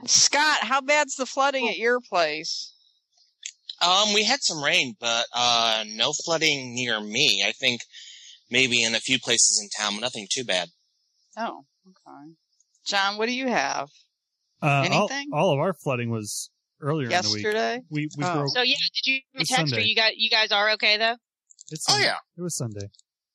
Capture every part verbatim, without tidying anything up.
Scott, how bad's the flooding at your place? Um, we had some rain, but uh, no flooding near me. I think maybe in a few places in town, but nothing too bad. Oh, okay. John, what do you have? Uh, Anything? All, all of our flooding was earlier Yesterday? in the week. We we Oh. broke. So yeah, did you It was text her? Sunday. You guys, you guys are okay though? It's Oh, Sunday. yeah. It was Sunday.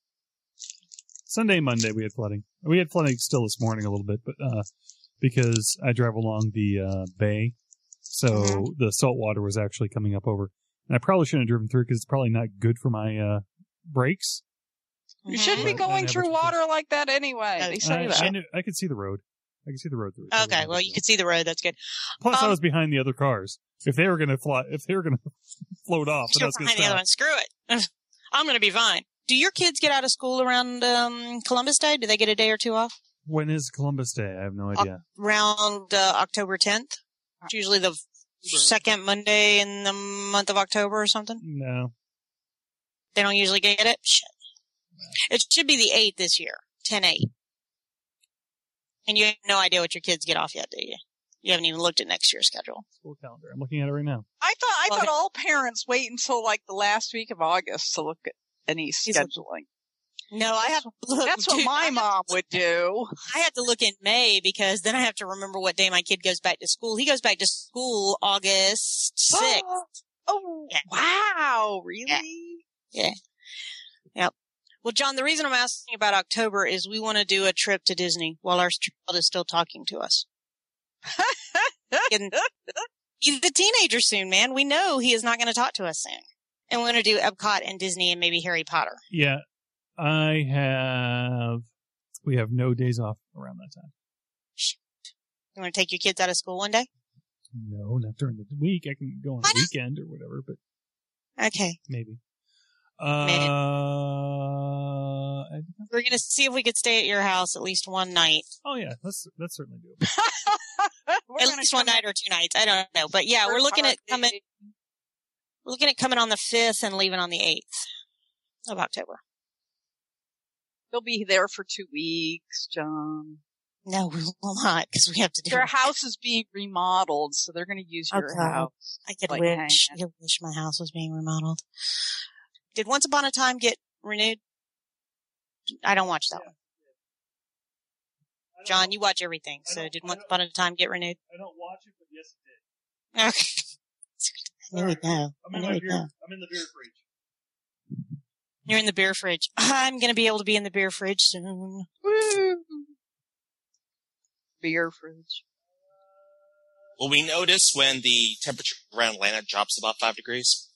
Sunday, Monday, we had flooding. We had flooding still this morning a little bit, but uh, because I drive along the uh, bay, so Mm-hmm. the salt water was actually coming up over. And I probably shouldn't have driven through because it's probably not good for my uh, brakes. You shouldn't be But I going never through took water like that anyway. Uh, They say I, that. I, knew, I could see the road. I could see the road through it. Okay, well you could see the road. That's good. Plus, I um, was behind the other cars. If they were going to fly, if they were going to float off, then I You're was going behind to the other stop. one. Screw it. I'm going to be fine. Do your kids get out of school around um, Columbus Day? Do they get a day or two off? When is Columbus Day? I have no idea. Around uh, October tenth? It's usually the second Monday in the month of October or something. No. They don't usually get it? Shit. It should be the eighth this year. ten eight. And you have no idea what your kids get off yet, do you? You haven't even looked at next year's schedule. School calendar. I'm looking at it right now. I thought I Okay. thought all parents wait until like the last week of August to look at any He's like- scheduling. No, I have to look. That's what dude, my mom would do. I have to look in May because then I have to remember what day my kid goes back to school. He goes back to school August sixth. Oh, Yeah. wow. Really? Yeah. Yep. Well, John, the reason I'm asking about October is we want to do a trip to Disney while our child is still talking to us. And he's a teenager soon, man. We know he is not going to talk to us soon. And we're going to do Epcot and Disney and maybe Harry Potter. Yeah, I have. We have no days off around that time. You want to take your kids out of school one day? No, not during the week. I can go on Why a not? weekend or whatever, but Okay. maybe. Maybe. Uh, I- We're going to see if we could stay at your house at least one night. oh yeah, that's that's certainly doable. We're At gonna least come one night or two nights. I don't know. But yeah, for we're looking at party. coming, we're looking at coming on the fifth and leaving on the eighth of October. They'll be there for two weeks, John. No, we will not because we have to do Their it. house is being remodeled, so they're going to use your Okay. house. I could like, wish. hang I could wish my house was being remodeled. Did Once Upon a Time get renewed? I don't watch that one. John, you watch everything. I So don't- did I Once don't- Upon a Time get renewed? I don't watch it, but yes, it did. Okay. I knew it now. I'm I in knew my it beer. now. I'm in the beer fridge. You're in the beer fridge. I'm going to be able to be in the beer fridge soon. Woo! Beer fridge. Will we notice when the temperature around Atlanta drops about five degrees?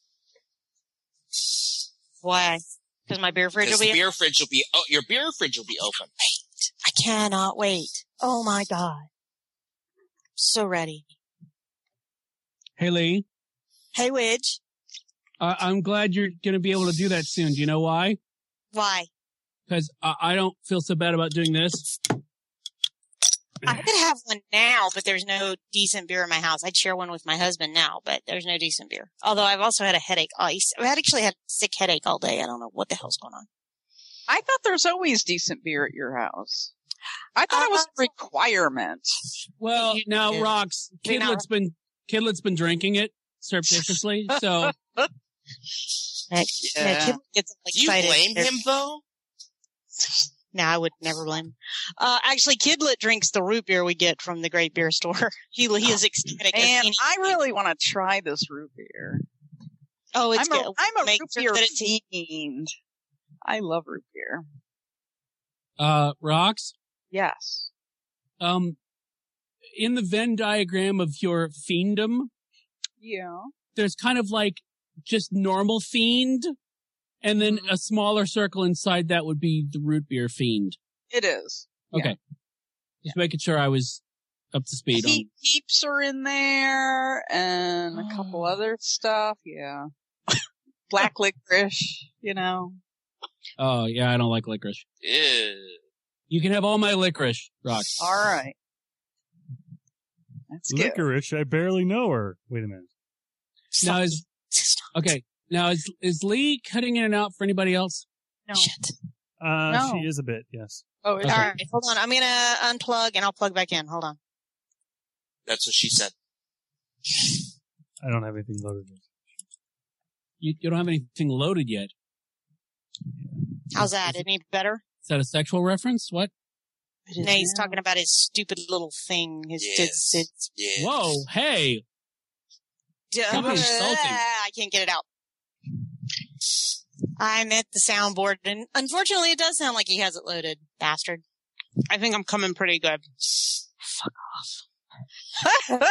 Why? Because my beer fridge will Because the be. beer fridge will be, oh, your beer fridge will be open. I cannot wait. Oh my God. So ready. Hey, Lee, Hey, Widge. uh, I'm glad you're going to be able to do that soon. Do you know why? Why? Because I, I don't feel so bad about doing this. I could have one now, but there's no decent beer in my house. I'd share one with my husband now, but there's no decent beer. Although I've also had a headache. I I've actually had a sick headache all day. I don't know what the hell's going on. I thought there's always decent beer at your house. I thought it was a requirement. Well, You- now, you- Rox, You're not- Kidlet's been Kidlet's been drinking it surreptitiously, so Heck, Yeah. yeah, kid gets all Do you excited. blame They're- him, though? No, I would never blame him. Uh, actually, Kidlet drinks the root beer we get from the Great Beer Store. He he is ecstatic. as And any- I really want to try this root beer. oh, it's I'm a, good. I'm a Make root sure beer that it's- fiend. I love root beer. uh, Rox, Yes. um, in the Venn diagram of your fiendom, Yeah. there's kind of like just normal fiend, and then Mhm. a smaller circle inside that would be the root beer fiend. It is. Yeah. Okay. Just making sure I was up to speed on. Pe- peeps are in there and a couple other stuff. Yeah. Black licorice, you know. Oh, yeah, I don't like licorice. Ew. You can have all my licorice, Rox. All right. That's good. Licorice, I barely know her. Wait a minute. Now is okay. Now is is Lee cutting in and out for anybody else? No. Shit. Uh, No. she is a bit, yes. Oh, it's Okay. All right, hold on. I'm gonna unplug and I'll plug back in. Hold on. That's what she said. I don't have anything loaded yet. You, you don't have anything loaded yet. How's that? Any better? Is that a sexual reference? What? No, he's talking about his stupid little thing. His Yes. it's, it's, Yes. Whoa, hey. Don't be insulting. I can't get it out. I'm at the soundboard, and unfortunately, it does sound like he has it loaded, bastard. I think I'm coming pretty good. Fuck off.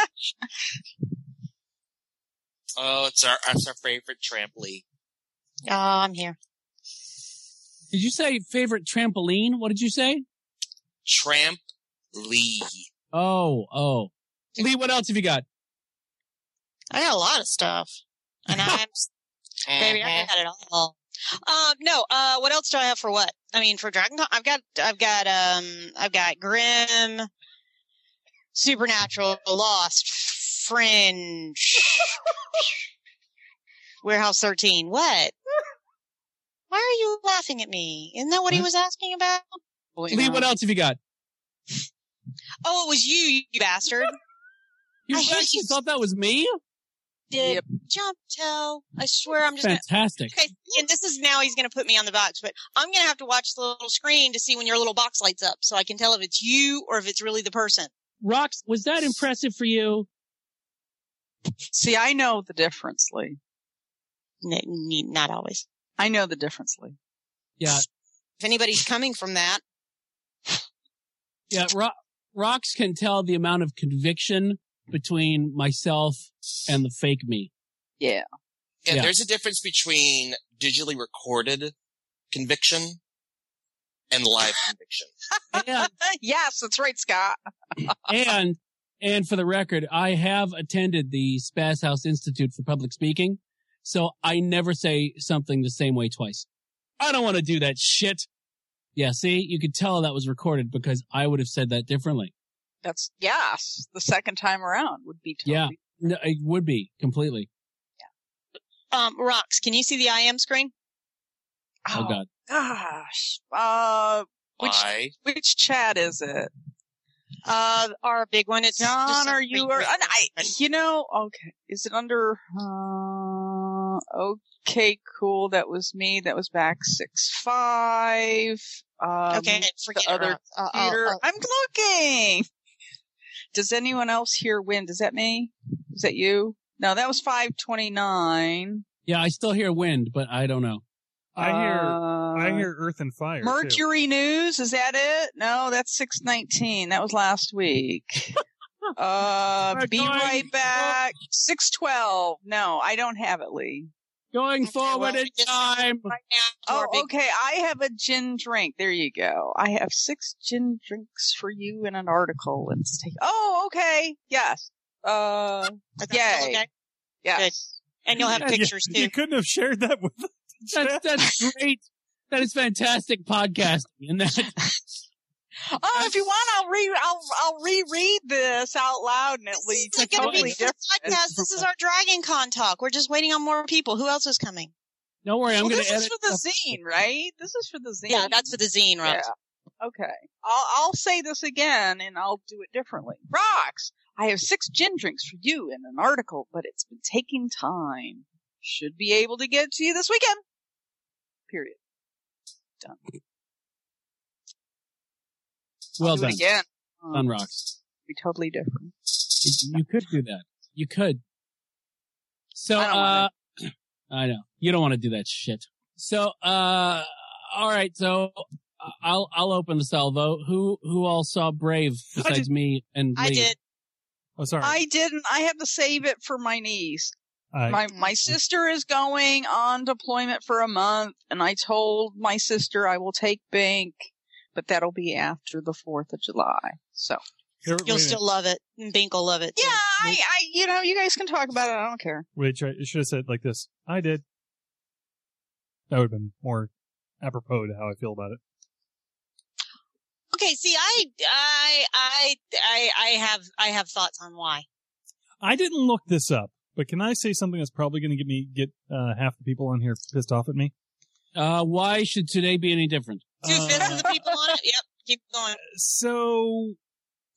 Oh, it's our it's our favorite trampoline. Oh, I'm here. Did you say favorite trampoline? What did you say? Tramp Lee. Oh, oh. Lee, what else have you got? I got a lot of stuff, and I'm baby, I got it all. Um, no. Uh, what else do I have for what? I mean, for Dragon Con, I've got, I've got, um, I've got Grimm, Supernatural, Lost, Fringe, Warehouse thirteen. What? Why are you laughing at me? Isn't that what he was asking about? Lee, what else have you got? Oh, it was you, you bastard. You I hate actually you. thought that was me? Did Yep. jump toe. I swear I'm just gonna, Fantastic. okay, and this is now he's gonna put me on the box, but I'm gonna have to watch the little screen to see when your little box lights up so I can tell if it's you or if it's really the person. Rox, was that impressive for you? See, I know the difference, Lee. N- n- not always. I know the difference, Lee. Yeah. If anybody's coming from that, Yeah, Ro- Rox can tell the amount of conviction between myself and the fake me. Yeah. Yeah, Yeah. there's a difference between digitally recorded conviction and live conviction. And, Yes, that's right, Scott. and, and for the record, I have attended the Spaz House Institute for Public Speaking, so I never say something the same way twice. I don't want to do that shit. Yeah, see, you could tell that was recorded because I would have said that differently. That's, yes, the second time around would be totally. Yeah. No, it would be completely. um, Rox, can you see the I M screen? Oh, God. Gosh. Uh, which, Why? which chat is it? Uh, our big one. It's John, just are you, something are, written. I, you know, okay. Is it under, uh, okay, cool. That was me. That was back six, five. Um, Okay, forget the it, other Rox. Uh, computer. I'll- I'll- I'm looking. Does anyone else hear wind? Is that me? Is that you? No, that was five twenty-nine. Yeah, I still hear wind, but I don't know. I hear Uh, I hear Earth and Fire. too. Mercury News, is that it? No, that's six nineteen. That was last week. uh, We're be going- right back. six twelve. No, I don't have it, Lee. Going Okay, forward well, in we just- time. Right now, to our Oh, big- okay. I have a gin drink. There you go. I have six gin drinks for you in an article. Let's take. Oh, okay. Yes. Uh, That's yay. okay. yes. And you'll have Yeah, you- pictures you, too. couldn't have shared that with us. That's, that's great. That is fantastic podcasting. And that, Oh, if you want, I'll re I'll I'll reread this out loud, and it This leads is to gonna totally be this different. podcast. This is our Dragon Con talk. We're just waiting on more people. Who else is coming? don't worry, I'm Well, going this to is edit. for the stuff. zine, right? This is for the zine. Yeah, that's for the zine, Rox. Yeah. Okay. I'll I'll say this again, and I'll do it differently. Rox, I have six gin drinks for you in an article, but it's been taking time. Should be able to get it to you this weekend. Period. Done. Well I'll do done. it again. On rocks. Be totally different. You could do that. You could. So, I don't uh, wanna. I know. You don't want to do that shit. So, uh, all right. So, uh, I'll, I'll open the salvo. Who, who all saw Brave besides did. me and Lee? I did. Oh, sorry. I didn't. I have to save it for my niece. I, My my sister is going on deployment for a month, and I told my sister I will take Bink, but that'll be after the fourth of July. So Here, wait a You'll minute. still love it. And Bink will love it. too. yeah, I, I you know you guys can talk about it. I don't care. Wait, try, you should have said it like this. I did. That would have been more apropos to how I feel about it. Okay, see, I, I, I, I, I have, I have thoughts on why. I didn't look this up, but can I say something that's probably going to get me get uh, half the people on here pissed off at me? Uh, why should today be any different? Two fifths Uh, of the people on it. Yep, keep going. So,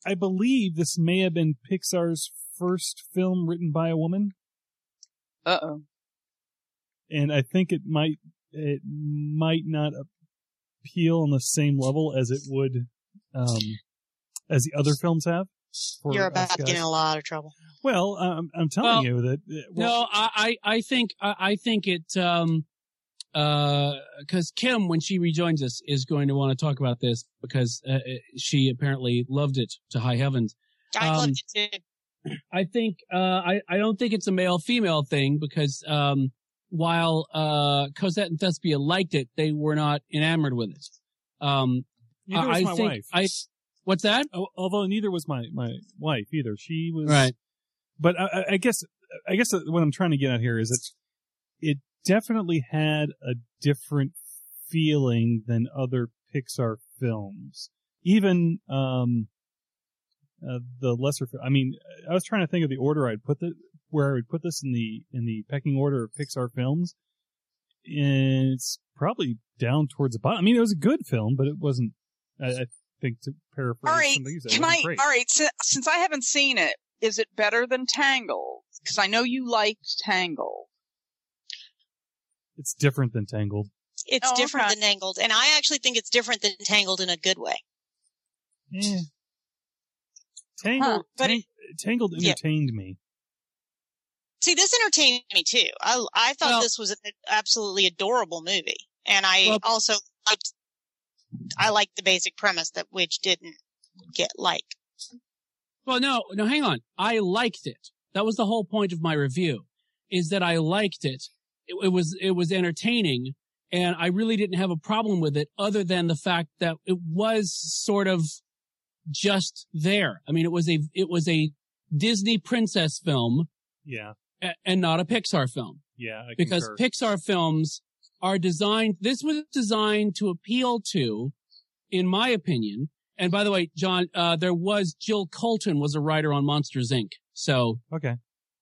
I believe this may have been Pixar's first film written by a woman. Uh-oh. And I think it might it might not appeal on the same level as it would um, as the other films have. You're about to get in a lot of trouble. Well, um, I'm telling Well, you that. Well, no, I, I, I think, I, I think it, um, uh, cause Kim, when she rejoins us, is going to want to talk about this because uh, she apparently loved it to high heavens. I Um, loved it too. I think, uh, I, I don't think it's a male-female thing because, um, while, uh, Cosette and Thespia liked it, they were not enamored with it. Um, neither was I my think, wife. I, what's that? Al- Although neither was my, my wife either. She was Right. But I, I guess I guess what I'm trying to get at here is that it definitely had a different feeling than other Pixar films. Even um, uh, the lesser. I mean, I was trying to think of the order I'd put the where I would put this in the in the pecking order of Pixar films, and it's probably down towards the bottom. I mean, it was a good film, but it wasn't. I, I think to paraphrase All right, something you said, it can wasn't I? great. All right, si- since I haven't seen it, is it better than Tangled? Because I know you liked Tangled. It's different than Tangled. It's Oh, different okay. than Tangled, and I actually think it's different than Tangled in a good way. Yeah. Tangled, Huh, but Tang- Tangled yeah. entertained me. See, this entertained me too. I I thought Well- this was an absolutely adorable movie, and I Well- also liked. I liked the basic premise that Widge didn't get like. Well, no, no, hang on. I liked it. That was the whole point of my review, is that I liked it. It, it was, it was entertaining, and I really didn't have a problem with it other than the fact that it was sort of just there. I mean, it was a, it was a Disney princess film Yeah. a- and not a Pixar film. Yeah. I Because concur. Pixar films are designed, this was designed to appeal to, in my opinion, and by the way, John, uh, there was, Jill Colton was a writer on Monsters, Incorporated. So, Okay.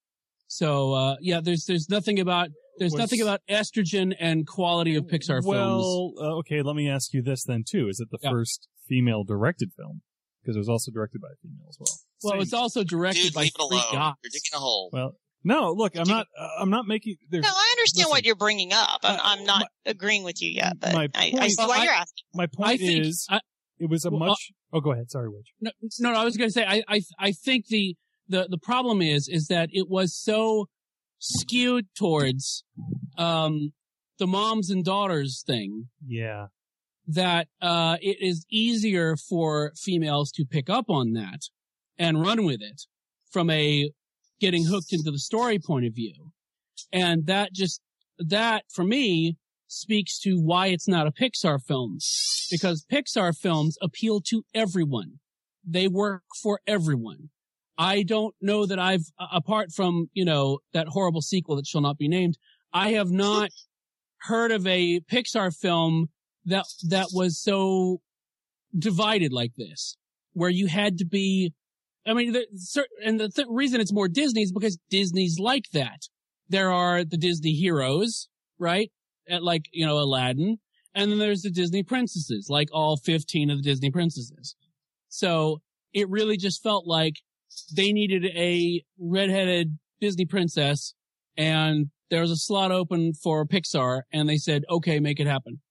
so, uh, yeah, there's, there's nothing about, there's Was- nothing about estrogen and quality of Pixar films. Well, uh, okay, let me ask you this then, too. Is it the Yeah. first female directed film? Because it was also directed by a female as well. Well, Same. it's also directed Dude, by leave it three alone. guys. You're digging a hole. Well, no, look, I'm not, uh, I'm not making, there's, No, I understand listen, what you're bringing up. I'm, uh, I'm not my- agreeing with you yet, but my I, I point- see Well, why I- you're asking. my I point think, is, I, it was a well, much, oh, go ahead. Sorry, Widge. No, no, I was going to say, I, I, I think the, the, the problem is, is that it was so skewed towards, um, the moms and daughters thing Yeah. that, uh, it is easier for females to pick up on that and run with it from a getting hooked into the story point of view. And that just, that for me speaks to why it's not a Pixar film, because Pixar films appeal to everyone. They work for everyone. I don't know that I've, apart from, you know, that horrible sequel that shall not be named, I have not heard of a Pixar film that, that was so divided like this, where you had to be, I mean, the, and the th- reason it's more Disney is because Disney's like that. There are the Disney heroes, right? At like, you know, Aladdin. And then there's the Disney princesses, like all fifteen of the Disney princesses. So it really just felt like they needed a redheaded Disney princess, and there was a slot open for Pixar, and they said, okay, make it happen.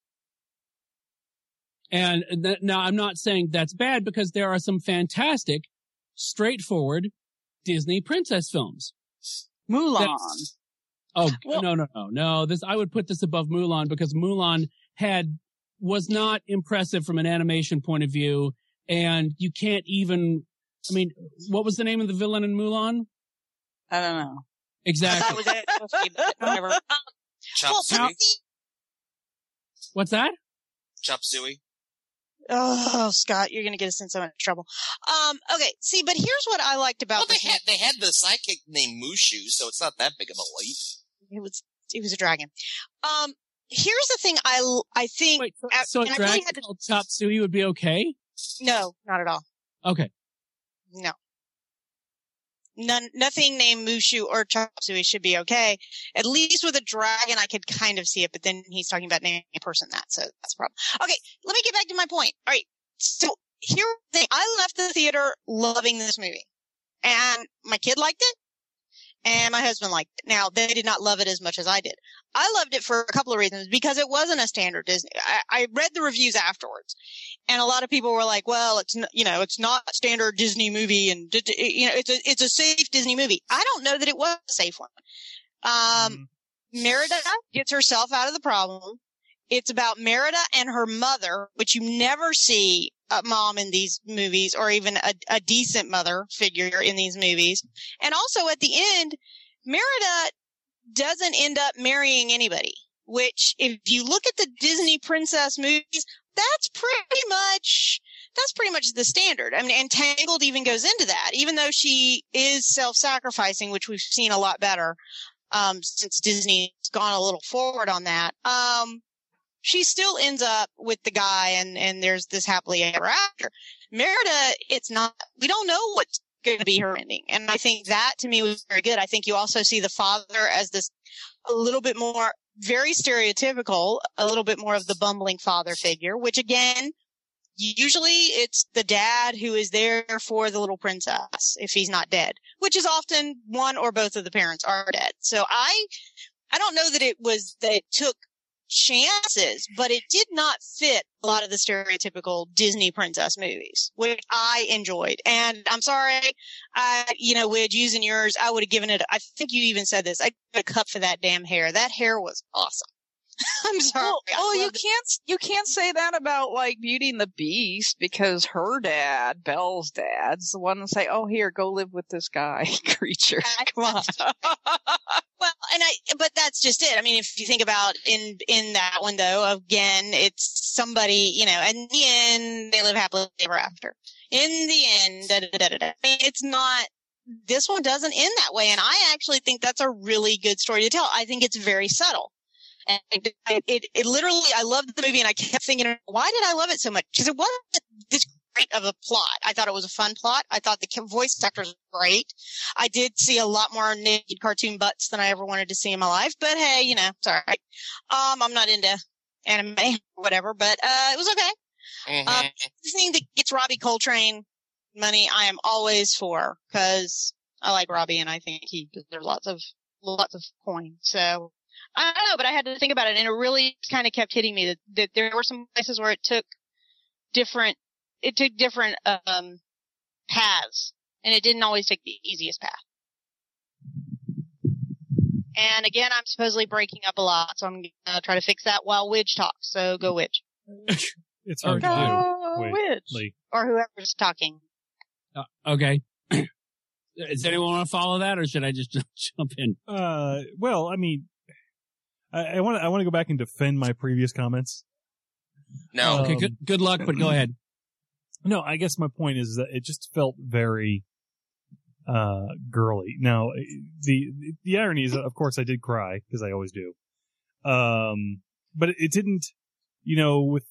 And th- now I'm not saying that's bad, because there are some fantastic, straightforward Disney princess films. Mulan. That's- Oh, Well- no, no, no, no. This, I would put this above Mulan, because Mulan had, was not impressive from an animation point of view. And you can't even, I mean, what was the name of the villain in Mulan? I don't know. Exactly. That was it. Supposed to be, but whatever. Chop Well, suey. What's that? Chop suey. Oh, Scott, you're going to get us in so much trouble. Um, okay, see, but here's what I liked about Well, they this. had they had the sidekick named Mushu, so it's not that big of a leap. It was, it was a dragon. Um, here's the thing I, I think, Wait, so, uh, so a and I really dragon had to- called Chop Suey would be okay? no, not at all. Okay. No. None, nothing named Mushu or Chop Suey should be okay. At least with a dragon, I could kind of see it, but then he's talking about naming a person that, so that's a problem. Okay, let me get back to my point. All right, so here's the thing. I left the theater loving this movie. And my kid liked it. And my husband liked it. Now, they did not love it as much as I did. I loved it for a couple of reasons, because it wasn't a standard Disney. I, I read the reviews afterwards, and a lot of people were like, well, it's, n- you know, it's not a standard Disney movie, and, you know, it's a, it's a safe Disney movie. I don't know that it was a safe one. Um, mm-hmm. Merida gets herself out of the problem. It's about Merida and her mother, which you never see a mom in these movies, or even a, a decent mother figure in these movies. And also at the end, Merida doesn't end up marrying anybody, which if you look at the Disney princess movies, that's pretty much, that's pretty much the standard. I mean, and Tangled even goes into that, even though she is self-sacrificing, which we've seen a lot better, um, since Disney's gone a little forward on that. Um, she still ends up with the guy, and, and there's this happily ever after. Merida, it's not, we don't know what's going to be her ending. And I think that to me was very good. I think you also see the father as this a little bit more, very stereotypical, a little bit more of the bumbling father figure, which again, usually it's the dad who is there for the little princess if he's not dead, which is often one or both of the parents are dead. So I, I don't know that it was that it took chances, but it did not fit a lot of the stereotypical Disney princess movies, which I enjoyed. And I'm sorry, I, you know, Widge, using yours, I would have given it, I think you even said this, I give a cup for that damn hair. That hair was awesome. I'm sorry. Well, well you can't, you can't say that about like Beauty and the Beast, because her dad, Belle's dad's the one to say, oh, here, go live with this guy creature. Come on. Well, and I, but that's just it. I mean, if you think about in, in that one though, again, it's somebody, you know, and in the end, they live happily ever after. In the end, da, da, da, da, da. I mean, it's not, this one doesn't end that way. And I actually think that's a really good story to tell. I think it's very subtle. And it, it, it literally, I loved the movie, and I kept thinking, why did I love it so much? Because it wasn't this great of a plot. I thought it was a fun plot. I thought the voice actors were great. I did see a lot more naked cartoon butts than I ever wanted to see in my life, but hey, you know, it's all right. Um, I'm not into anime or whatever, but, uh, it was okay. Mm-hmm. Um, the thing that gets Robbie Coltrane money, I am always for, because I like Robbie, and I think he deserves lots of, lots of coin. So, I don't know, but I had to think about it, and it really kind of kept hitting me that, that there were some places where it took different, it took different, um, paths, and it didn't always take the easiest path. And again, I'm supposedly breaking up a lot, so I'm gonna try to fix that while Widge talks, so go Widge. It's hard go to do. Wait, Widge. Lee. Or whoever's talking. Uh, okay. Does anyone want to follow that, or should I just jump in? Uh, well, I mean, I want to I want to go back and defend my previous comments. No. Um, Okay, good good luck, but go ahead. No, I guess my point is that it just felt very uh girly. Now, the the irony is, of course, I did cry, because I always do. Um, but it didn't, you know, with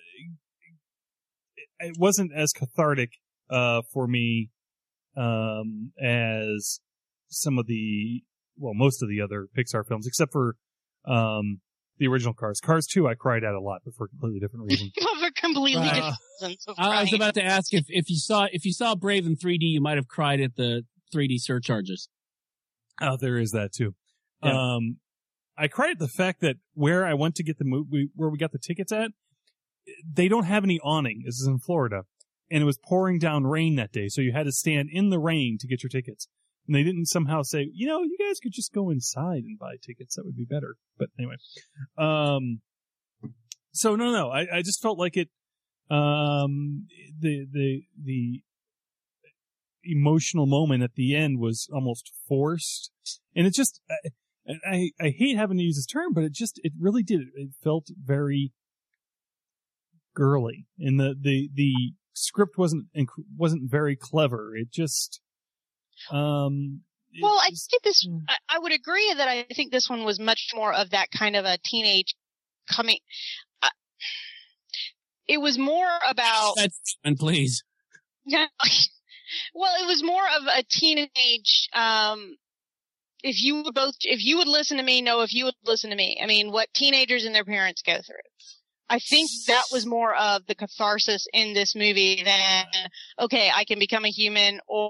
it wasn't as cathartic uh for me um as some of the well most of the other Pixar films, except for Um, the original Cars. Cars two, I cried at a lot, but for a completely different reason. For completely Uh, different reasons. of I was crying. about to ask if, if you saw if you saw Brave in three D, you might have cried at the three D surcharges. Oh, there is that too. Yeah. Um, I cried at the fact that where I went to get the movie, where we got the tickets at, they don't have any awning. This is in Florida, and it was pouring down rain that day, so you had to stand in the rain to get your tickets. And they didn't somehow say, you know, you guys could just go inside and buy tickets. That would be better. But anyway. Um, so no, no, I, I just felt like it, um, the, the, the emotional moment at the end was almost forced. And it just, I, I, I hate having to use this term, but it just, it really did. It felt very girly. And the, the, the script wasn't, wasn't very clever. It just, Um, Well, I think this, I, I would agree that I think this one was much more of that kind of a teenage coming, uh, it was more about, That's, and please. well, it was more of a teenage, um, if you would both, if you would listen to me, no, if you would listen to me. I mean, what teenagers and their parents go through. I think that was more of the catharsis in this movie than, okay, I can become a human, or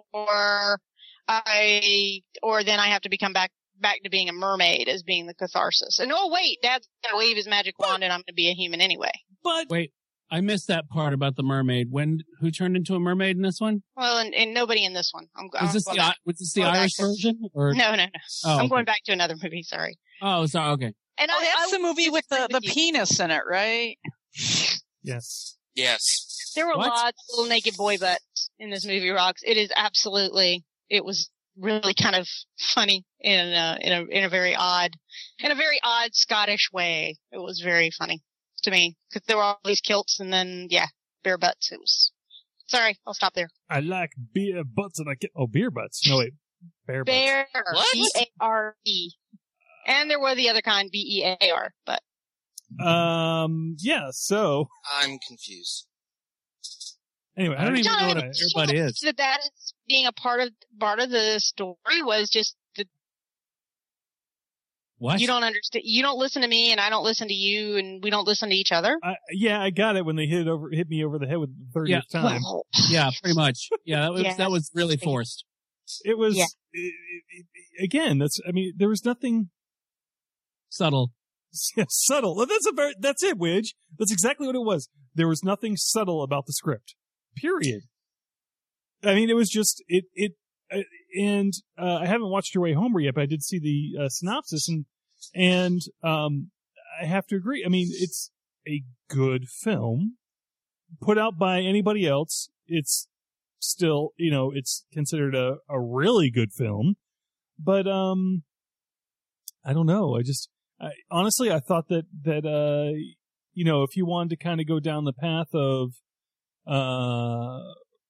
I, or then I have to become back, back to being a mermaid as being the catharsis. And oh wait, Dad's gonna wave his magic wand and I'm gonna be a human anyway. But Wait, I missed that part about the mermaid. When, who turned into a mermaid in this one? Well, and, and nobody in this one. I'm, Was I'm this going the, back. I- was this the going back Irish to- version? Or? No, no, no. Oh, I'm okay. going back to another movie, sorry. Oh, sorry, okay. And Oh, I, that's I the movie with the, the with you. penis in it, right? yes. Yes. There were What? lots of little naked boy butts in this movie, Rocks. It is absolutely, it was really kind of funny in a, in a, in a very odd, in a very odd Scottish way. It was very funny to me because there were all these kilts and then, yeah, bare butts. It was, sorry, I'll stop there. I like beer butts and I get, oh, beer butts. No, wait. Bear butts. Bear, What? B A R E. And there were the other kind, B E A R, but Um, yeah, so, I'm confused. anyway, I don't even John, know what I a just bear butt wanted is. that that is being a part of, part of the story was just the What? You don't understand. You don't listen to me, and I don't listen to you, and we don't listen to each other. I, yeah, I got it when they hit it over, hit me over the head with the thirtieth Yeah. time. Well, Yeah, pretty much. Yeah, that was, Yeah. that was really forced. It was, Yeah. it, it, it- again, that's, I mean, there was nothing Subtle. subtle. Well, That's a very, that's it, Widge. That's exactly what it was. There was nothing subtle about the script. Period. I mean, it was just, it, it, uh, and, uh, I haven't watched Your Way Home yet, but I did see the uh, synopsis and, and, um, I have to agree. I mean, it's a good film put out by anybody else. It's still, you know, it's considered a, a really good film, but, um, I don't know. I just, I, honestly, I thought that, that, uh, you know, if you wanted to kind of go down the path of, uh,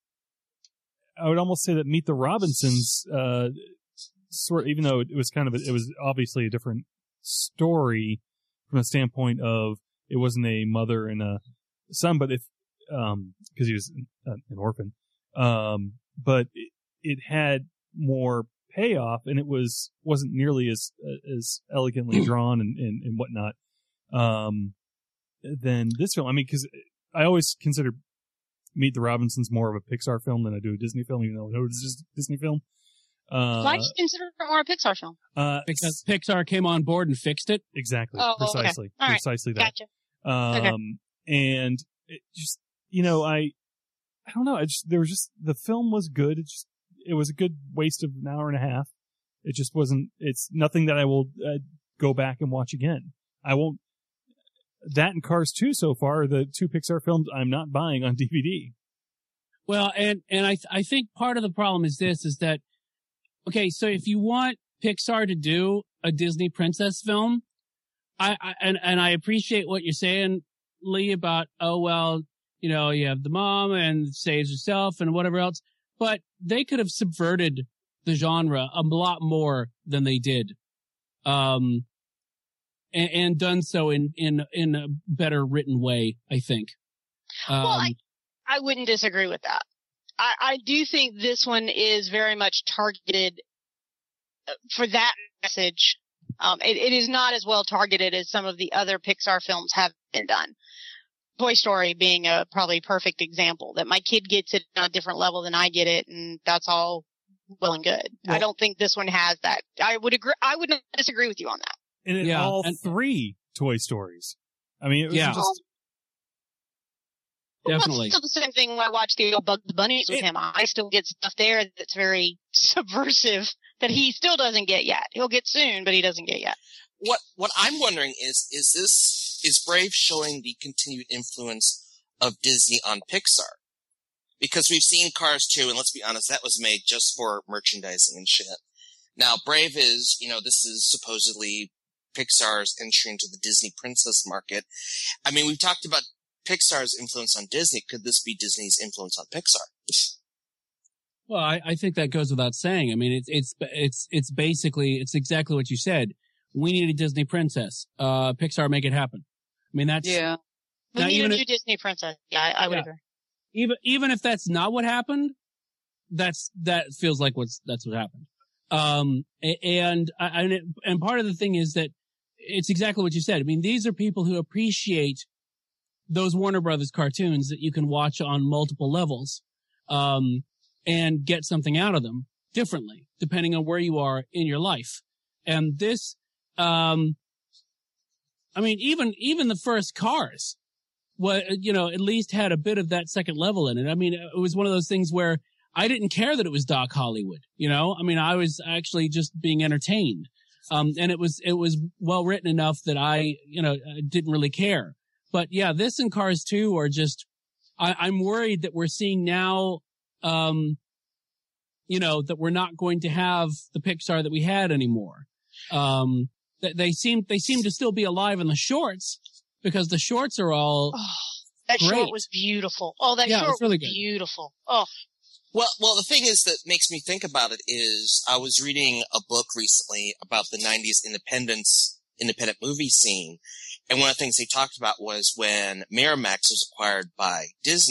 I would almost say that Meet the Robinsons, uh, sort, even though it was kind of, a, it was obviously a different story from the standpoint of it wasn't a mother and a son, but if, um, cause he was an, an orphan, um, but it, it had more payoff and it was, wasn't nearly as, as elegantly drawn and, and, and whatnot, um, than this film. I mean, cause I always consider Meet the Robinsons more of a Pixar film than I do a Disney film, even though it's just a Disney film. Uh, Why do you consider it more a Pixar film? uh, Because Pixar came on board and fixed it. exactly, Oh, okay. precisely, All right. precisely that. Gotcha. Um, and it just, you know, I, I don't know. I just, there was just, the film was good. It just, it was a good waste of an hour and a half. It just wasn't, it's nothing that I will uh, go back and watch again. I won't, that and Cars two so far are the two Pixar films I'm not buying on D V D. Well, and, and I, th- I think part of the problem is this, is that, okay, so if you want Pixar to do a Disney princess film, I, I and, and I appreciate what you're saying, Lee, about, oh, well, you know, you have the mom and saves herself and whatever else, but they could have subverted the genre a lot more than they did. Um, and, and done so in, in, in a better written way, I think. Um, Well, I, I wouldn't disagree with that. I, I do think this one is very much targeted for that message. Um, it, it is not as well targeted as some of the other Pixar films have been done. Toy Story being a probably perfect example that my kid gets it on a different level than I get it, and that's all well and good. Well- I don't think this one has that. I would agree. I would not disagree with you on that. And in Yeah, all and- three Toy Stories. I mean, it was Yeah. just, Definitely. It's still the same thing when I watch the old Bugs Bunnies with It- him. I still get stuff there that's very subversive that he still doesn't get yet. He'll get soon, but he doesn't get yet. What what I'm wondering is is this is Brave showing the continued influence of Disney on Pixar? Because we've seen Cars two, and let's be honest, that was made just for merchandising and shit. Now Brave is, you know, this is supposedly Pixar's entry into the Disney princess market. I mean, we've talked about Pixar's influence on Disney. Could this be Disney's influence on Pixar? Well, I, I think that goes without saying. I mean, it's, it's, it's, it's basically, it's exactly what you said. We need a Disney princess. Uh, Pixar, make it happen. I mean, that's, Yeah. We Now, need a even new if- Disney princess. Yeah, I, I would Yeah. agree. even, even if that's not what happened, that's, that feels like what's, that's what happened. Um, a- and, I- and, it, and part of the thing is that it's exactly what you said. I mean, these are people who appreciate those Warner Brothers cartoons that you can watch on multiple levels, um, and get something out of them differently, depending on where you are in your life. And this, um, I mean, even, even the first Cars, what, you know, at least had a bit of that second level in it. I mean, it was one of those things where I didn't care that it was Doc Hollywood, you know? I mean, I was actually just being entertained. Um, and it was, it was well written enough that I, you know, didn't really care. But yeah, this and Cars two are just, I, I'm worried that we're seeing now, um, you know, that we're not going to have the Pixar that we had anymore. Um, they seem, they seem to still be alive in the shorts because the shorts are all oh, that great. short was beautiful. Oh, that yeah, short was really was good. beautiful. Oh. Well, well, the thing is that makes me think about it is I was reading a book recently about the nineties independence, independent movie scene. And one of the things they talked about was when Miramax was acquired by Disney.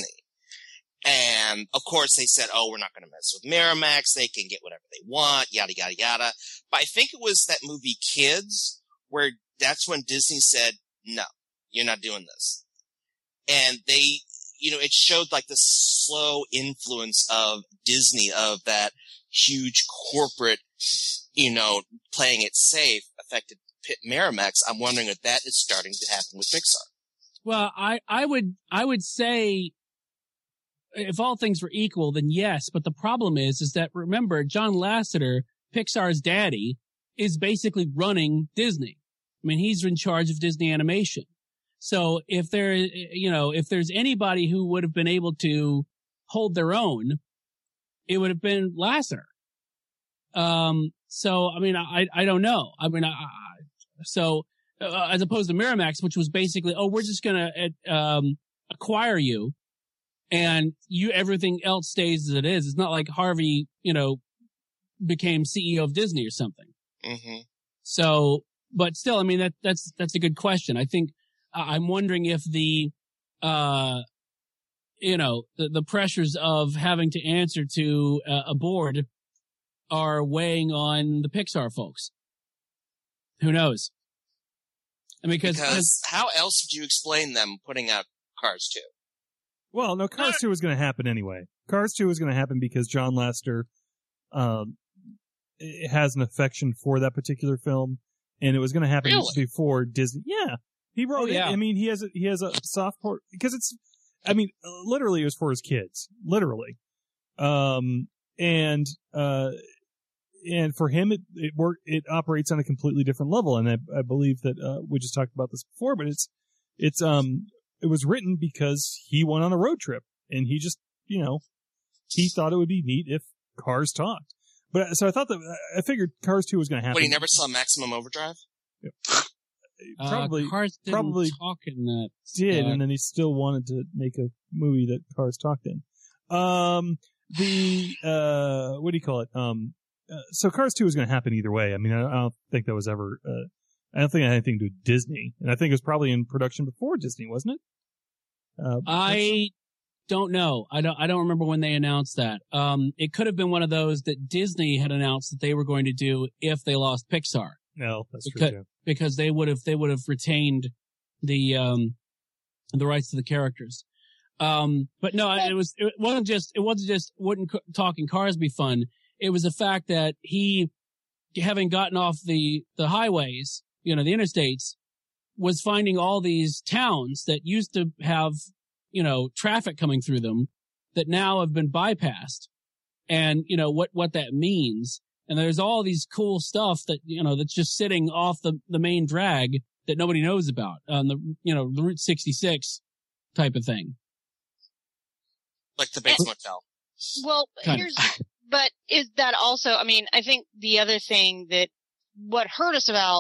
And of course they said, oh, we're not going to mess with Miramax. They can get whatever they want, yada, yada, yada. But I think it was that movie Kids where that's when Disney said, no, you're not doing this. And they, you know, it showed like the slow influence of Disney, of that huge corporate, you know, playing it safe affected Miramax. I'm wondering if that is starting to happen with Pixar. Well, I, I would, I would say if all things were equal, then yes. But the problem is, is that remember, John Lasseter, Pixar's daddy, is basically running Disney. I mean, he's in charge of Disney Animation. So if there, you know, if there's anybody who would have been able to hold their own, it would have been Lasseter. Um, so, I mean, I, I don't know. I mean, I, I so, uh, as opposed to Miramax, which was basically, oh, we're just going to, um, acquire you and you, everything else stays as it is. It's not like Harvey, you know, became C E O of Disney or something. Mm-hmm. So, but still, I mean, that, that's, that's a good question. I think, uh, I'm wondering if the, uh, you know, the, the pressures of having to answer to uh, a board are weighing on the Pixar folks. Who knows? I mean, because, because how else would you explain them putting out Cars two? Well, no, Cars two was going to happen anyway. Cars two was going to happen because John Lasseter um, has an affection for that particular film, and it was going to happen really? before Disney. Yeah, he wrote oh, yeah. it. I mean, he has a, he has a soft part because it's. I mean, literally, it was for his kids, literally, um, and uh, and for him, it it work it operates on a completely different level, and I, I believe that uh, we just talked about this before, but it's it's um it was written because he went on a road trip, and he just you know he thought it would be neat if Cars talked, but so I thought that I figured Cars two was going to happen. But he never saw Maximum Overdrive. Yeah. Probably, uh, Cars didn't probably talk in that. did, uh, and then he still wanted to make a movie that Cars talked in. Um, the uh, what do you call it? Um, uh, so Cars two was going to happen either way. I mean, I, I don't think that was ever. Uh, I don't think it had anything to do with Disney, and I think it was probably in production before Disney, wasn't it? Uh, I don't know. I don't. I don't remember when they announced that. Um, it could have been one of those that Disney had announced that they were going to do if they lost Pixar. No, that's because, true too. Because they would have, they would have retained the, um, the rights to the characters. Um, but no, it was, it wasn't just, it wasn't just wouldn't talking Cars be fun. It was the fact that he, having gotten off the, the highways, you know, the interstates, was finding all these towns that used to have, you know, traffic coming through them that now have been bypassed. And, you know, what, what that means. And there's all these cool stuff that, you know, that's just sitting off the, the main drag that nobody knows about on the, you know, the Route sixty-six type of thing. Like the Bates Motel. Well, Kind here's, but is that also, I mean, I think the other thing that, what hurt us about,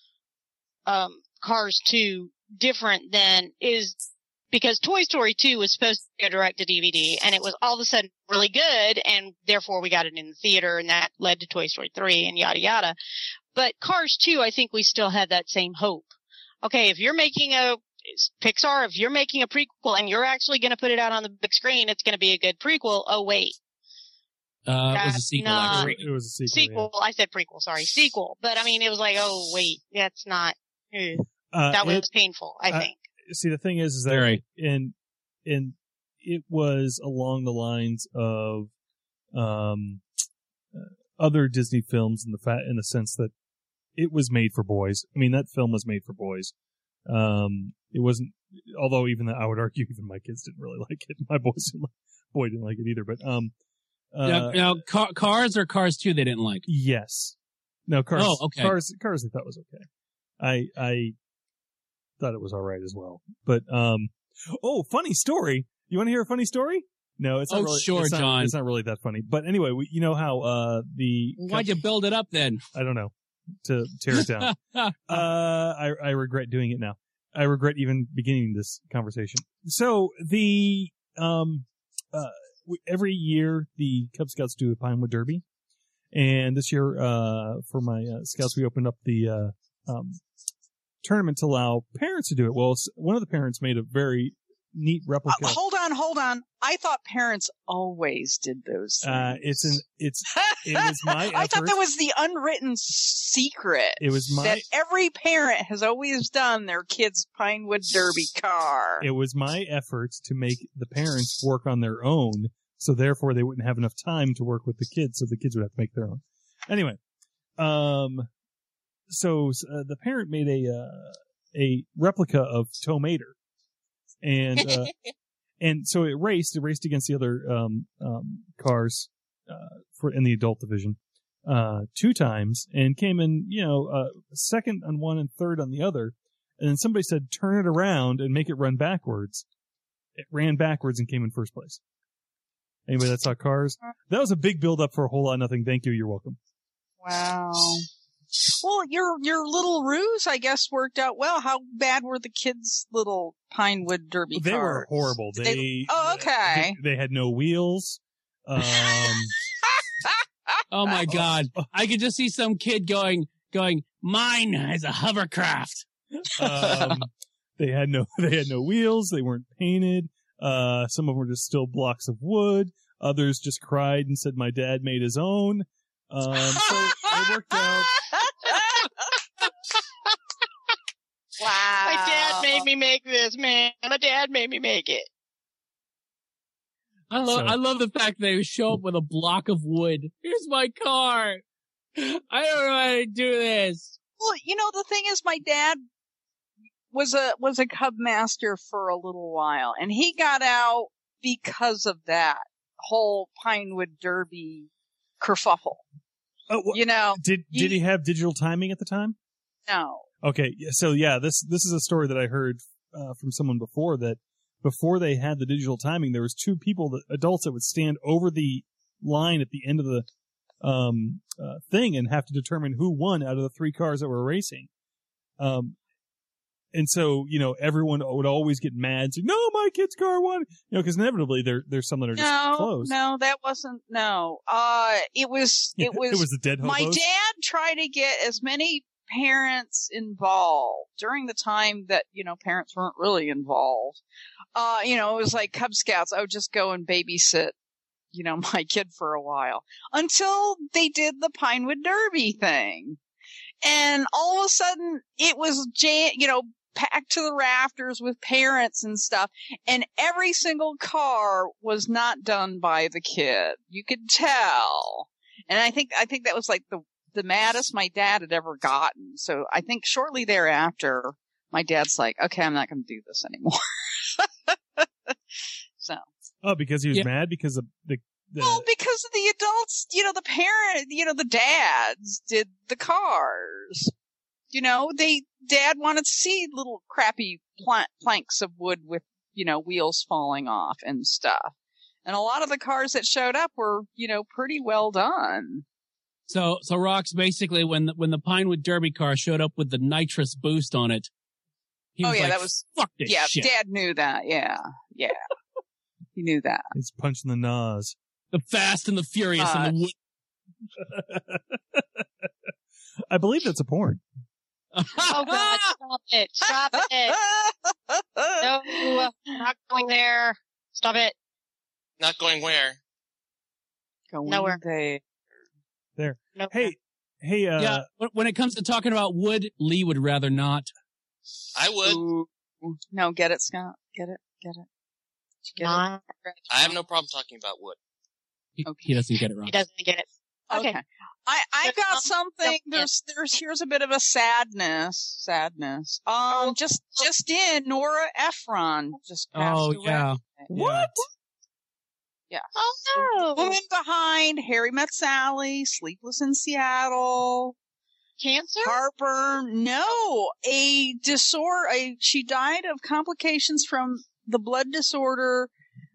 um, Cars two different than is, because Toy Story two was supposed to go direct to D V D, and it was all of a sudden really good, and therefore we got it in the theater, and that led to Toy Story three, and yada yada. But Cars two, I think we still had that same hope. Okay, if you're making a, Pixar, if you're making a prequel, and you're actually going to put it out on the big screen, it's going to be a good prequel. Oh, wait. Uh, it was a sequel, not, actually. It was a sequel. Sequel, Yeah. I said prequel, sorry, sequel. But I mean, it was like, oh, wait, that's not, eh. Uh, that was it, painful, I uh, think. see, the thing is, is that Very. in in it was along the lines of um uh, other Disney films in the fa- in the sense that it was made for boys. I mean, that film was made for boys. Um, it wasn't. Although even the, I would argue even my kids didn't really like it. My boys didn't like, boy didn't like it either. But um, uh, now, now car, Cars or Cars two they didn't like? yes, no Cars. Oh, okay. Cars, Cars. I thought was okay. I I thought it was all right as well. But um, oh, funny story. You want to hear a funny story? No, it's not Oh, really, sure, it's not, John. It's not really that funny. But anyway, we, you know how uh the Why'd you build it up then? I don't know to tear it down. uh, I I regret doing it now. I regret even beginning this conversation. So the um uh we, every year the Cub Scouts do a Pinewood Derby, and this year uh for my uh, Scouts we opened up the uh um tournament to allow parents to do it. Well, one of the parents made a very neat replica. Uh, hold on, hold on. I thought parents always did those things. Uh, it's an it's it was my effort. I thought that was the unwritten secret. It was my that every parent has always done their kid's Pinewood Derby car. It was my efforts to make the parents work on their own, so therefore they wouldn't have enough time to work with the kids, so the kids would have to make their own. Anyway, um, so uh, the parent made a uh, a replica of Tow Mater, and uh, and so it raced. It raced against the other um, um, cars uh, for in the adult division uh, two times, and came in, you know, uh, second on one and third on the other. And then somebody said, "Turn it around and make it run backwards." It ran backwards and came in first place. Anybody that saw Cars? That was a big build up for a whole lot of nothing. Thank you. You're welcome. Wow. Well, your your little ruse, I guess, worked out well. How bad were the kids' little Pinewood Derby They cars? were horrible. They, They- oh, okay. They, they had no wheels. Um, Oh my God. I could just see some kid going, going, mine is a hovercraft. um, they had no, they had no wheels. They weren't painted. Uh, some of them were just still blocks of wood. Others just cried and said, "My dad made his own." Um, so it worked out. Wow. My dad made me make this, man. My dad made me make it. I love, So- I love the fact they show up with a block of wood. Here's my car. I don't know how to do this. Well, you know, the thing is, my dad was a was a Cub master for a little while, and he got out because of that whole Pinewood Derby kerfuffle. Oh, wh- You know, did did he have digital timing at the time? no. Okay, yeah, so yeah, this this is a story that I heard uh, from someone before, that before they had the digital timing, there was two people, that adults, that would stand over the line at the end of the um, uh, thing and have to determine who won out of the three cars that were racing. Um, and so, you know, everyone would always get mad, saying, "No, my kid's car won," you know, because inevitably there there's some that are just No, closed. no, that wasn't, no. Uh, it was, it was, it was the dead hobos. my dad tried to get as many parents involved during the time that, you know, parents weren't really involved. Uh, you know, it was like Cub Scouts. I would just go and babysit, you know, my kid for a while until they did the Pinewood Derby thing. And all of a sudden it was, jam- you know, packed to the rafters with parents and stuff. And every single car was not done by the kid. You could tell. And I think, I think that was like the, the maddest my dad had ever gotten. So I think shortly thereafter, my dad's like, "Okay, I'm not going to do this anymore." So. Oh, because he was Yeah. mad because of the, the Well, because the adults, you know, the parent, you know, the dads did the cars. You know, they, dad wanted to see little crappy pla- planks of wood with, you know, wheels falling off and stuff. And a lot of the cars that showed up were, you know, pretty well done. So, so Rox, basically, when the, when the Pinewood Derby car showed up with the nitrous boost on it, he Oh, was yeah, like, that was- fuck this Yeah, shit. dad knew that. Yeah, yeah. He knew that. he's punching the nose. The Fast and the Furious Uh, and the wood. I believe that's a porn. Oh God, stop it. Stop it. No, not going there. Stop it. Not going where? Going Nowhere. there. There. No. Hey, hey, uh, yeah, when- when it comes to talking about wood, Lee would rather not. I would. Ooh, No, get it, Scott? Get it? Get it? Did you get Not- it? I have no problem talking about wood. He, Okay. he doesn't get it wrong. He doesn't get it. Okay. Okay. I, I But, got um, something. yeah. There's, there's, here's a bit of a sadness, sadness. Um, just, just in, Nora Ephron just passed Oh, away. yeah. What? Yeah. Oh no. Woman behind Harry Met Sally, Sleepless in Seattle, Cancer? Heartburn. No, a disorder. A, she died of complications from the blood disorder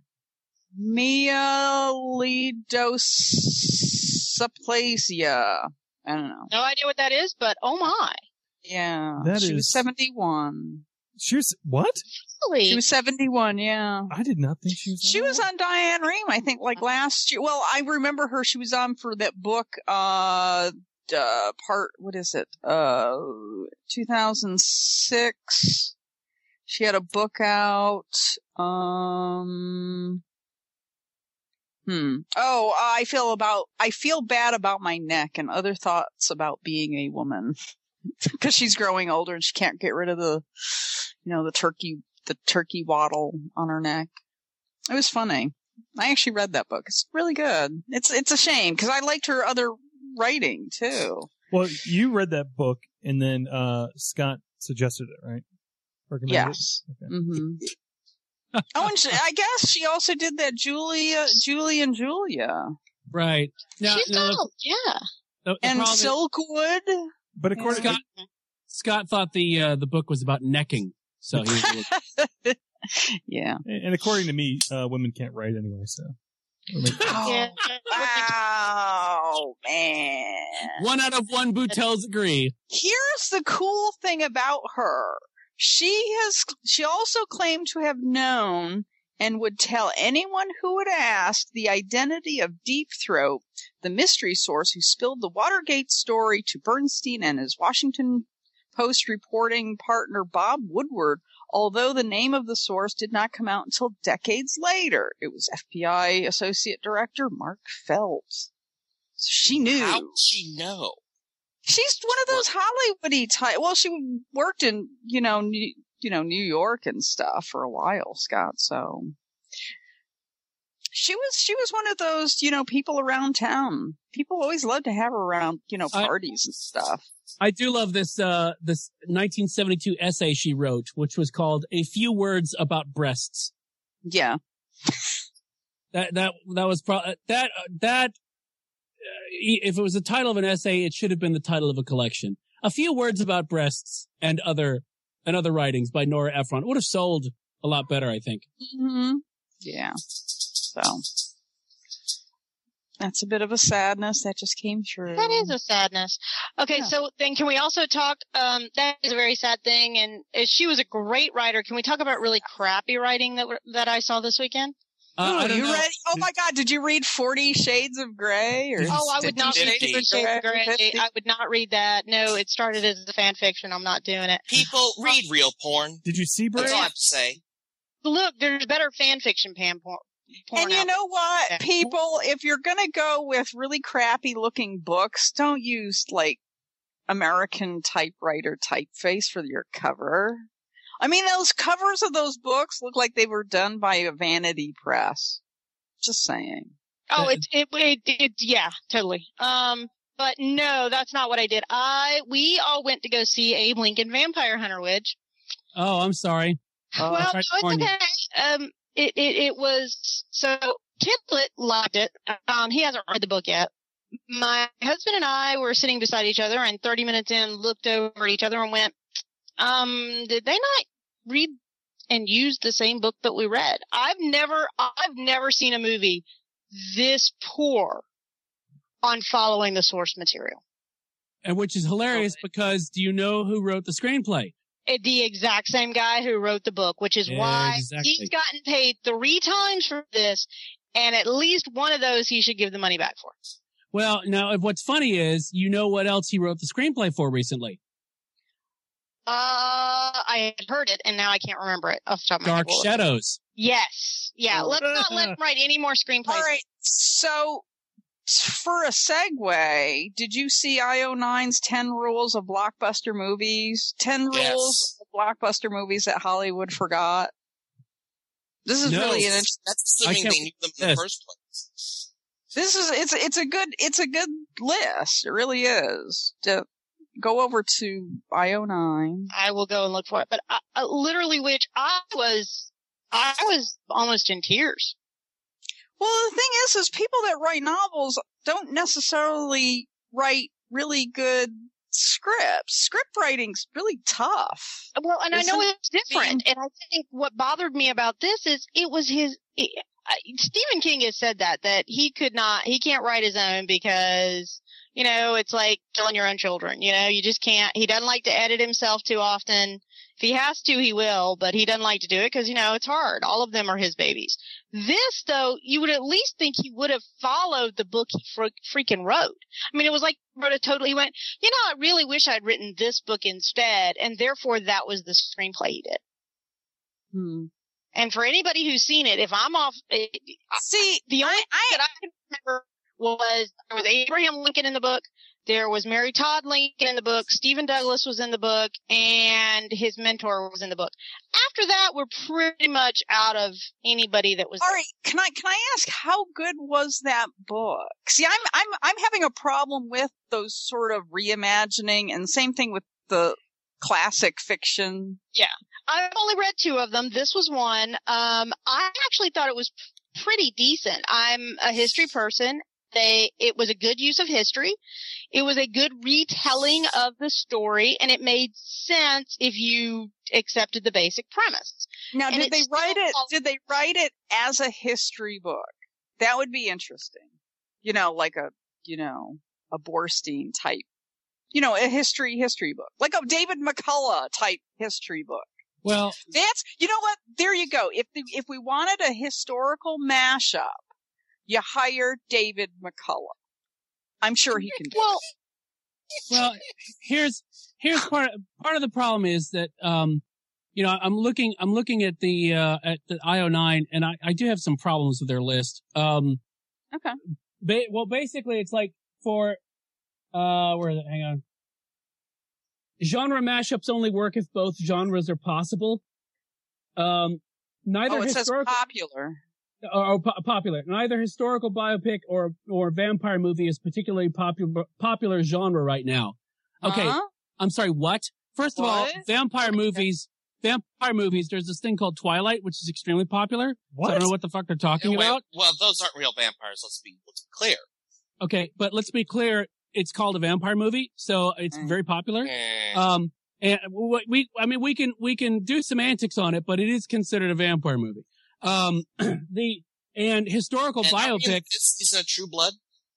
myelodysplasia. I don't know. No idea what that is, but oh my. Yeah, That she was is- seventy-one. She was what? Really? She was seventy-one. Yeah. I did not think she was. She was on Diane Rehm, I think, like last year. Well, I remember her. She was on for that book, uh, uh part, what is it? Uh, two thousand six. She had a book out. Um, hmm. Oh, I feel about, I feel bad about my neck and other thoughts about being a woman. Because she's growing older and she can't get rid of the, you know, the turkey, the turkey waddle on her neck. It was funny. I actually read that book. It's really good. It's it's a shame because I liked her other writing too. Well, you read that book, and then uh, Scott suggested it, right? Recommended it? Yes. Okay. hmm oh, and she, I guess she also did that Julia, Julie and Julia, Right. Now, She's now, got, yeah. the, the and problem is Silkwood. But according Scott, Scott thought the uh, the book was about necking, so he was, Yeah. and according to me, uh, women can't write anyway. So Oh, Yeah. wow, man. one out of one Boutels agree. Here's the cool thing about her. She has, she also claimed to have known and would tell anyone who would ask the identity of Deep Throat, the mystery source who spilled the Watergate story to Bernstein and his Washington Post reporting partner Bob Woodward, although the name of the source did not come out until decades later. It was F B I Associate Director Mark Felt. So she knew. How did she know? She's one of those Hollywoody type. Well, she worked in, you know, New, you know, New York and stuff for a while, Scott. So she was, she was one of those, you know, people around town. People always love to have her around, you know, I- parties and stuff. I do love this uh this nineteen seventy-two essay she wrote, which was called "A Few Words About Breasts." Yeah. That that that was pro- that that uh, if it was the title of an essay, it should have been the title of a collection. A Few Words About Breasts and other and other writings by Nora Ephron. It would have sold a lot better, I think. Mm-hmm. Yeah. So that's a bit of a sadness that just came through. That is a sadness. Okay, Yeah. so then can we also talk, um, that is a very sad thing, and uh, she was a great writer. Can we talk about really crappy writing that w- that I saw this weekend? Uh, Ooh, I don't you know. read? Oh my God! Did you read Forty Shades of Grey? Or Oh, I would not Fifty read Fifty Shades Shades of Grey. Grey. I would not read that. No, it started as a fan fiction. I'm not doing it. People read real porn. did you see Brave? That's all I have to say. Look, there's better fan fiction pan porn. porn And you out know what, Yeah. people? If you're gonna go with really crappy looking books, don't use like American typewriter typeface for your cover. I mean, those covers of those books look like they were done by a vanity press. Just saying. Oh, it, it, it, it, yeah, totally. Um, but no, that's not what I did. I, we all went to go see Abe Lincoln Vampire Hunter, Witch. Oh, I'm sorry. Oh, well, no, tried to it's warn you. okay. Um, it, it, it was, so Kiplet liked it. Um, he hasn't read the book yet. My husband and I were sitting beside each other and thirty minutes in looked over at each other and went, um, did they not read and use the same book that we read? I've never, I've never seen a movie this poor on following the source material. And which is hilarious because do you know who wrote the screenplay? It- The exact same guy who wrote the book, which is why Exactly. he's gotten paid three times for this, and at least one of those he should give the money back for. Well, now what's funny is you know what else he wrote the screenplay for recently? Uh, I had heard it, and now I can't remember it off the top of my Dark head. Well, Shadows. Yes. Yeah, let's not let him write any more screenplays. All right. So, for a segue, did you see I O nine's ten Rules of Blockbuster Movies? ten Yes. Rules of blockbuster movies that Hollywood forgot? This is No. really an interesting. That's I assuming can't- they knew them in yes. the first place. This is it's it's a good it's a good list. It really is. To go over to I O nine. I will go and look for it. But I, I, literally, which I was, I was almost in tears. Well, the thing is, is people that write novels don't necessarily write really good scripts. Script writing's really tough. Well, and I know Isn't it's different. And I think what bothered me about this is it was his. It, I, Stephen King has said that that he could not, he can't write his own because, you know, it's like killing your own children. You know, you just can't. He doesn't like to edit himself too often. If he has to, he will, but he doesn't like to do it because, you know, it's hard. All of them are his babies. This, though, you would at least think he would have followed the book he fr- freaking wrote. I mean, it was like he wrote a totally, he went, you know, I really wish I'd written this book instead, and therefore that was the screenplay he did. Hmm. And for anybody who's seen it, if I'm off, it, See, the only I, thing that I can remember was there was Abraham Lincoln in the book, there was Mary Todd Lincoln in the book, Stephen Douglas was in the book, and his mentor was in the book. After that, we're pretty much out of anybody that was. all right. Can I can I ask how good was that book? See, I'm I'm I'm having a problem with those sort of reimagining, and same thing with the classic fiction. I've only read two of them. This was one. Um, I actually thought it was pretty decent. I'm a history person. They, it was a good use of history. It was a good retelling of the story, and it made sense if you accepted the basic premise. Now, And did it's they still write it? called- Did they write it as a history book? That would be interesting. You know, like a you know a Borstein type. You know, a history history book, like a David McCullough type history book. Well, That's, you know what? There you go. If the, if we wanted a historical mashup, you hire David McCullough. I'm sure he can do Well, well, here's here's part part of the problem is that um, you know, I'm looking I'm looking at the uh, at the I O nine, and I, I do have some problems with their list. Um, it. Okay. ba- well, basically, it's like for uh, where is it? Hang on. Genre mashups only work if both genres are possible. Um, neither Oh, it says historical popular. or, or po- popular. Neither historical biopic or or vampire movie is particularly popular popular genre right now. Okay, Huh? I'm sorry. What? First of all, What? vampire movies. Vampire movies. There's this thing called Twilight, which is extremely popular. What? So I don't know what the fuck they're talking Wait, about. well, those aren't real vampires. Let's be let's be clear. Okay, but let's be clear. It's called a vampire movie, so it's Mm. very popular. Eh. Um, and what we, I mean, we can, we can do semantics on it, but it is considered a vampire movie. Um, the, and historical And I mean, biopic, is- isn't it True Blood?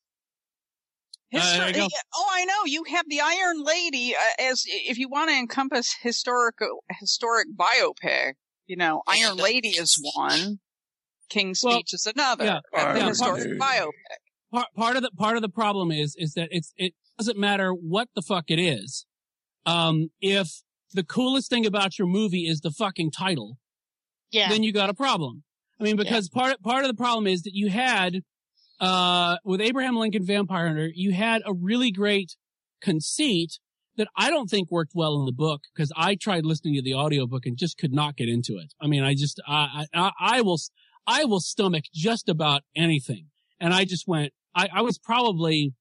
Uh, there you go. Histo- oh, I know. You have the Iron Lady uh, as if you want to encompass historical historic biopic. You know, Iron Lady is one. King's Well, Speech is another. yeah, uh, the yeah, historic biopic. part, part of the, part of the problem is, is that it's, it doesn't matter what the fuck it is. Um, if the coolest thing about your movie is the fucking title, yeah. then you got a problem. I mean, because part, part of the problem is that you had, uh, with Abraham Lincoln Vampire Hunter, you had a really great conceit that I don't think worked well in the book because I tried listening to the audiobook and just could not get into it. I mean, I just, I, I, I will, I will stomach just about anything. And I just went, I, I was probably,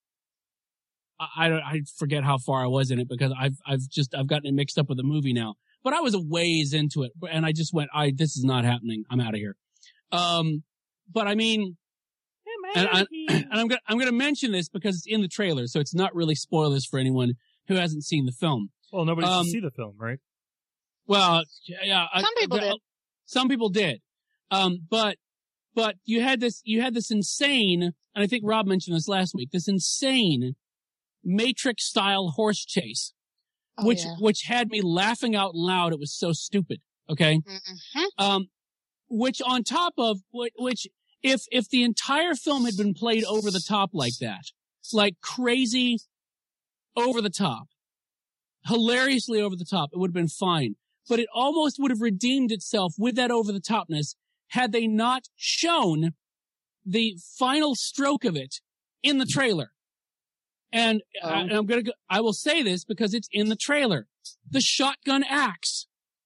I, I, I forget how far I was in it because I've, I've just, I've gotten it mixed up with the movie now, but I was a ways into it and I just went, I, this is not happening. I'm out of here. Um, but I mean, and, I, and I'm gonna, I'm gonna mention this because it's in the trailer, so it's not really spoilers for anyone who hasn't seen the film. Well, nobody Um, can see the film, right? Well, yeah, I- Some people well, did. Some people did. Um, but, but you had this, you had this insane, and I think Rob mentioned this last week, this insane Matrix style horse chase, Oh, which, yeah. which had me laughing out loud. It was so stupid. Okay. Mhm. Um, which on top of, which, which if, if the entire film had been played over the top like that, like crazy over the top, hilariously over the top, it would have been fine. But it almost would have redeemed itself with that over the topness had they not shown the final stroke of it in the trailer. And I, Oh. and I'm gonna go, I will say this because it's in the trailer. The shotgun axe.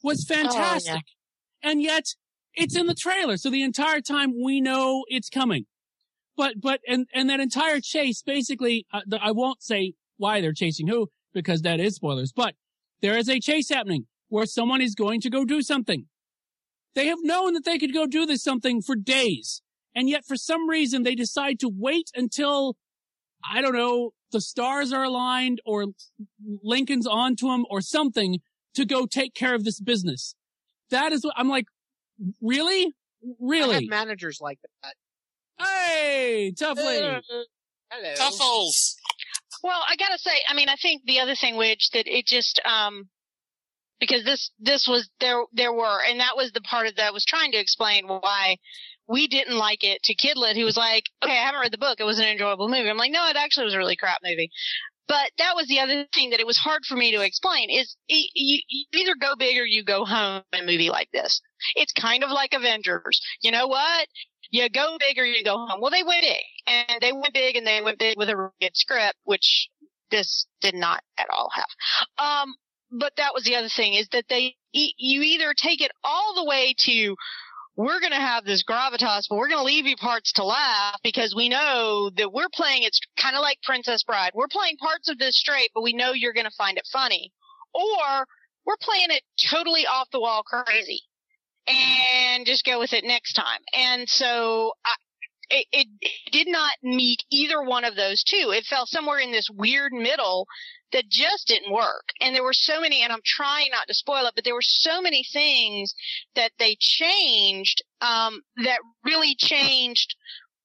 was fantastic. Oh, yeah. And yet it's in the trailer. So the entire time we know it's coming. But, but, and, and that entire chase, basically, uh, the, I won't say why they're chasing who, because that is spoilers, but there is a chase happening where someone is going to go do something. They have known that they could go do this something for days. And yet for some reason they decide to wait until, I don't know, the stars are aligned or Lincoln's onto them or something to go take care of this business. That is what I'm like, really? Really? I have managers like that. Hey, Tuffley. Uh, hello. Tuffles. Well, I gotta say, I mean, I think the other thing, which that it just, um, because this, this was, there, there were, and that was the part of that I was trying to explain why we didn't like it to Kidlet, who was like, okay, I haven't read the book. It was an enjoyable movie. I'm like, no, it actually was a really crap movie. But that was the other thing that it was hard for me to explain is you, you either go big or you go home in a movie like this. It's kind of like Avengers. You know what? You go big or you go home. Well, they went big, and they went big, and they went big with a really good script, which this did not at all have. Um, but that was the other thing is that they, you either take it all the way to, we're going to have this gravitas, but we're going to leave you parts to laugh because we know that we're playing it kind of like Princess Bride. We're playing parts of this straight, but we know you're going to find it funny. Or we're playing it totally off the wall crazy. And just go with it next time. And so I, it, it, it did not meet either one of those two. It fell somewhere in this weird middle that just didn't work. And there were so many, and I'm trying not to spoil it, but there were so many things that they changed um, that really changed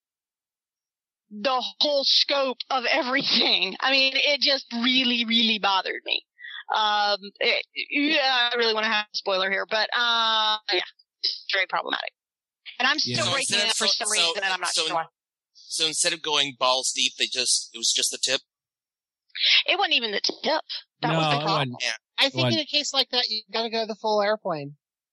the whole scope of everything. I mean, it just really, really bothered me. Um, it, yeah, I really want to have a spoiler here, but, uh, yeah, it's very problematic. And I'm still So breaking instead it of- for so- some reason, so- and I'm not so sure why. So instead of going balls deep, they just, it was just the tip? It wasn't even the tip. That No, was the it problem. wasn't. I think One. in a case like that, you gotta go the full airplane.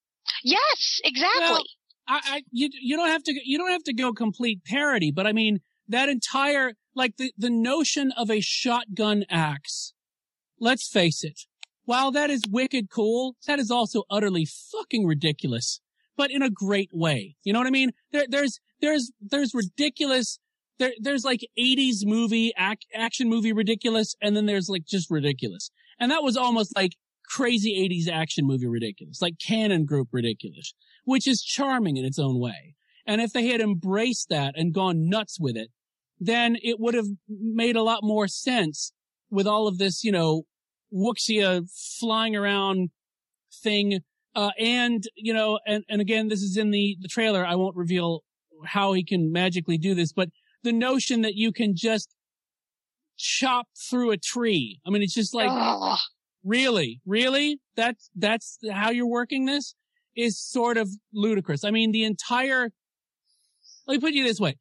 Yes, exactly. Well, I, I, you, you don't have to, you don't have to go complete parody, but I mean, that entire, like the, the notion of a shotgun axe, let's face it, while that is wicked cool, that is also utterly fucking ridiculous, but in a great way. You know what I mean? There, there's, there's, there's ridiculous, there, there's like eighties movie, ac- action movie ridiculous, and then there's like just ridiculous. And that was almost like crazy eighties action movie ridiculous, like Cannon Group ridiculous, which is charming in its own way. And if they had embraced that and gone nuts with it, then it would have made a lot more sense with all of this, you know, Wuxia flying around thing. Uh, and, you know, and, and again, this is in the, the trailer. I won't reveal how he can magically do this, but the notion that you can just chop through a tree. I mean, it's just like, Ugh. really, really? That's, that's how you're working this is sort of ludicrous. I mean, the entire, let me put you this way.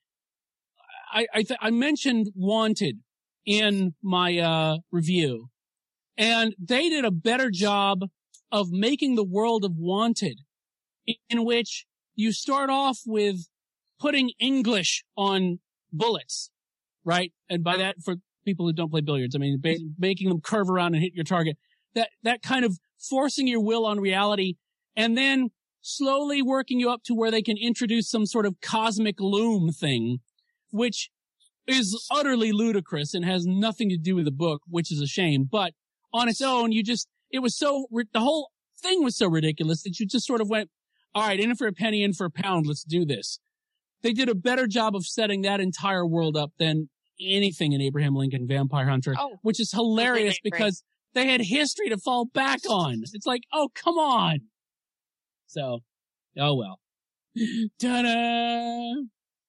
I, I, th- I mentioned Wanted in my, uh, review, and they did a better job of making the world of Wanted, in, in which you start off with putting English on bullets, right? And by that, for people who don't play billiards, I mean, ba- making them curve around and hit your target. That, that kind of forcing your will on reality, and then slowly working you up to where they can introduce some sort of cosmic loom thing, which is utterly ludicrous and has nothing to do with the book, which is a shame. But on its own, you just, it was so, the whole thing was so ridiculous that you just sort of went, all right, in for a penny, in for a pound, let's do this. They did a better job of setting that entire world up than anything in Abraham Lincoln Vampire Hunter, Oh, which is hilarious completely agree. because they had history to fall back on. It's like, oh, come on. So, oh well. Ta-da!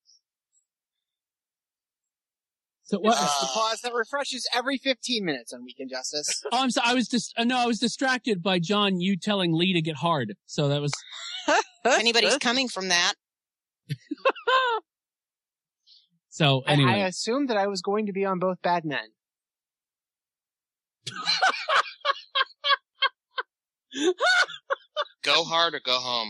So what? It's the Uh, pause that refreshes every fifteen minutes on Weekend Justice. Oh, I'm sorry. I was just, uh, no, I was distracted by John, you telling Lee to get hard. So that was, If anybody's coming from that. so I, I anyway. assumed that I was going to be on both Bad Men. Go hard or go home.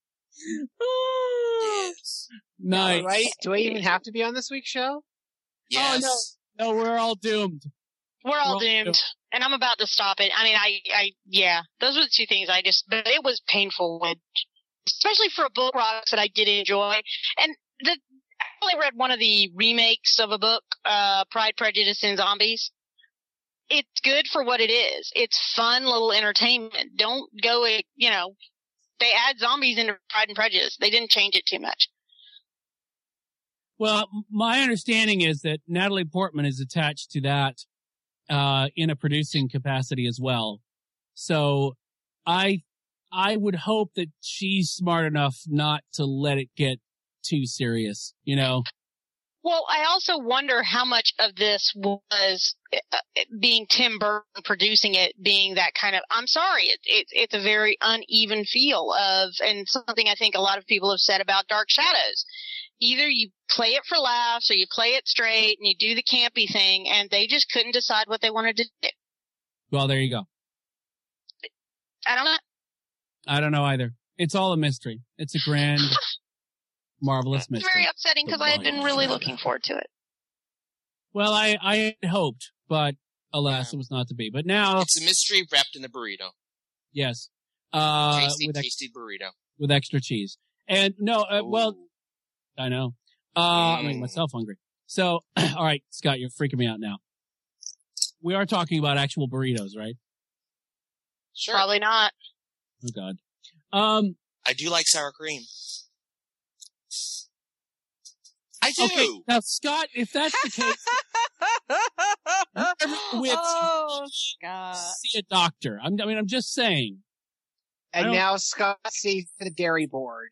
Yes. Nice. Right? Do I even have to be on this week's show? Yes. no. No, we're all doomed. We're all Well, doomed. And I'm about to stop it. I mean, I, I, yeah, those were the two things I just, but it was painful, with, especially for a book, Rocks, that I did enjoy. And the, I only read one of the remakes of a book, uh, Pride, Prejudice, and Zombies. It's good for what it is. It's fun little entertainment. Don't go, you know, they add zombies into Pride and Prejudice. They didn't change it too much. Well, my understanding is that Natalie Portman is attached to that uh in a producing capacity as well. So I I would hope that she's smart enough not to let it get too serious, you know. Well, I also wonder how much of this was uh, being Tim Burton producing it, being that kind of, I'm sorry, it, it, it's a very uneven feel of, and something I think a lot of people have said about Dark Shadows. Either you play it for laughs or you play it straight and you do the campy thing, and they just couldn't decide what they wanted to do. Well, there you go. I don't know. I don't know either. It's all a mystery. It's a grand, marvelous It's mystery. very upsetting because I had been really looking forward to it. Well, I, I had hoped, but alas, Yeah. it was not to be. But now, It's a mystery wrapped in a burrito. yes, uh, tasty, with, ex- tasty burrito. with extra cheese. And no, uh, well, Ooh. I know. Uh, I'm making Mm. myself hungry. So, all right, Scott, you're freaking me out now. We are talking about actual burritos, right? Sure. Probably not. Oh God. Um, I do like sour cream. I do. okay, now Scott, if that's the case, with- oh, Scott. see a doctor. I'm, I mean, I'm just saying. I And don't- now Scott safe for the dairy board.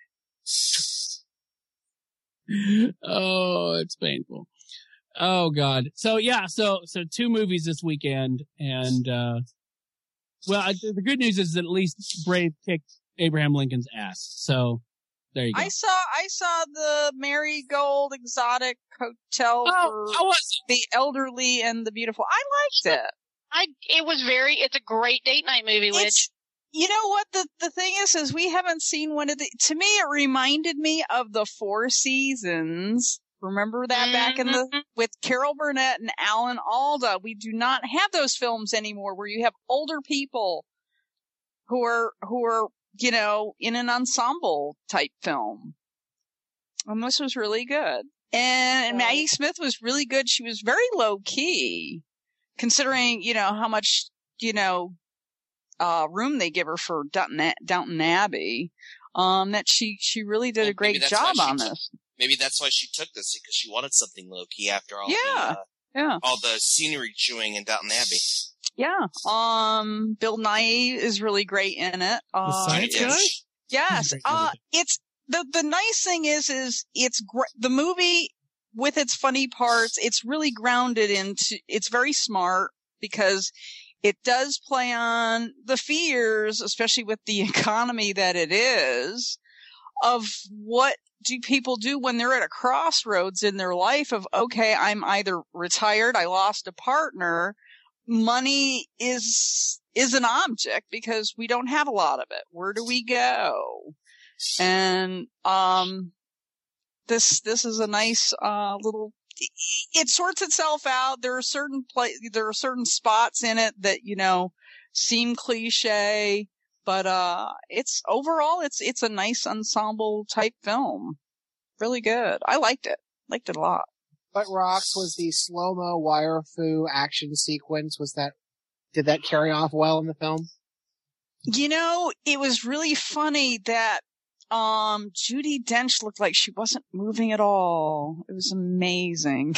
Oh, it's painful. Oh God. So yeah, so so two movies this weekend, and uh well, I, the good news is that at least Brave kicked Abraham Lincoln's ass. So there you go. I saw I saw the Marigold Exotic Hotel Oh, for how was the elderly and the beautiful. I liked it. I, it was very, it's a great date night movie, which, It's, you know what the the thing is is we haven't seen one of the. To me, it reminded me of the Four Seasons. Remember that back in the Mhm. with Carol Burnett and Alan Alda. We do not have those films anymore where you have older people who are who are you know in an ensemble type film. And this was really good. And, and Maggie Smith was really good. She was very low key, considering you know how much you know uh room they give her for Downton, Downton Abbey. Um, that she she really did Well, a great maybe that's job why she on took- this. Maybe that's why she took this, because she wanted something low key after all Yeah. the uh, Yeah. all the scenery chewing in Downton Abbey. Yeah. Um, Bill Nye is really great in it. The Uh, science Yeah. guy? yes. Great Uh, movie. it's the the nice thing is is it's gr- the movie with its funny parts. It's really grounded into. It's very smart because it does play on the fears, especially with the economy that it is, of what do people do when they're at a crossroads in their life of, okay, I'm either retired, I lost a partner, money is, is an object because we don't have a lot of it. Where do we go? And, um, this, this is a nice, uh, little, it sorts itself out. There are certain pla- there are certain spots in it that, you know, seem cliche. But, uh, it's overall, it's, it's a nice ensemble type film. Really good. I liked it. Liked it a lot. But Rocks was the slow-mo wire fu action sequence. Was that, did that carry off well in the film? You know, it was really funny that, um, Judi Dench looked like she wasn't moving at all. It was amazing.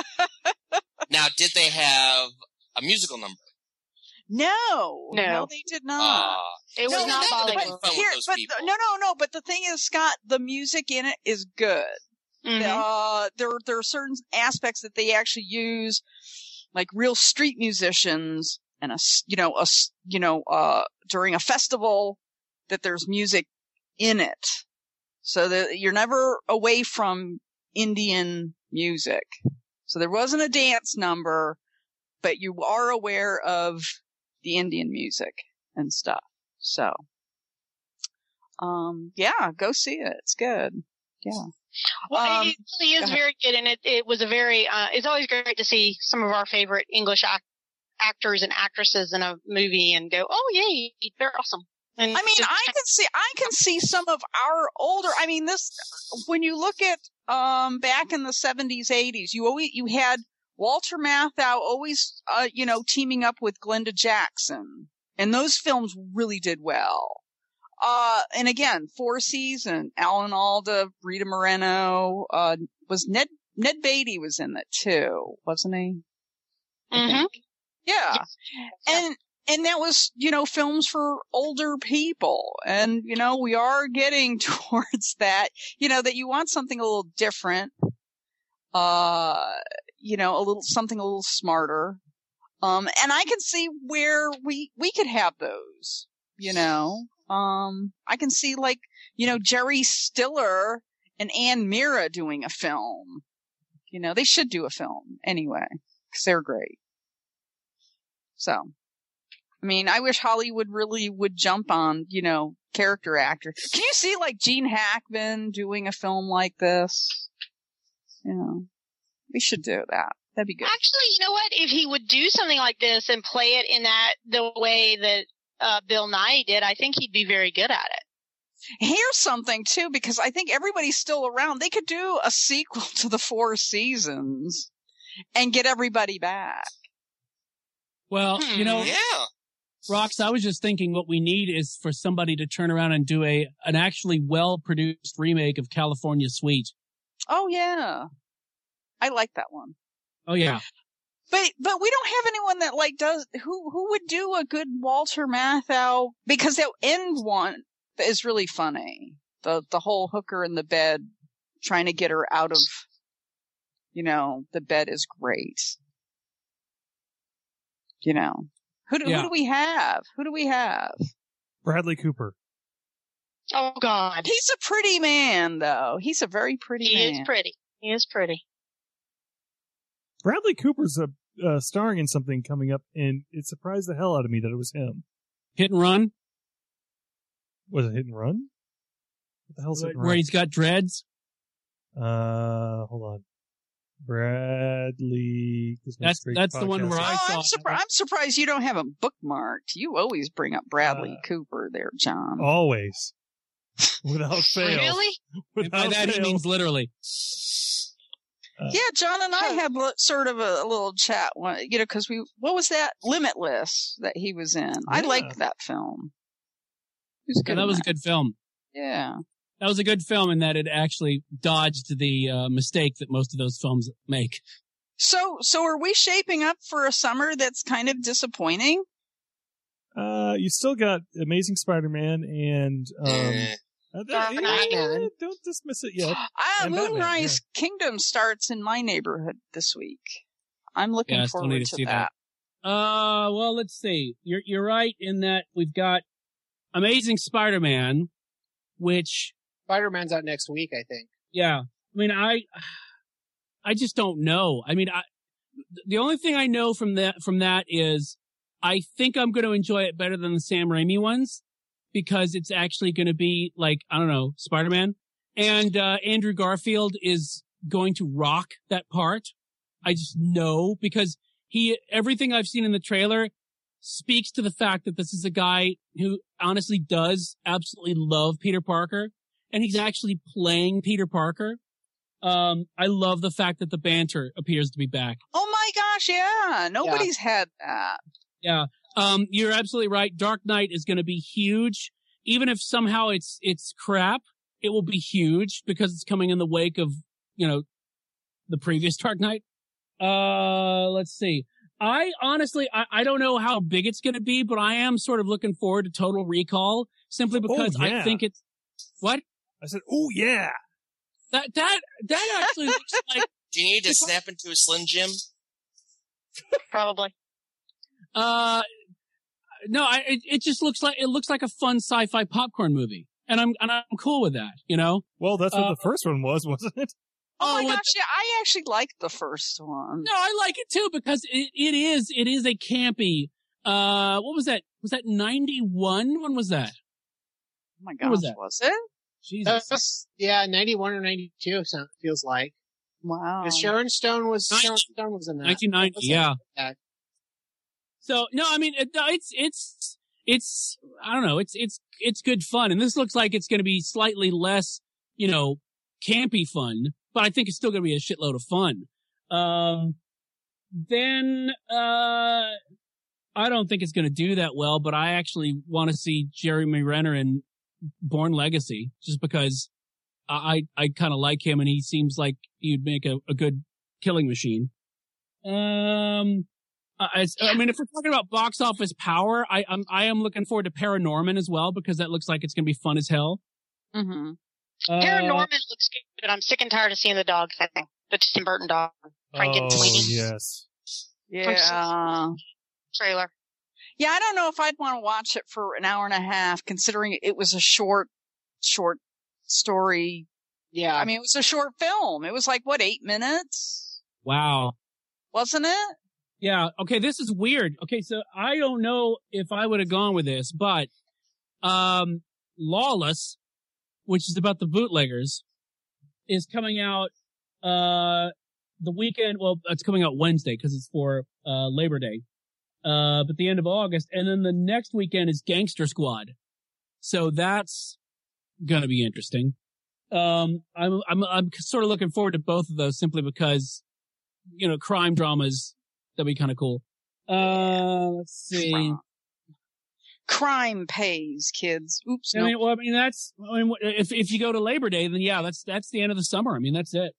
Now, did they have a musical number? No. No. they did not. Uh, it was No, not that would've Bollywood. been fun with Here, those but people. no, no, no. But the thing is, Scott, the music in it is good. Mhm. Uh, there, there are certain aspects that they actually use, like real street musicians, and a, s- you know, a, s- you know, uh, during a festival, that there's music in it, so that you're never away from Indian music. So there wasn't a dance number, but you are aware of the Indian music and stuff. So, um, yeah, go see it. It's good. Yeah. Well, Um, it really go is ahead. very good, and it, it was a very, uh, it's always great to see some of our favorite English actors actors and actresses in a movie and go, oh yay, they're awesome. And I mean, just- I can see, I can see some of our older, I mean, this, when you look at, um, back in the seventies, eighties, you always, you had Walter Matthau always, uh, you know, teaming up with Glenda Jackson. And those films really did well. Uh, and again, Four Seasons, Alan Alda, Rita Moreno, uh, was Ned, Ned Beatty was in it too, wasn't he? I Mhm. think. Yeah. And, and that was, you know, films for older people. And, you know, we are getting towards that, you know, that you want something a little different, uh, you know, a little, something a little smarter. Um, and I can see where we, we could have those, you know. Um, I can see like, you know, Jerry Stiller and Ann Mira doing a film. You know, they should do a film anyway, because they're great. So, I mean, I wish Hollywood really would jump on, you know, character actors. Can you see like Gene Hackman doing a film like this? You know, we should do that. That'd be good. Actually, you know what? If he would do something like this and play it in that the way that uh, Bill Nye did, I think he'd be very good at it. Here's something too, because I think everybody's still around. They could do a sequel to the Four Seasons and get everybody back. Well, you know, Yeah. Rox, I was just thinking what we need is for somebody to turn around and do a an actually well-produced remake of California Suite. Oh yeah. I like that one. Oh, yeah. But but we don't have anyone that like does who who would do a good Walter Matthau, because that end one is really funny. The the whole hooker in the bed trying to get her out of, you know, the bed is great. You know. Who do, Yeah. who do we have? Who do we have? Bradley Cooper. Oh God, He's a pretty man though. He's a very pretty he man. is pretty. He is pretty. Bradley Cooper's a, uh, starring in something coming up, and it surprised the hell out of me that it was him. Hit and Run, Was it Hit and Run? What the hell's Hit and where Run? he's got dreads. Uh, hold on. Bradley. this makes That's- great that's the one podcasting. where I Oh, saw I'm, it. surpri- I'm surprised you don't have him bookmarked. You always bring up Bradley Uh, Cooper there, John. Always. Without fail. Really? And by Without that he fail. means literally. Uh, Yeah, John and I had li- sort of a, a little chat, one, you know, because we, what was that? Limitless that he was in. I Yeah. liked that film. He was Yeah, good. that in was a good film. Yeah. That was a good film in that it actually dodged the uh, mistake that most of those films make. So, so are we shaping up for a summer that's kind of disappointing? Uh, you still got Amazing Spider-Man and, um, Eh. uh, Dark that- Knight. eh, don't dismiss it yet. Ah, And Batman, Moonrise Kingdom starts in my neighborhood this week. I'm looking Yeah, I still forward need to to see that. that. Uh, well, let's see. You're you're right in that we've got Amazing Spider-Man, which, Spider-Man's out next week, I think. yeah, I mean, I, I just don't know. I mean, I, the only thing I know from that from that is I think I'm going to enjoy it better than the Sam Raimi ones because it's actually going to be like, I don't know, Spider-Man, and uh, Andrew Garfield is going to rock that part. I just know because he everything I've seen in the trailer speaks to the fact that this is a guy who honestly does absolutely love Peter Parker, and he's actually playing Peter Parker. Um, I love the fact that the banter appears to be back. Oh my gosh, yeah. Nobody's had that. Yeah. Um, you're absolutely right. Dark Knight is going to be huge. Even if somehow it's, it's crap, it will be huge because it's coming in the wake of, you know, the previous Dark Knight. Uh, let's see. I honestly, I, I don't know how big it's going to be, but I am sort of looking forward to Total Recall simply because Oh, yeah. I think it's, what? I said, oh yeah. That, that, that actually looks like, Do you need to snap into a Slim Jim? Probably. uh, no, I, it, it just looks like, it looks like a fun sci-fi popcorn movie. And I'm, and I'm cool with that, you know? Well, that's what Uh, the first one was, wasn't it? Oh, my what gosh, yeah. I actually liked the first one. No, I like it too because it, it is, it is a campy, uh, what was that? Was that ninety-one? When was that? Oh my What gosh, was that? was it? Jesus. That's, yeah, ninety-one or ninety-two, so it feels like. Wow. Because Sharon Stone was, Nineteen- Sharon Stone was in that. nineteen ninety, What's yeah. that? So no, I mean it, it's it's it's I don't know, it's it's it's good fun, and this looks like it's going to be slightly less, you know, campy fun, but I think it's still going to be a shitload of fun. Um, then uh, I don't think it's going to do that well, but I actually want to see Jeremy Renner in Bourne Legacy, just because I I kind of like him, and he seems like he'd make a, a good killing machine. Um. I, I mean, if we're talking about box office power, I, I'm, I am looking forward to Paranorman as well, because that looks like it's going to be fun as hell. Mm-hmm. Uh, Paranorman looks good, but I'm sick and tired of seeing the dog thing. The Tim Burton dog. Frankenweenie. Oh, yes. Yeah. Trailer. Yeah, I don't know if I'd want to watch it for an hour and a half, considering it was a short, short story. Yeah. I mean, it was a short film. It was like, what, eight minutes? Wow. Wasn't it? Yeah. Okay. This is weird. Okay. So I don't know if I would have gone with this, but, um, Lawless, which is about the bootleggers, is coming out, uh, the weekend. Well, it's coming out Wednesday because it's for, uh, Labor Day, uh, but the end of August. And then the next weekend is Gangster Squad. So that's going to be interesting. Um, I'm, I'm, I'm sort of looking forward to both of those simply because, you know, crime dramas. That'd be kind of cool. Uh, let's see. Crime pays, kids. Oops. I No. mean, well, I mean, that's, I mean, if, if you go to Labor Day, then yeah, that's, that's the end of the summer. I mean, that's it.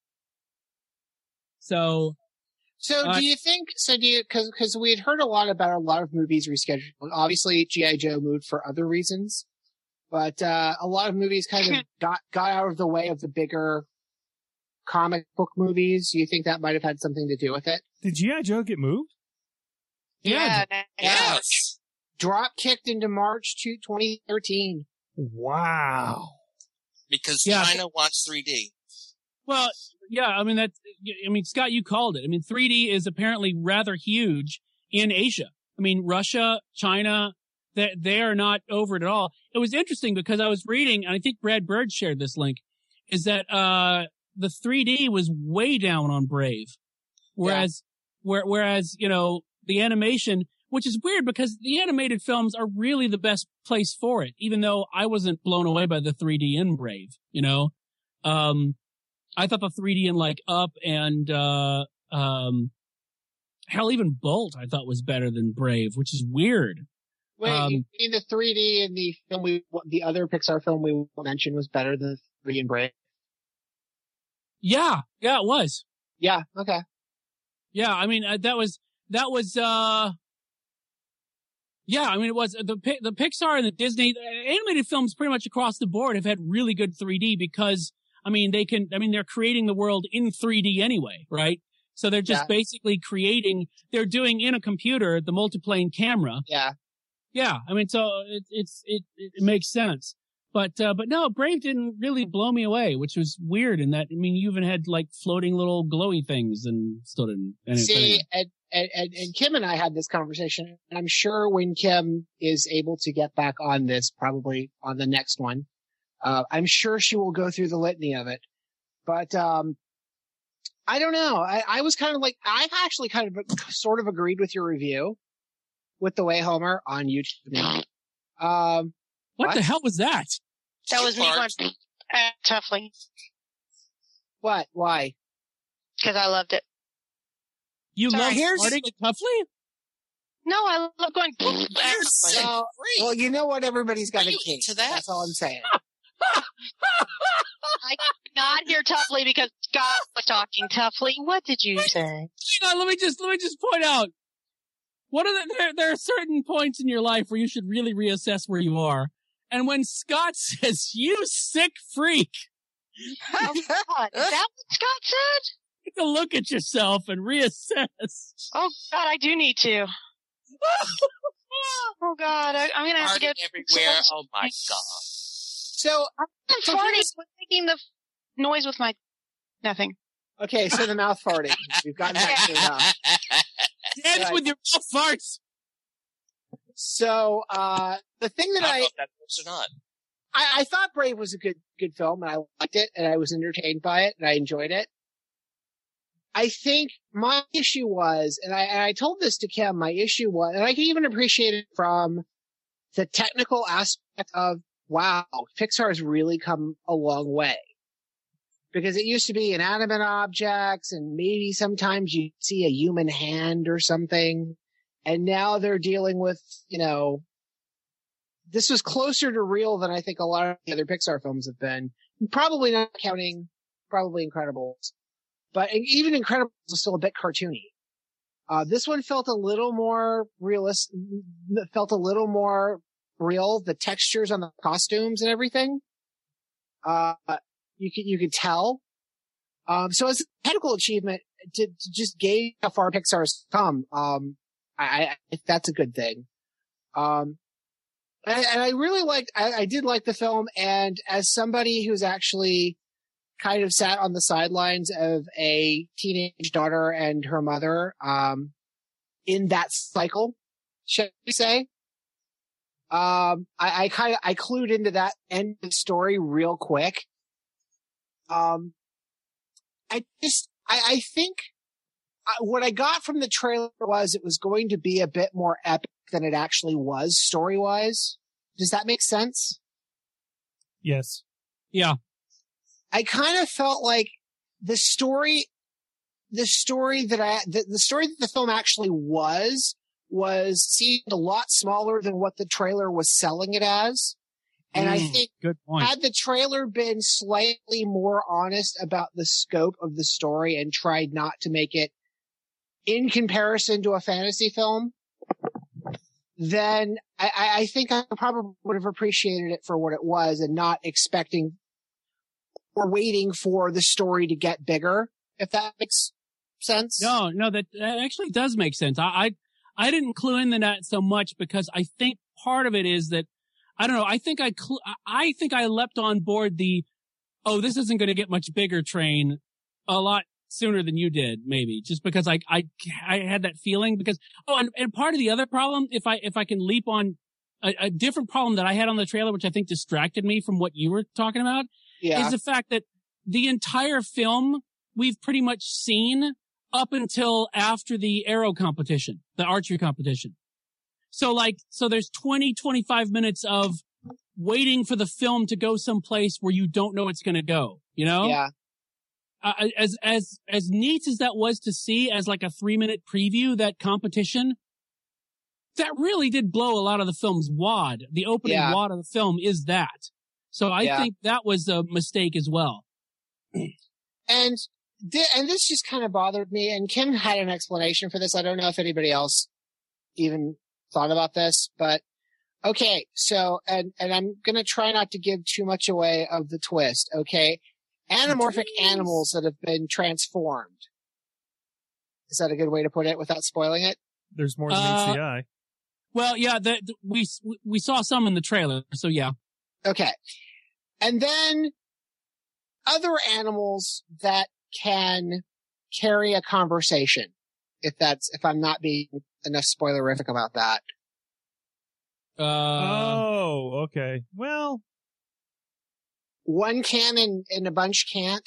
So. So uh, do you think, so do you, cause, cause we had heard a lot about a lot of movies rescheduling. Obviously, G I. Joe moved for other reasons, but, uh, a lot of movies kind of got, got out of the way of the bigger comic book movies. Do you think that might have had something to do with it? Did G I. Joe get moved? yeah. Yeah. Yes. Drop kicked into March to twenty thirteen. Wow. Because Yeah. China wants three D. Well, yeah, I mean, that, I mean, Scott, you called it. I mean, three D is apparently rather huge in Asia. I mean, Russia, China, they, they are not over it at all. It was interesting because I was reading, and I think Brad Bird shared this link, is that, uh, the three D was way down on Brave. Whereas, where, whereas, you know, the animation, which is weird because the animated films are really the best place for it, even though I wasn't blown away by the three D in Brave, you know? Um, I thought the three D in like Up and, uh, um, hell, even Bolt I thought was better than Brave, which is weird. Wait, Um, you mean the three D in the film we, the other Pixar film we mentioned was better than three D in Brave? Yeah, yeah, it was. Yeah, okay. Yeah, I mean, uh, that was, that was, uh, yeah, I mean, it was the, the Pixar and the Disney uh, animated films pretty much across the board have had really good three D because, I mean, they can, I mean, they're creating the world in three D anyway, right? So they're just Yeah. basically creating, they're doing in a computer the multiplane camera. Yeah. Yeah, I mean, so it, it's, it, it makes sense. But, uh, but no, Brave didn't really blow me away, which was weird in that, I mean, you even had like floating little glowy things and still didn't. And See, and, and, and Kim and I had this conversation, and I'm sure when Kim is able to get back on this, probably on the next one, uh, I'm sure she will go through the litany of it. But, um, I don't know. I, I was kind of like, I've actually kind of sort of agreed with your review with The Way Homer on YouTube. Um, what, what? the hell was that? That was me going, Parts. uh, toughly. what? Why? Because I loved it. You Sorry, love here's- farting at Tuffley? No, I love going, You're toughly. so Well, great. well, you know what? Everybody's got Are a you kink. into that? That's all I'm saying. I could not hear toughly because Scott was talking toughly. What did you say? Hang on, let me just, let me just point out. What are the, there, there are certain points in your life where you should really reassess where you are. And when Scott says, you sick freak, Oh, God. Is that what Scott said? take a look at yourself and reassess. Oh, God, I do need to. Oh, God, I, I'm going to have to Farting get everywhere. Oh my god. So, I'm So farting here's- with making the noise with my nothing. okay, so the mouth farting. We've gotten that cleared up. Dance Right. with your mouth farts. So, uh, the thing that I don't I, know if that works or not. I, I thought Brave was a good, good film, and I liked it, and I was entertained by it, and I enjoyed it. I think my issue was, and I, and I told this to Kim, my issue was, and I can even appreciate it from the technical aspect of, wow, Pixar has really come a long way. Because it used to be inanimate objects and maybe sometimes you see a human hand or something. And now they're dealing with, you know, this was closer to real than I think a lot of the other Pixar films have been. Probably not counting, probably Incredibles. But even Incredibles is still a bit cartoony. Uh, this one felt a little more realistic, felt a little more real. The textures on the costumes and everything. Uh, you could, you could tell. Um, so as a technical achievement to, to just gauge how far Pixar has come, um, I, I, that's a good thing. Um, and, and I really liked, I, I did like the film. And as somebody who's actually kind of sat on the sidelines of a teenage daughter and her mother, um, in that cycle, shall we say, um, I, I kind of, I clued into that end of the story real quick. Um, I just, I, I think I, what I got from the trailer was it was going to be a bit more epic than it actually was story-wise. Does that make sense? Yes. Yeah. I kind of felt like the story, the story that I, the, the story that the film actually was, was seemed a lot smaller than what the trailer was selling it as. And mm, I think good point. Had the trailer been slightly more honest about the scope of the story and tried not to make it in comparison to a fantasy film, then I, I think I probably would have appreciated it for what it was and not expecting or waiting for the story to get bigger, if that makes sense. No, no, that, that actually does make sense. I, I, I didn't clue into that so much because I think part of it is that I don't know. I think I, cl- I think I leapt on board the, oh, this isn't going to get much bigger train a lot sooner than you did, maybe, just because I, I, I had that feeling because, oh, and, and part of the other problem, if I, if I can leap on a, a different problem that I had on the trailer, which I think distracted me from what you were talking about, yeah. is the fact that the entire film we've pretty much seen up until after the arrow competition, the archery competition. So like, so there's twenty, twenty-five minutes of waiting for the film to go someplace where you don't know it's going to go, you know? Yeah. Uh, as, as, as neat as that was to see as like a three minute preview, that competition, that really did blow a lot of the film's wad. The opening yeah. wad of the film is that. So I yeah. think that was a mistake as well. And, th- and this just kind of bothered me, and Kim had an explanation for this. I don't know if anybody else even thought about this, but okay. So, and, and I'm going to try not to give too much away of the twist. Okay. Anamorphic animals that have been transformed. Is that a good way to put it without spoiling it? There's more than Uh, meets the eye. Well, yeah, the, the, we, we saw some in the trailer. So yeah. Okay. And then other animals that can carry a conversation. If that's, if I'm not being enough spoilerific about that. Uh, oh, okay. Well, one can and, and a bunch can't.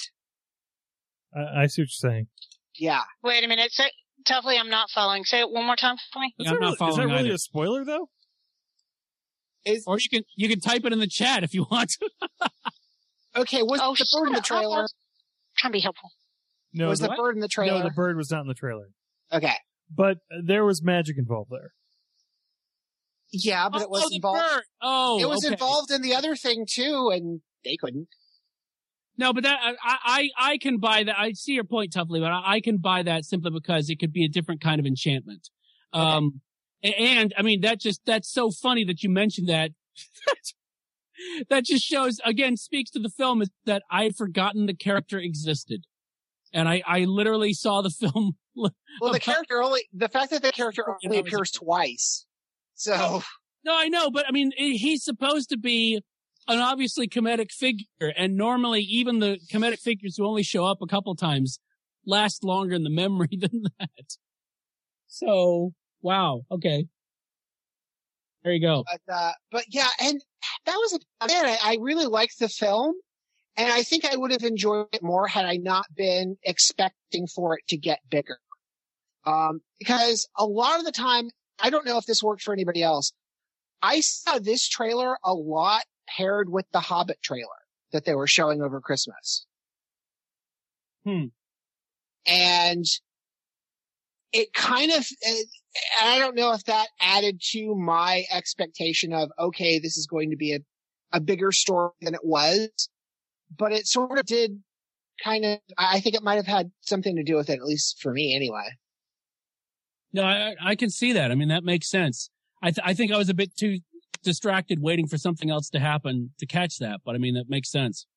I, I see what you're saying. Yeah. Wait a minute. Say, Tuffley, I'm not following. Say it one more time for me. Is I'm that, not really, is following that really either. a spoiler though? Is, or you can, you can type it in the chat if you want to. okay, was Oh, the bird in the shut up. trailer? I'm trying to be helpful. No, Was the the, bird in the trailer? no, the bird was not in the trailer. Okay. But there was magic involved there. Yeah, but oh, it was oh, the involved. bird. Oh, It was okay. involved in the other thing too, and they couldn't. No, but that, I, I, I can buy that. I see your point, Tuffley, but I, I can buy that simply because it could be a different kind of enchantment. Okay. Um, and I mean, that just, that's so funny that you mentioned that. That just shows, again, speaks to the film is that I had forgotten the character existed. And I, I literally saw the film. Well, the about- character only, the fact that the character You only know, it's- appears twice. So, No, I know, but I mean, it, he's supposed to be an obviously comedic figure. And normally even the comedic figures who only show up a couple times last longer in the memory than that. So, wow. Okay. There you go. but, uh, but yeah, and that was about it. I, I really liked the film. And I think I would have enjoyed it more had I not been expecting for it to get bigger. Um, because a lot of the time, I don't know if this worked for anybody else. I saw this trailer a lot paired with the Hobbit trailer that they were showing over Christmas. Hmm. And it kind of, I don't know if that added to my expectation of, okay, this is going to be a, a bigger story than it was, but it sort of did kind of, I think it might have had something to do with it, at least for me anyway. No, I, I can see that. I mean, that makes sense. I, th- I think I was a bit too distracted waiting for something else to happen to catch that, but I mean, that makes sense.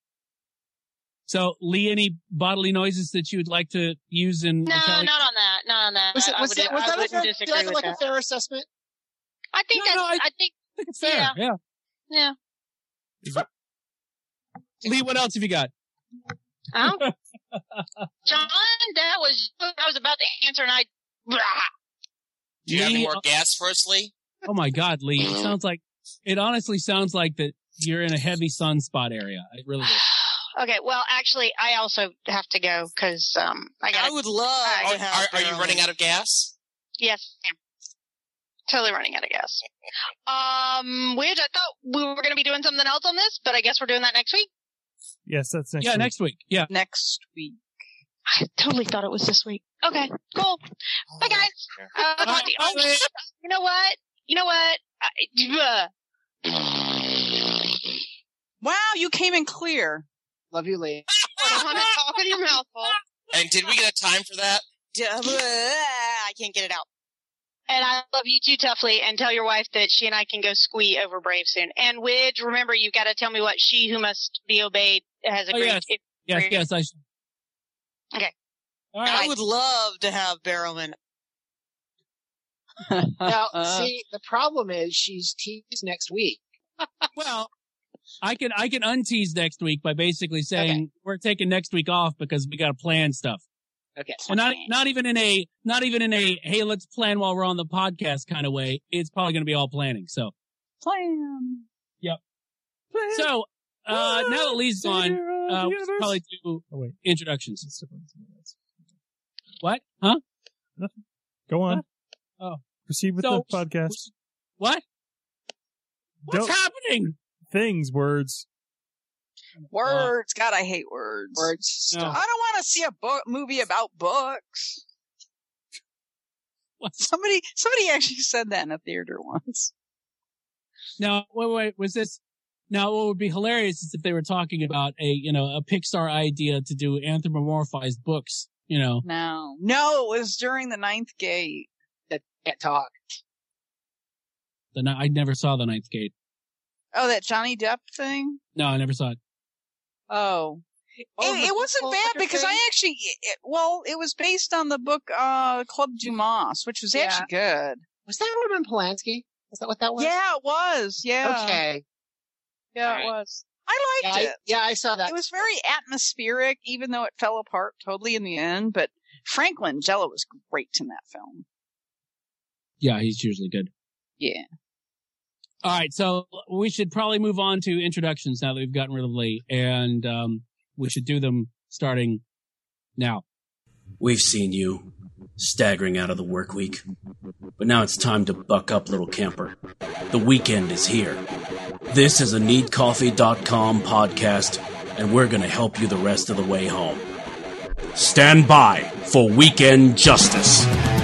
So, Lee, any bodily noises that you would like to use in? No, Italian? not on that. Not on that. Was, it, I, was, would, that, was I that a wouldn't fair, disagree like, with like that. a fair assessment? I think No, that's, no, I- I think, I think it's fair. Yeah. Yeah. yeah. Lee, what else have you got? Huh? John, that was, I was about to answer and I, Do you have any Lee, more uh, gas for us, Lee? Oh my God, Lee! It sounds like it. Honestly, sounds like that you're in a heavy sunspot area. It really is. Okay, well, actually, I also have to go because um, I got. I would love Are, to have are, are you Barrowman. running out of gas? Yes, I am. Totally running out of gas. Um, which I thought we were going to be doing something else on this, but I guess we're doing that next week. Yes, that's next Yeah, week. next week. Yeah. next week? I totally thought it was this week. Okay, cool. Bye, guys. Uh, I'll talk to you. Bye, Oh, Lee. you know what? You know what? I, uh, Wow, you came in clear. Love you, Lee. hold on, talk with your mouth full. And did we get a time for that? I can't get it out. And I love you too, Toughly, and tell your wife that she and I can go squee over Brave soon. And Widge, remember, you've got to tell me what she who must be obeyed has Oh, agreed yes. to. Yes, yes, I. Okay. All I right. would love to have Barrowman. Now, Uh, see, the problem is she's teased next week. Well, I can I can untease next week by basically saying Okay. we're taking next week off because we got to plan stuff. Okay. And not not even in a not even in a hey, let's plan while we're on the podcast kind of way. It's probably going to be all planning. So Plan. Yep. Plan. so uh now that Lee's gone, uh, we should probably do Oh, wait. introductions. What? Huh? Go on. What? Oh. Proceed with So- the podcast. What? What's Don't- happening? Things, words. Words. God, I hate words. Words. No. I don't want to see a book movie about books. What? Somebody, somebody actually said that in a theater once. Now, wait, wait, was this? Now, what would be hilarious is if they were talking about a, you know, a Pixar idea to do anthropomorphized books, you know. No, no, it was during the Ninth Gate. That can't talk. The, ni- I never saw The Ninth Gate. Oh, that Johnny Depp thing. No, I never saw it. Oh, Oh, it, the it wasn't full bad fucker because thing? I actually, it, well, it was based on the book uh Club Dumas, which was Yeah. actually good. Was that Roman Polanski? Was that what that was? Yeah, it was. Yeah, Okay. yeah, Alright. it was. I Yeah, liked I, it. yeah, I saw that. It was very atmospheric, even though it fell apart totally in the end. But Frank Langella was great in that film. Yeah, he's usually good. Yeah. All right, so we should probably move on to introductions now that we've gotten rid of Lee, and um, we should do them starting now. We've seen you staggering out of the work week, but now it's time to buck up, little camper. The weekend is here. This is a need coffee dot com podcast, and we're going to help you the rest of the way home. Stand by for Weekend Justice.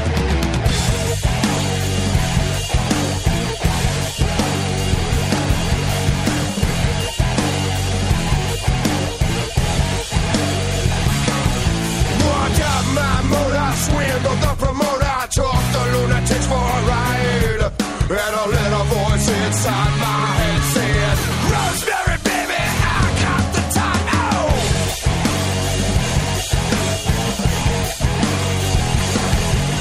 Walk out my motor, swindled the promoter, took the lunatics for a ride. And a little voice inside my head said, Rosemary, baby, I got the time. Oh!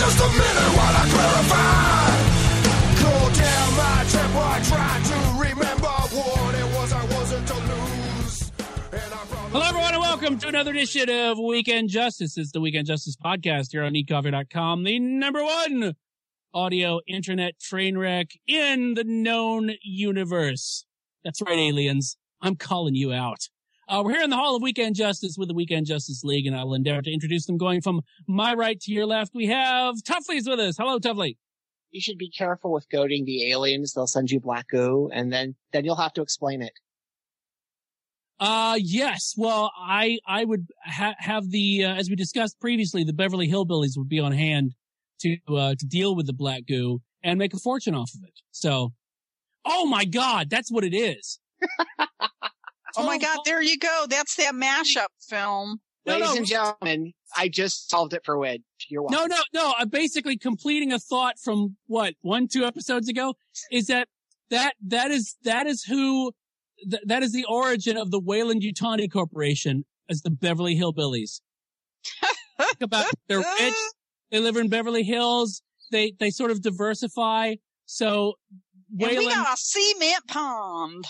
just a minute while I clarify. Cool down my temper, I try to remember what it was I wasn't to lose. And I brought Hello, everyone, and welcome to another edition of Weekend Justice. It's the Weekend Justice podcast here on need coffee dot com, the number one audio internet train wreck in the known universe. That's right, aliens. I'm calling you out. Uh, we're here in the Hall of Weekend Justice with the Weekend Justice League, and I'll endeavor to introduce them going from my right to your left. We have Tuffley's with us. Hello, Tuffley. You should be careful with goading the aliens. They'll send you black goo, and then, then you'll have to explain it. Uh, yes. Well, I, I would ha- have the, uh, as we discussed previously, the Beverly Hillbillies would be on hand to, uh, to deal with the black goo and make a fortune off of it. So, oh my God, that's what it is. Oh my God, there you go. That's that mashup film. No, Ladies no. and gentlemen, I just solved it for Wedge. You're welcome. No, no, no. I'm basically completing a thought from what, one, two episodes ago is that, that, that is, that is who, th- that is the origin of the Wayland Yutani Corporation as the Beverly Hillbillies. Think about it. They're rich. They live in Beverly Hills. They, they sort of diversify. So And we Wayland, got a cement pond.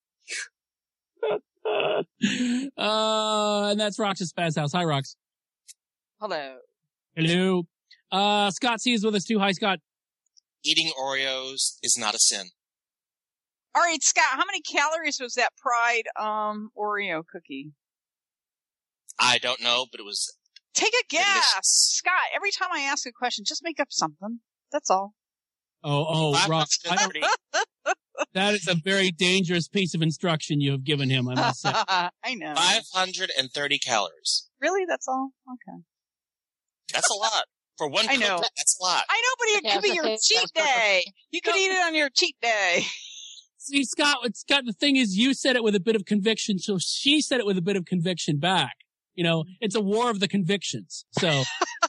uh, and that's Rox's Spaz House. Hi, Rox. Hello. Hello. Uh, Scott C is with us too. Hi, Scott. Eating Oreos is not a sin. All right, Scott, how many calories was that Pride um Oreo cookie? I don't know, but it was Take a guess. delicious. Scott, every time I ask a question, just make up something. That's all. Oh, oh, Rox. I- five hundred thirty That is a very dangerous piece of instruction you have given him, I must say. I know. five hundred thirty calories. Really? That's all? Okay. That's a lot. For one I cook, know. that's a lot. I know, but it Yeah, could be that's your okay. cheat That's day. You could eat it on your cheat day. See, Scott, Scott, the thing is, you said it with a bit of conviction, so she said it with a bit of conviction back. You know, it's a war of the convictions. So,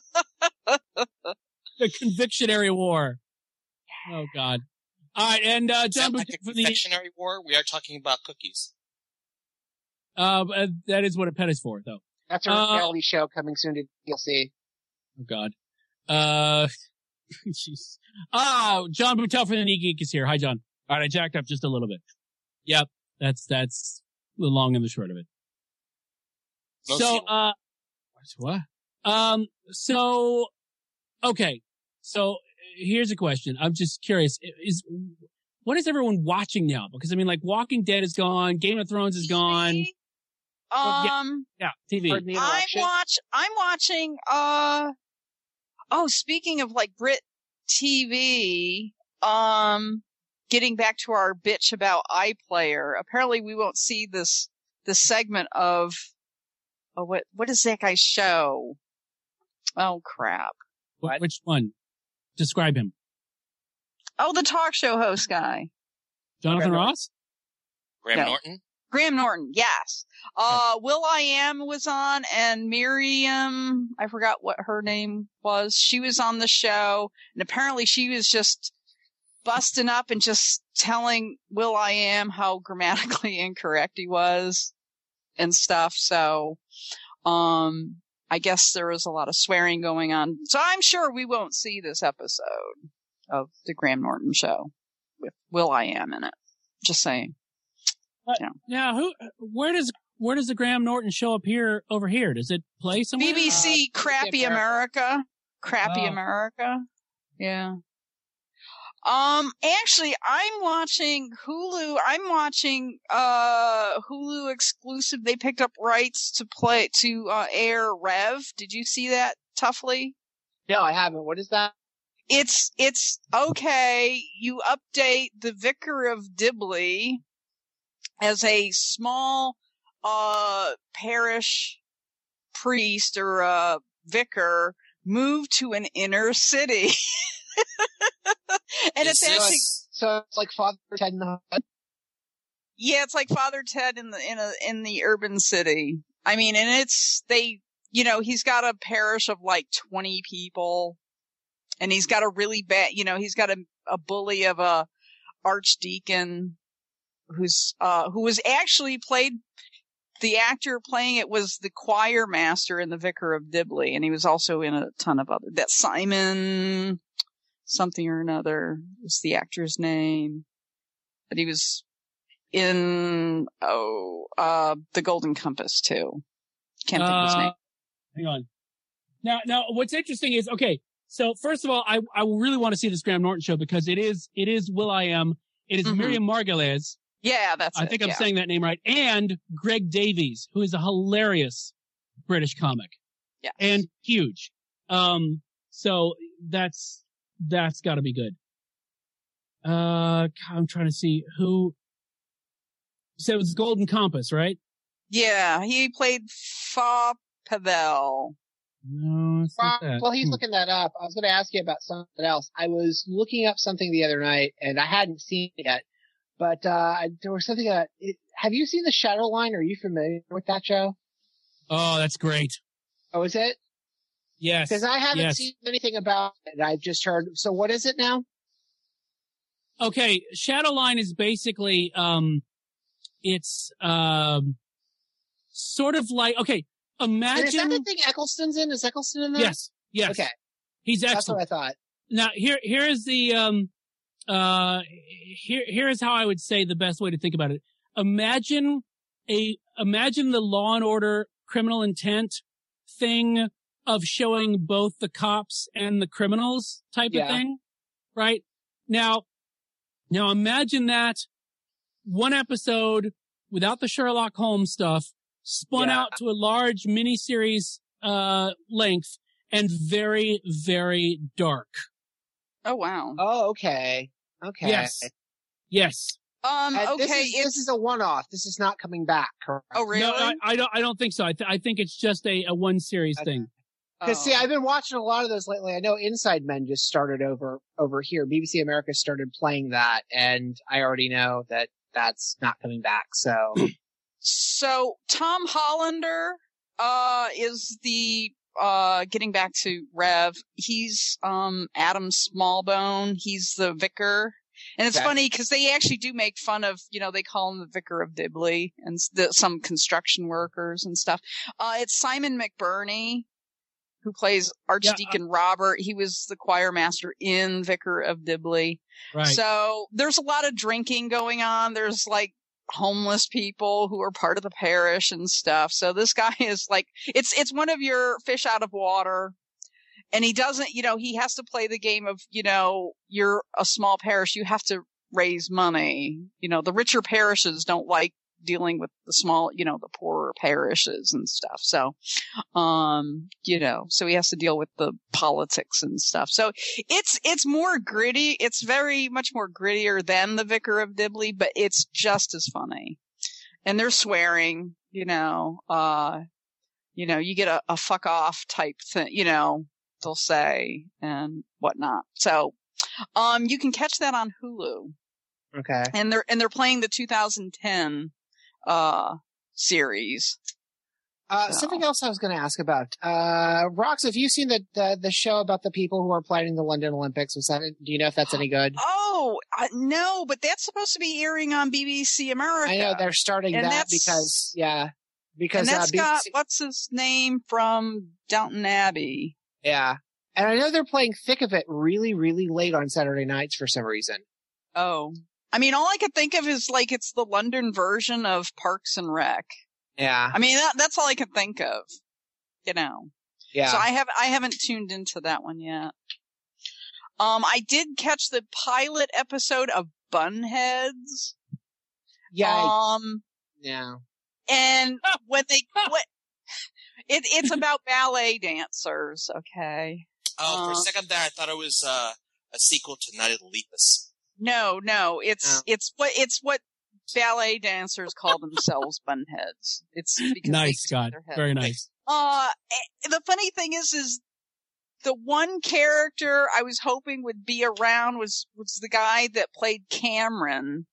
the convictionary war. Oh, God. All right, and uh, Is that John like Boutin a for the, confectionery war? We are talking about cookies. uh, uh, that is what a pet is for, though. That's a Uh, reality show coming soon to D L C. Oh, God. Uh, jeez. Ah, John Boutin for the Neat Geek is here. Hi, John. All right, I jacked up just a little bit. Yep, that's, that's the long and the short of it. Most So, people- uh, what? Um, so, okay. So, here's a question. I'm just curious. Is, what is everyone watching now? Because, I mean, like, Walking Dead is gone. Game of Thrones is gone. Oh, yeah. Um, Yeah, T V. Pardon the I'm interruption. watch. I'm watching. Uh, oh, speaking of like Brit T V. Um, getting back to our bitch about iPlayer. Apparently, we won't see this this segment of. Oh, what what is that guy's show? Oh crap! Wh- Which one? Describe him. Oh, the talk show host guy, Jonathan Okay. Ross? Graham No. Norton? Graham Norton. Yes. Uh, Will I Am was on, and Miriam. I forgot what her name was. She was on the show, and apparently she was just busting up and just telling Will I Am how grammatically incorrect he was and stuff. So, um, I guess there was a lot of swearing going on. So I'm sure we won't see this episode of the Graham Norton show with Will I Am in it. Just saying. Yeah, who, where does, where does the Graham Norton show appear over here? Does it play somewhere? B B C Uh, Crappy America. America. Crappy Oh. America. Yeah. Um, actually, I'm watching Hulu. I'm watching, uh, Hulu exclusive. They picked up rights to play, to, uh, air Rev. Did you see that, Tuffley? No, I haven't. What is that? It's, it's okay. You update the Vicar of Dibley as a small, uh, parish priest or, uh, vicar moved to an inner city. And Is it's actually, this- So it's like Father Ted in the Hood. yeah, it's like Father Ted in the, in a, in the urban city. I mean, and it's, they, you know, he's got a parish of like twenty people, and he's got a really bad, you know, he's got a, a bully of a archdeacon who's, uh, who was actually played, the actor playing it was the choir master in The Vicar of Dibley, and he was also in a ton of other. That Simon something or another is the actor's name, but he was in oh uh The Golden Compass too. Can't think of his Uh, name. Hang on. Now, now, what's interesting is, okay, so first of all, I, I really want to see this Graham Norton show because it is, it is Will.i.am. It is Mhm. Miriam Margolyes. Yeah, that's I it, think I'm yeah. saying that name right. And Greg Davies, who is a hilarious British comic. Yeah. And huge. Um, so that's, that's gotta be good. Uh, I'm trying to see who, so it was Golden Compass, right? Yeah, he played Fa Pavel. No, it's not that. Well, he's Hmm. looking that up. I was going to ask you about something else. I was looking up something the other night, and I hadn't seen it yet. But uh there was something. Uh, it, have you seen the Shadowline? Are you familiar with that show? Oh, that's great. Oh, is it? Yes. Because I haven't yes. seen anything about it. I've just heard. So what is it now? Okay, Shadowline is basically, um, it's, um, sort of like, okay, And is that imagine, the thing Eccleston's in? Is Eccleston in that? yes, yes. Okay. He's That's excellent. what I thought. Now, here, here is the, um, uh, here, here is how I would say the best way to think about it. Imagine a, imagine the Law and Order Criminal Intent thing of showing both the cops and the criminals type Yeah. of thing, right? Now, now imagine that one episode without the Sherlock Holmes stuff spun Yeah. out to a large miniseries, uh, length and very, very dark. Oh wow. Oh, okay. Okay. Yes. Yes. Um. Uh, Okay. This is, it's this is a one-off. This is not coming back, correct? oh really? No, I, I don't, I don't think so. I, th- I think it's just a, a one series Okay. thing. Because Oh. see, I've been watching a lot of those lately. I know Inside Men just started over over here. B B C America started playing that, and I already know that that's not coming back. So So Tom Hollander uh is the uh getting back to Rev. He's um Adam Smallbone. He's the vicar. And it's Okay. funny because they actually do make fun of, you know, they call him the Vicar of Dibley and s- the, some construction workers and stuff. Uh it's Simon McBurney who plays Archdeacon Robert. He was the choir master in Vicar of Dibley. Right. So there's a lot of drinking going on. There's like homeless people who are part of the parish and stuff. So this guy is like, it's, it's one of your fish out of water. And he doesn't, you know, he has to play the game of, you know, you're a small parish. You have to raise money. You know, the richer parishes don't like dealing with the small, you know, the poorer parishes and stuff. So, um, you know, so he has to deal with the politics and stuff. So it's, it's more gritty. It's very much more grittier than the Vicar of Dibley, but it's just as funny. And they're swearing, you know, uh, you know, you get a, a fuck off type thing, you know, they'll say and whatnot. So, um, you can catch that on Hulu. okay. And they're, and they're playing the two thousand ten, uh, series. Uh, So- something else I was going to ask about. Uh, Rox, have you seen the, the the show about the people who are planning the London Olympics? Was that? Do you know if that's any good? Oh, uh, no, but that's supposed to be airing on B B C America. I know they're starting And that that's- because yeah, because and that's uh, B B C, got, what's his name from Downton Abbey? yeah, and I know they're playing Thick of It really really late on Saturday nights for some reason. Oh. I mean, all I could think of is like it's the London version of Parks and Rec. Yeah, I mean, that, that's all I could think of, you know. yeah. So I have I haven't tuned into that one yet. Um, I did catch the pilot episode of Bunheads. yeah, I- Um, yeah. and when they what it it's about ballet dancers. Okay. Oh, for a Uh, second there, I thought it was uh, a sequel to Night of the Lepus. No, no, it's No. it's what it's what ballet dancers call themselves, Bunheads. It's because they Nice, stick Scott. their head. Very nice. Uh, eh, the funny thing is, is the one character I was hoping would be around was, was the guy that played Cameron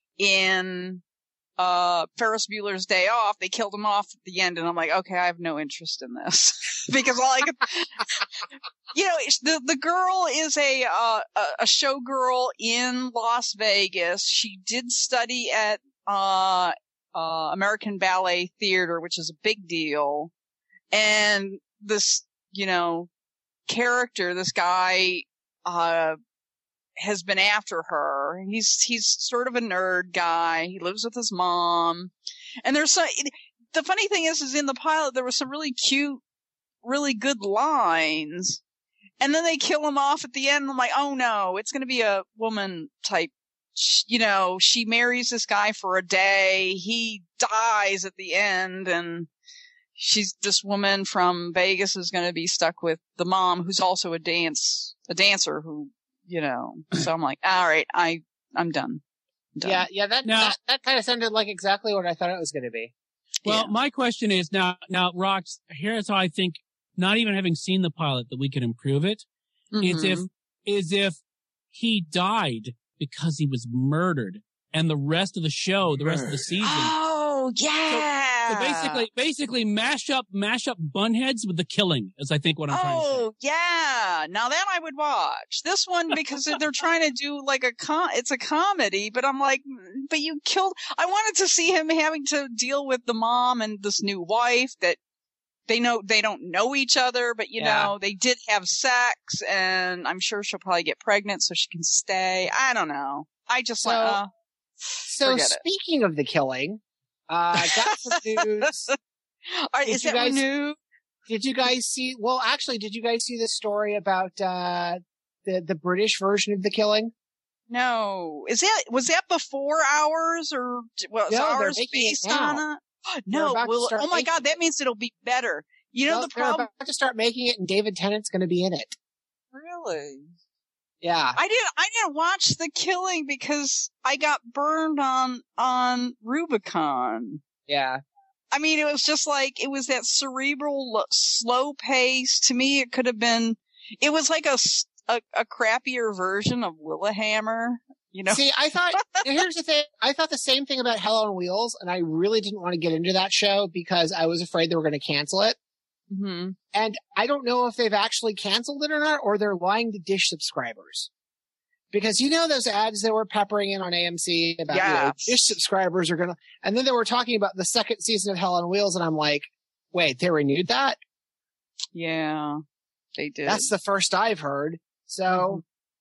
in, uh, Ferris Bueller's Day Off. They killed him off at the end, and I'm like, okay, I have no interest in this. because all I could, you know, it's- the, the girl is a, uh, a, a showgirl in Las Vegas. She did study at, uh, uh, American Ballet Theater, which is a big deal. And this, you know, character, this guy, uh, has been after her. He's, he's sort of a nerd guy. He lives with his mom. And there's some, the funny thing is, is in the pilot, there was some really cute, really good lines. And then they kill him off at the end. I'm like, oh no, it's going to be a woman type. You know, she marries this guy for a day. He dies at the end, and she's this woman from Vegas is going to be stuck with the mom, who's also a dance, a dancer who, you know, so I'm like, all right, I, I'm done. I'm done. Yeah. Yeah. That, Now- that, that kind of sounded like exactly what I thought it was going to be. Well, Yeah. my question is now, now, Rox, here's how I think, not even having seen the pilot, that we could improve it, is Mhm. if, is if he died because he was murdered, and the rest of the show, the rest of the season. Oh, yeah. So basically, basically mash up, mash up bunheads with the killing, is I think what I'm trying to say. Oh, yeah. Now that I would watch. This one, because they're trying to do like a com, it's a comedy, but I'm like, but you killed, I wanted to see him having to deal with the mom and this new wife that they know, they don't know each other, but you Yeah. know, they did have sex, and I'm sure she'll probably get pregnant so she can stay. I don't know. I just So- like, uh, So Forget it. speaking of the killing, uh, got some news. all right, Did is you that guys- new? Did you guys see, well, actually, did you guys see the story about, uh, the, the British version of the killing? No. Is that, was that before ours, or was No, they're ours making it based now. on it? They're No, about to well, start oh my making God, that means it'll be better. You know Well, the they're problem? about to start making it, and David Tennant's going to be in it. Really? Yeah. I didn't, I didn't watch The Killing because I got burned on, on Rubicon. Yeah. I mean, it was just like, it was that cerebral, lo- slow pace. To me, it could have been, it was like a, s- a, a crappier version of Lillehammer, you know? See, I thought, here's the thing. I thought the same thing about Hell on Wheels, and I really didn't want to get into that show because I was afraid they were going to cancel it. hmm And I don't know if they've actually canceled it or not, or they're lying to Dish subscribers. Because you know those ads that were peppering in on A M C about, you know, Yes. Dish subscribers are gonna, and then they were talking about the second season of Hell on Wheels, and I'm like, wait, they renewed that? Yeah, they did. That's the first I've heard. So, Mhm.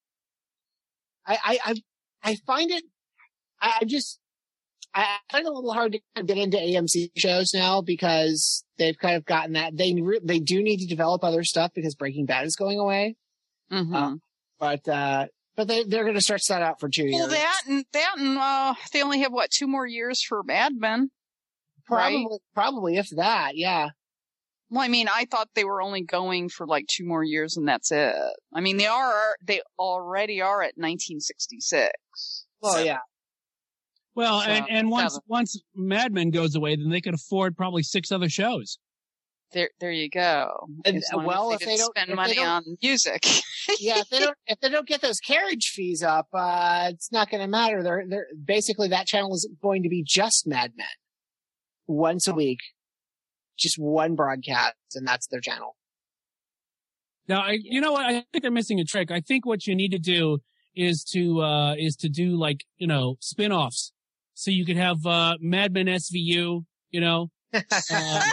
I, I, I, I find it, I, I just, I find it a little hard to kind of get into A M C shows now because they've kind of gotten that, they, re- they do need to develop other stuff because Breaking Bad is going away. Mhm. Uh, But, uh, but they, they're going to stretch that out for two years. Well, that and that and uh, they only have what two more years for Mad Men. probably, right? probably if that, yeah. Well, I mean, I thought they were only going for like two more years and that's it. I mean, they are they already are at nineteen sixty-six. Well, Seven. yeah. Well, So, and, and once, seven. once Mad Men goes away, then they could afford probably six other shows. There, there you go. And, As long well, as if they, they didn't don't- spend if they money don't- on music. Yeah, if they don't, if they don't get those carriage fees up, uh, it's not going to matter. They're, they're, basically that channel is going to be just Mad Men. Once a week. Just one broadcast, and that's their channel. Now, I, you know what? I think they're missing a trick. I think what you need to do is to, uh, is to do like, you know, spin-offs. So you could have, uh, Mad Men S V U, you know, uh,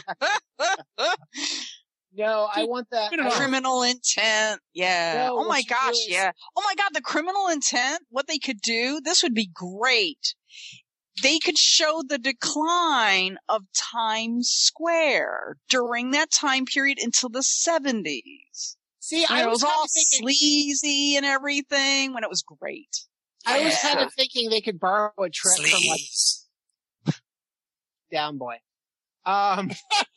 No, I want that. Spin it I off. want- Criminal Intent. Yeah. No, oh what my you do gosh. is- Yeah. Oh my God. The Criminal Intent, what they could do, this would be great. They could show the decline of Times Square during that time period until the seventies. See, You I know, it was, was kind all of thinking, sleazy and everything when it was great. I was kind Yeah. of thinking they could borrow a trick from like Sleaze. Down Boy. Um,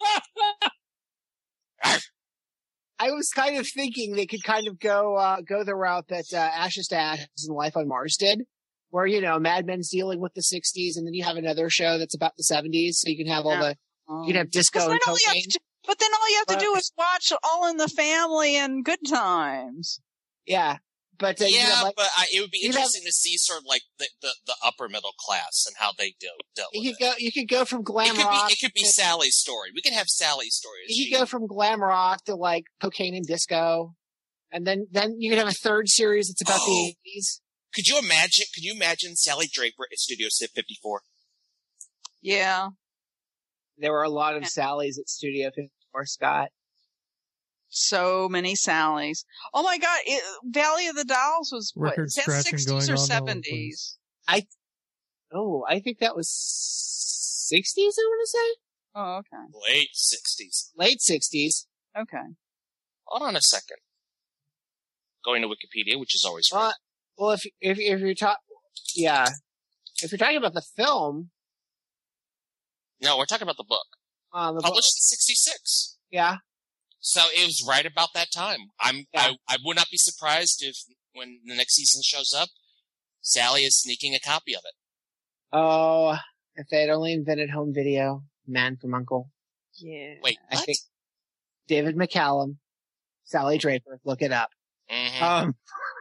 I was kind of thinking they could kind of go, uh, go the route that, uh, Ashes to Ashes and Life on Mars did, where, you know, Mad Men's dealing with the sixties and then you have another show that's about the seventies, so you can have all Yeah. the, you can have disco But and then all you have cocaine. to, but then all you have to But- do is watch All in the Family and Good Times. Yeah. But, uh, you yeah, have like, but I, it would be you'd have- interesting to see sort of like the, the, the upper middle class and how they deal, dealt with you it. could go, you could go from It glam could rock. be, it could be to- Sally's story. We could have Sally's story. You She- could go from glam rock to like cocaine and disco. And then, then you could have a third series that's about Oh. the eighties. Could you imagine? Could you imagine Sally Draper at Studio fifty-four? Yeah. There were a lot of Sallys at Studio fifty-four, Scott. So many Sallys. Oh my God. It, Valley of the Dolls was what? Record Is that scratching sixties going or on all over the seventies? I, oh, I think that was sixties, I want to say? Oh, okay. Late sixties. Late sixties. Okay. Hold on a second. Going to Wikipedia, which is always right. Well, well, if, if, if you're talking, yeah. If you're talking about the film. No, we're talking about the book. Uh, the Published book, in sixty-six. yeah. So it was right about that time. I'm, Yeah. I, I would not be surprised if when the next season shows up, Sally is sneaking a copy of it. Oh, if they had only invented home video, Man from Uncle. Yeah. Wait, I what? think David McCallum, Sally Draper, look it up. Mhm. Um,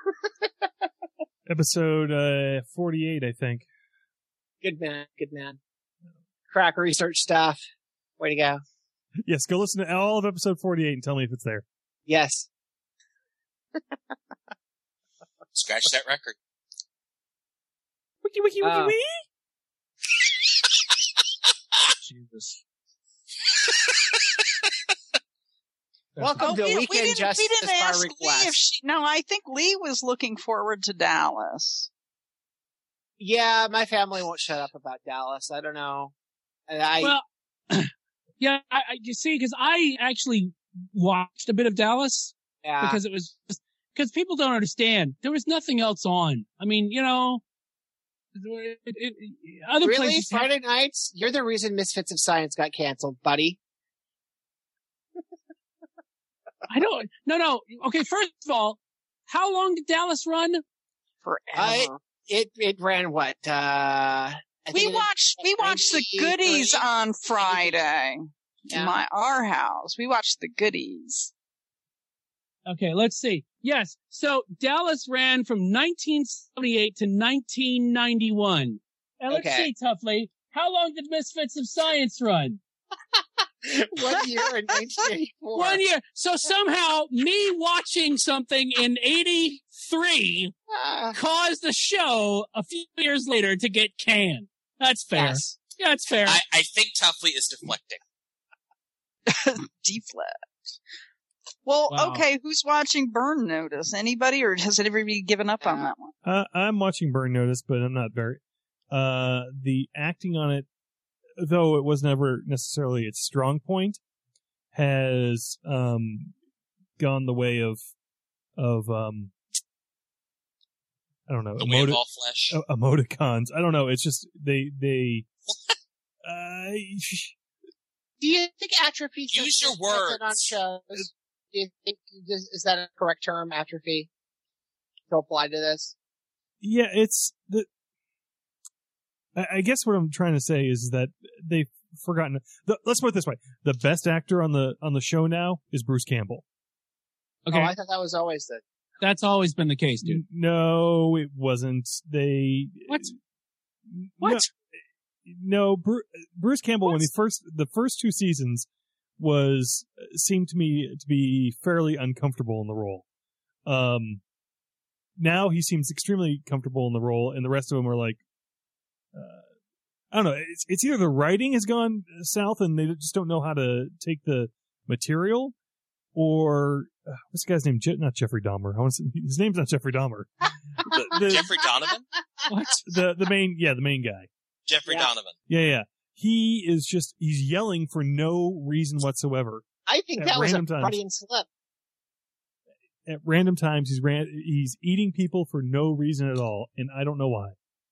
Episode uh, forty-eight, I think. good man, good man. Crack research stuff. Way to go. Yes, go listen to all of episode forty-eight and tell me if it's there. Yes. Scratch that record. Wiki, wiki, wiki, Uh, wiki. Jesus. Welcome Oh, to we, we Weekend didn't, Justice we didn't by ask Lee request. if she, no, I think Lee was looking forward to Dallas. Yeah, my family won't shut up about Dallas. I don't know. And I, Well, yeah, I, I you see, because I actually watched a bit of Dallas yeah. because it was because people don't understand. There was nothing else on. I mean, you know, it, it, it, other Really? places. have- Friday nights? You're the reason Misfits of Science got canceled, buddy. I don't. No, no. Okay, first of all, how long did Dallas run? Forever. I- It, it ran what, uh, I we think it was watched, we watched the ninety-three. goodies on Friday. Yeah. My, our house. We watched the goodies. Okay, let's see. Yes, so Dallas ran from nineteen seventy-eight to nineteen ninety-one. And let's Okay. see, Toughly, how long did Misfits of Science run? One year in nineteen eighty-four. One year. So somehow me watching something in eighty-three Ah, caused the show a few years later to get canned. That's fair. yes. Yeah, that's fair. I, I think Toughly is deflecting. Deflect. Well, Wow. okay, who's watching Burn Notice? Anybody, or has everybody given up on that one? Uh, I'm watching Burn Notice, but I'm not very. Uh, the acting on it, though it was never necessarily its strong point, has um gone the way of of um I don't know The way of emoti- all flesh. uh, emoticons. I don't know. It's just they they. uh, Do you think atrophy Use your on words. shows? Do you think, is, is that a correct term, atrophy, to apply to this? Yeah, it's the. I I guess what I'm trying to say is that they've forgotten. The, let's put it this way: the best actor on the on the show now is Bruce Campbell. okay, Oh, I thought that was always the. that's always been the case, dude. No, it wasn't. They What? No, What? no, Bruce, Bruce Campbell when What? he first the first two seasons was seemed to me to be fairly uncomfortable in the role. Um, now he seems extremely comfortable in the role, and the rest of them are like, uh, I don't know. It's it's either the writing has gone south and they just don't know how to take the material, or uh, what's the guy's name? Je- not Jeffrey Dahmer. I want to say, his name's not Jeffrey Dahmer. the, the, Jeffrey Donovan? What? the the main yeah the main guy. Jeffrey Yeah. Donovan. Yeah, yeah. He is just, he's yelling for no reason whatsoever. I think At that was a random times. Freudian slip. At random times, he's ran, he's eating people for no reason at all, and I don't know why.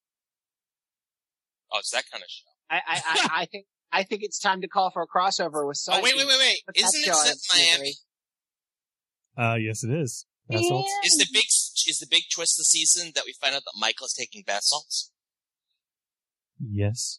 Oh, it's that kind of show. I, I, I, I think I think it's time to call for a crossover with Oh, Psyche. wait, wait, wait, wait. Put that Isn't it show on set its in Miami? misery. Uh, yes, it is. Bath salts. Is the big is the big twist this season that we find out that Michael is taking bath salts? Yes.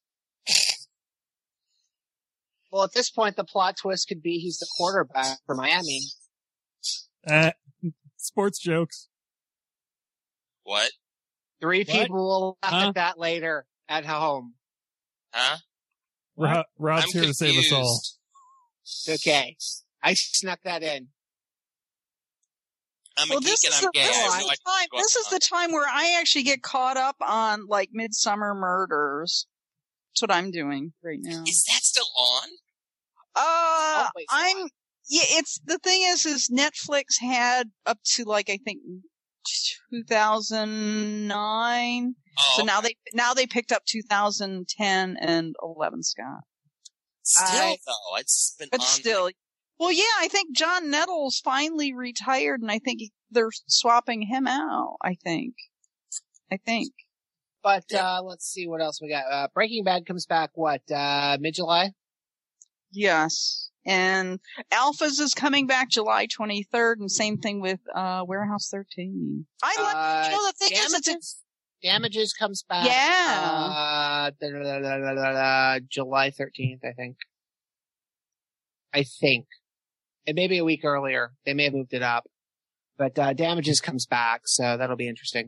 Well, at this point, the plot twist could be he's the quarterback for Miami. Uh, sports jokes. What? Three What? people will laugh Huh? at that later at home. Huh? Rob, Rob's I'm here to save us all. confused. It's okay. I snuck that in. I'm a Well, geek this and is, I'm the, gay. I this, have is no the idea time, what's this is going the time where I actually get caught up on like Midsummer Murders. That's what I'm doing right now. Is that still on? Uh, Always I'm, on. yeah, it's, the thing is, is Netflix had up to like, I think, two thousand nine. Oh, So now they, now they picked up two thousand ten and eleven, Scott. still I- though, it's been But on. still, well, yeah, I think John Nettles finally retired, and I think he, they're swapping him out. I think, I think. But Yeah. uh, let's see what else we got. Uh, Breaking Bad comes back what uh, mid July? Yes, and Alphas is coming back July twenty-third, and same thing with uh, Warehouse thirteen. I like, Uh, you know, the thing is, it's a, Damages, Damages comes back. Yeah. Uh, da- da- da- da- da- da- da, July thirteenth, I think. I think. It may be a week earlier. They may have moved it up. But uh, Damages comes back, so that'll be interesting.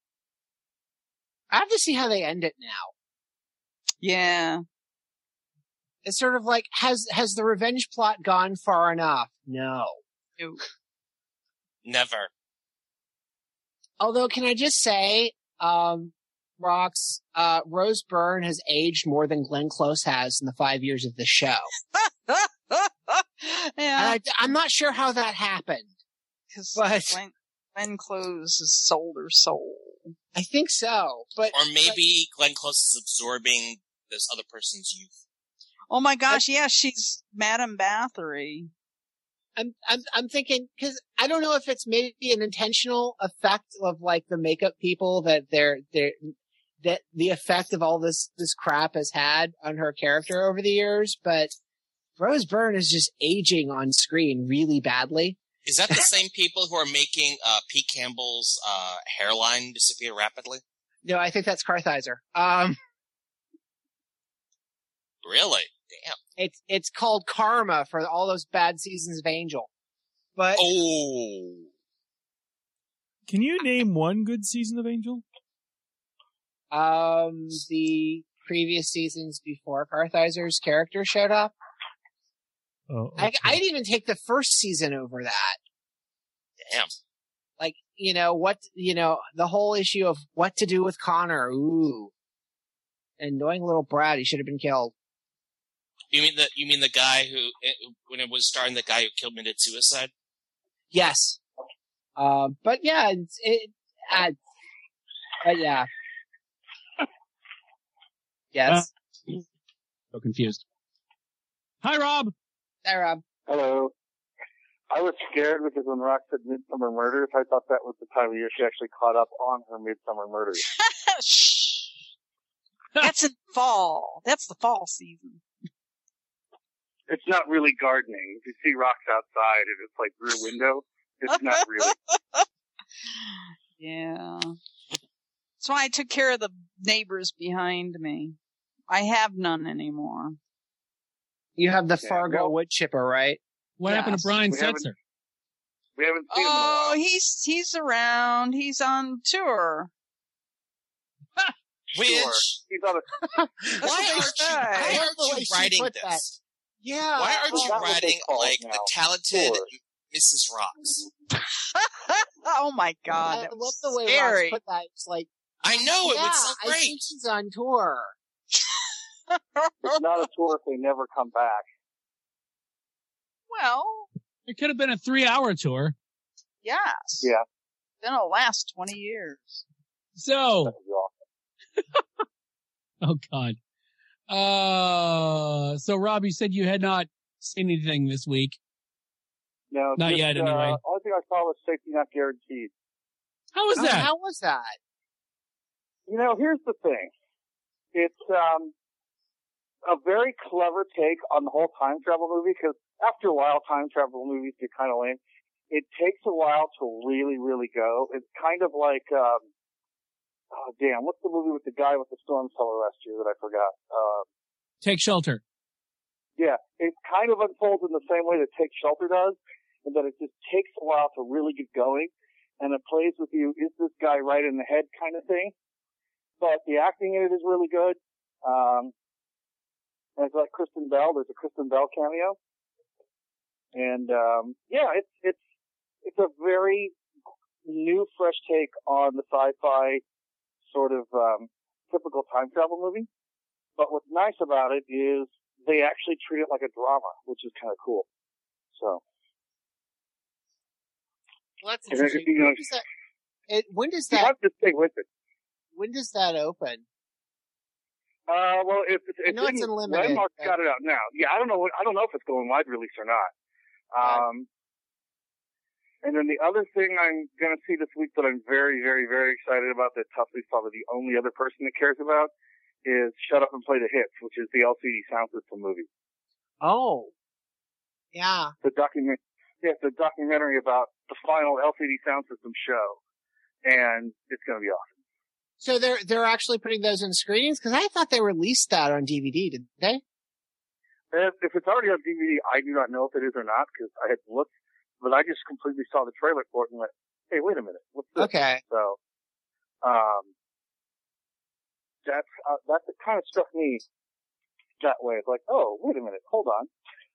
I have to see how they end it now. yeah. It's sort of like, has has the revenge plot gone far enough? No. Never. Although, can I just say, um, Rox, uh, Rose Byrne has aged more than Glenn Close has in the five years of the show. And yeah, I, I'm not sure how that happened. because but- Glenn, Glenn Close has sold her soul. I think so, but Or maybe Glenn Close is absorbing this other person's youth. Oh my gosh, yeah, she's Madame Bathory. I'm I'm I'm thinking because I don't know if it's maybe an intentional effect of like the makeup people that they're they're that the effect of all this this crap has had on her character over the years, but Rose Byrne is just aging on screen really badly. Is that the same people who are making uh, Pete Campbell's uh, hairline disappear rapidly? No, I think that's Kartheiser. Um, Really? Damn. it's it's called karma for all those bad seasons of Angel, but Oh. Can you name one good season of Angel? um the previous seasons before Kartheiser's character showed up. Oh, I, okay. I'd even take the first season over that. Damn. Like, you know, what, you know, the whole issue of what to do with Connor. Ooh. Annoying little brat. He should have been killed. You mean the you mean the guy who, when it was starring, the guy who killed committed suicide? Yes. Um, but yeah, it's, it, uh, but yeah. Yes. So confused. Hi, Rob. Hi, Rob. Hello. I was scared because when Rock said Midsummer Murders, I thought that was the time of year she actually caught up on her Midsummer Murders. Shh. That's in fall. That's the fall season. It's not really gardening. If you see rocks outside and it's like through a window, it's not really. Yeah. That's why I took care of the neighbors behind me. I have none anymore. You have the Yeah, Fargo well- wood chipper, right? What happened Yes. to Brian We haven't- Setzer? We haven't seen him in a Oh, while. he's he's around. He's on tour. Which, Sure. He's on a, why That's aren't what you, they say. why I love aren't the way you she writing put this? Yeah. Why aren't well, you that's what they writing, call it like, now. the talented Tour. Missus Rocks? Oh my God, I that love was the way scary. Rox put that. It's like, I know, it yeah, was so I great. think she's on tour. it's not a tour if they never come back. Well, It could have been a three-hour tour. yes. Yeah. Then it'll last twenty years. So, That would be awesome. oh God. Uh, so Rob, you said you had not seen anything this week. No, Not just, yet, uh, anyway. only thing I saw was Safety Not Guaranteed. How was Oh, that? how was that? You know, here's the thing. It's um, a very clever take on the whole time travel movie, because after a while, time travel movies get kind of lame. It takes a while to really, really go. It's kind of like, um, oh, damn, what's the movie with the guy with the storm cellar last year that I forgot? Uh, Take Shelter. yeah, it kind of unfolds in the same way that Take Shelter does, and that it just takes a while to really get going, and it plays with you, is this guy right in the head kind of thing. But the acting in it is really good. Um, and it's like Kristen Bell. There's a Kristen Bell cameo. And, um, yeah, it's, it's, it's a very new, fresh take on the sci-fi sort of, um, typical time travel movie. But what's nice about it is they actually treat it like a drama, which is kind of cool. So. Well, that's And it- interesting. you know, When does that, it, when does You that, have to stay with it. when does that open? Uh, well, if it's, I it's know it's in- unlimited, Landmark's but- got it out now. Yeah, I don't know. I don't know if it's going wide release or not. Um, and then the other thing I'm going to see this week that I'm very, very, very excited about that Tuffley's probably the only other person that cares about is Shut Up and Play the Hits, which is the L C D Sound System movie. Oh. Yeah. The document, yeah, it's a documentary about the final L C D Sound System show, and it's going to be awesome. So they're, they're actually putting those in screenings? Cause I thought they released that on D V D, did they? If, if it's already on D V D, I do not know if it is or not because I had looked, but I just completely saw the trailer for it and went, "Hey, wait a minute, what's this?" Okay. So, um, that's uh, that kind of struck me that way. It's like, oh, wait a minute, hold on.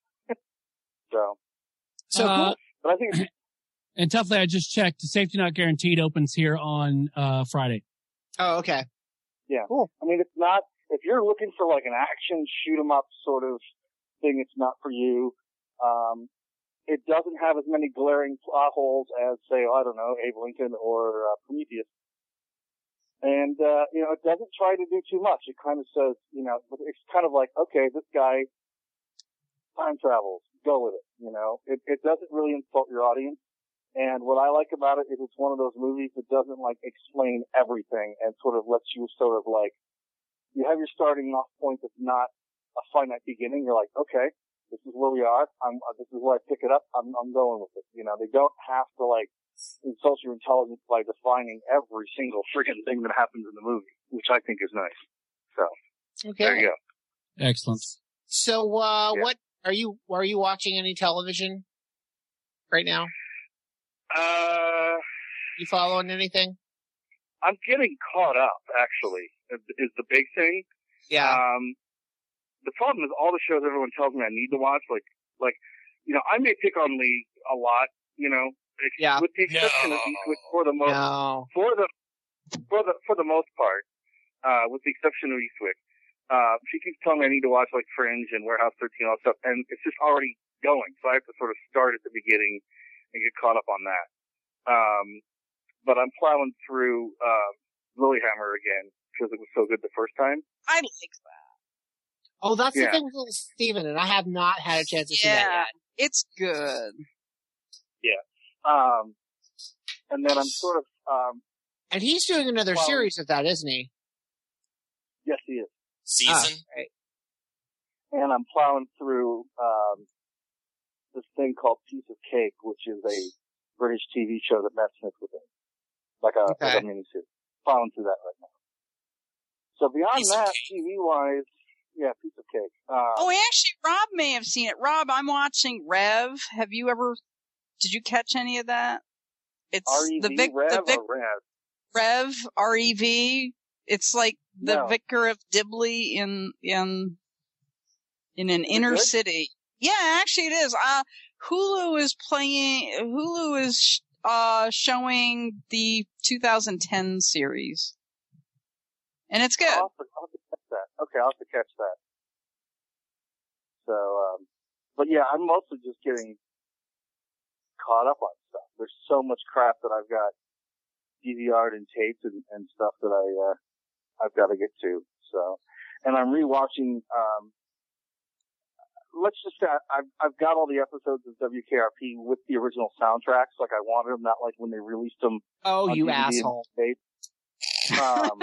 so, So Uh, cool. but I think it's, And Tuffley, I just checked. Safety Not Guaranteed opens here on uh, Friday. Oh, okay. yeah. Cool. I mean, it's not. If you're looking for like an action shoot 'em up sort of thing, it's not for you. Um, it doesn't have as many glaring plot holes as, say, I don't know, Abe Lincoln or uh, Prometheus. And, uh, you know, it doesn't try to do too much. It kind of says, you know, it's kind of like, okay, this guy time travels. Go with it, you know. It, it doesn't really insult your audience. And what I like about it is it's one of those movies that doesn't, like, explain everything and sort of lets you sort of, like, you have your starting off point that's not a finite beginning. You're like, okay, this is where we are. I'm, uh, this is where I pick it up. I'm, I'm going with it. You know, they don't have to, like, insult your intelligence by defining every single freaking thing that happens in the movie, which I think is nice. So, Okay. there you go. Excellent. So, uh, Yeah. what are you, are you watching any television right now? Uh, You following anything? I'm getting caught up, actually, is the big thing. Yeah. Um, the problem is all the shows everyone tells me I need to watch, like, like, you know, I may pick on Lee a lot, you know, ex- Yeah. with the exception No. of Eastwick for the most, No. for the, for the, for the most part, uh, with the exception of Eastwick. Uh, she keeps telling me I need to watch, like, Fringe and Warehouse thirteen, all that stuff, and it's just already going, so I have to sort of start at the beginning and get caught up on that. Um, but I'm plowing through, uh, Lilyhammer again, because it was so good the first time. I like that. Oh, that's Yeah. the thing with Little Steven, and I have not had a chance to see that Yeah, yet. it's good. Um, and then I'm sort of, um, And he's doing another Well- series of that, isn't he? yes, he is. Season? Ah, right. And I'm plowing through, um, this thing called Piece of Cake, which is a British T V show that Matt Smith was in. Like a, Okay. like a miniseries. Plowing through that right now. So beyond Piece of that, Cake. T V wise, yeah, Piece of Cake. Uh, Oh, actually, Rob may have seen it. Rob, I'm watching Rev. Have you ever? Did you catch any of that? It's R E V, the Vic, Rev, the Vic, or Rev? Rev, R E V. It's like the No. Vicar of Dibley in in in an it inner good? city. Yeah, actually, it is. Uh, Hulu is playing. Hulu is uh showing the two thousand ten series, and it's good. I'll have, to, I'll have to catch that. Okay, I'll have to catch that. So, um, but yeah, I'm mostly just getting caught up on stuff. There's so much crap that I've got D V R'd and taped and, and stuff that I, uh, I've got to get to. So, and I'm rewatching, um, let's just say I've, I've got all the episodes of W K R P with the original soundtracks like I wanted them, not like when they released them. Oh, on you D V D and asshole. tape. Um,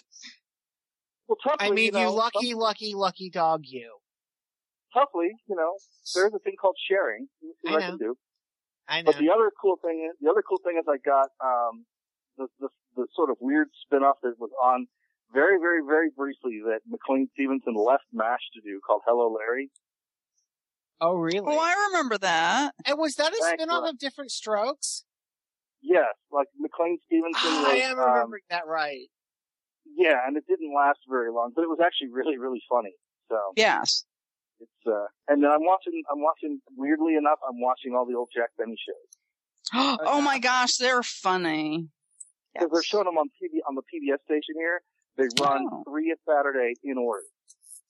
well, toughly, I mean, you, know, you lucky, some- lucky, lucky dog, you. toughly, you know, there's a thing called sharing. Let's see I what I know. can do. I know. But the other cool thing is, the other cool thing is I got, um, the, the, the sort of weird spin-off that was on very, very, very briefly that McLean Stevenson left MASH to do called Hello Larry. Oh, really? Oh, I remember that. And was that a Thanks, spin-off Rob. of Different Strokes? Yes, like McLean Stevenson Ah, was, I am um, remembering that right. yeah, and it didn't last very long, but it was actually really, really funny. So, Yes. it's, uh, and then I'm watching, I'm watching, weirdly enough, I'm watching all the old Jack Benny shows. Oh my gosh, they're funny. Because they're showing them on P B, on the P B S station here. They run Oh. three a Saturday in order.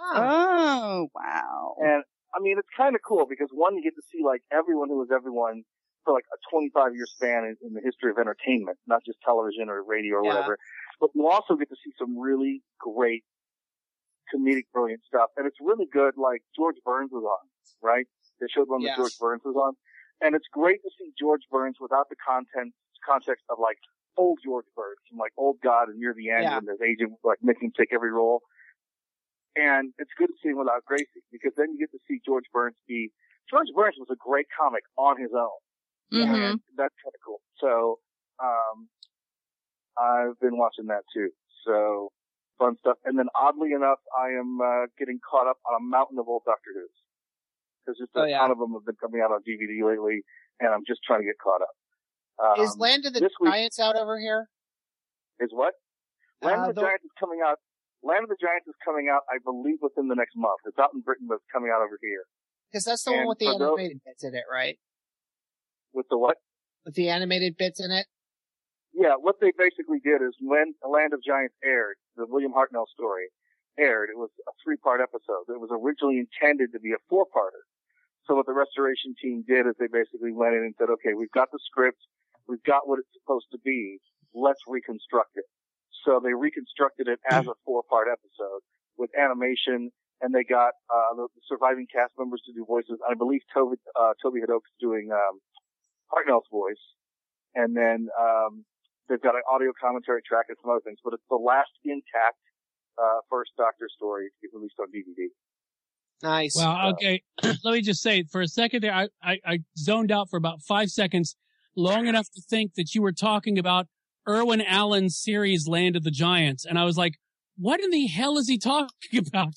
Oh, wow. And I mean, it's kind of cool because one, you get to see like everyone who was everyone for like a twenty-five year span in, in the history of entertainment, not just television or radio or Yeah. whatever. But you also get to see some really great comedic, brilliant stuff. And it's really good. Like George Burns was on, right? They showed one Yes. that George Burns was on. And it's great to see George Burns without the content, context of like old George Burns from like Old God and Near the End Yeah. when his agent was like making him take every role. And it's good to see him without Gracie because then you get to see George Burns be, George Burns was a great comic on his own. Mm-hmm. And that's kind of cool. So, um, I've been watching that too. So, fun stuff. And then oddly enough, I am, uh, getting caught up on a mountain of old Doctor Who's. Cause just a Oh, yeah. ton of them have been coming out on D V D lately and I'm just trying to get caught up. Um, Is Land of the this week- Giants out over here? Is what? Land Uh, of the the- Giants is coming out. Land of the Giants is coming out, I believe, within the next month. It's out in Britain, but it's coming out over here. Because that's the And one with the for those- animated bits in it, right? With the what? With the animated bits in it? Yeah, what they basically did is when Land of Giants aired, the William Hartnell story aired, it was a three-part episode. It was originally intended to be a four-parter. So what the restoration team did is they basically went in and said, okay, we've got the script, we've got what it's supposed to be, let's reconstruct it. So they reconstructed it as a four-part episode with animation, and they got uh the surviving cast members to do voices. I believe Toby, uh, Toby Hadoke's doing um, Hartnell's voice, and then um, they've got an audio commentary track and some other things. But it's the last intact uh, first Doctor story to get released on D V D. Nice. Well, okay. Let me just say, for a second there, I, I, I zoned out for about five seconds, long enough to think that you were talking about Irwin Allen's series Land of the Giants. And I was like, what in the hell is he talking about?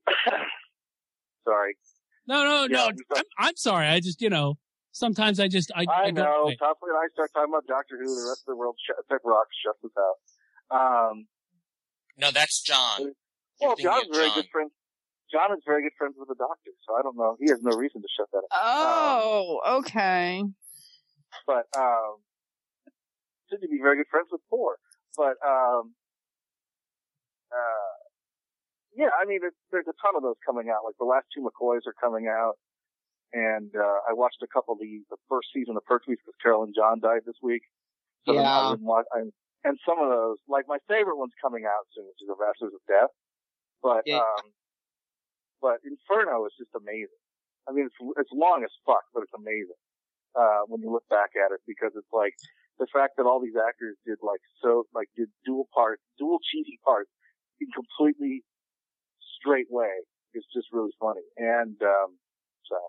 Sorry. No, no, Yeah, no. we thought- I'm, I'm sorry. I just, you know, sometimes I just, I, I I go know. away. Topley and I start talking about Doctor Who, the rest of the world sh- except Rock shuts us out. Um, No, that's John. well, thinking John's of very John. good friends. John is very good friends with the Doctor, so I don't know. He has no reason to shut that up. Oh, okay. But um, should be very good friends with Thor. But um, uh, yeah, I mean, there's, there's a ton of those coming out. Like the last two McCoys are coming out, and uh, I watched a couple of the the first season of Pertwee because Carol and John died this week. So then Yeah. I didn't watch, I, and some of those, like my favorite one's coming out soon, which is The Masters of Death. But Yeah. um, but Inferno is just amazing. I mean, it's it's long as fuck, but it's amazing uh, when you look back at it because it's like the fact that all these actors did like so like did dual parts, dual cheesy parts in completely straight way is just really funny. And um, so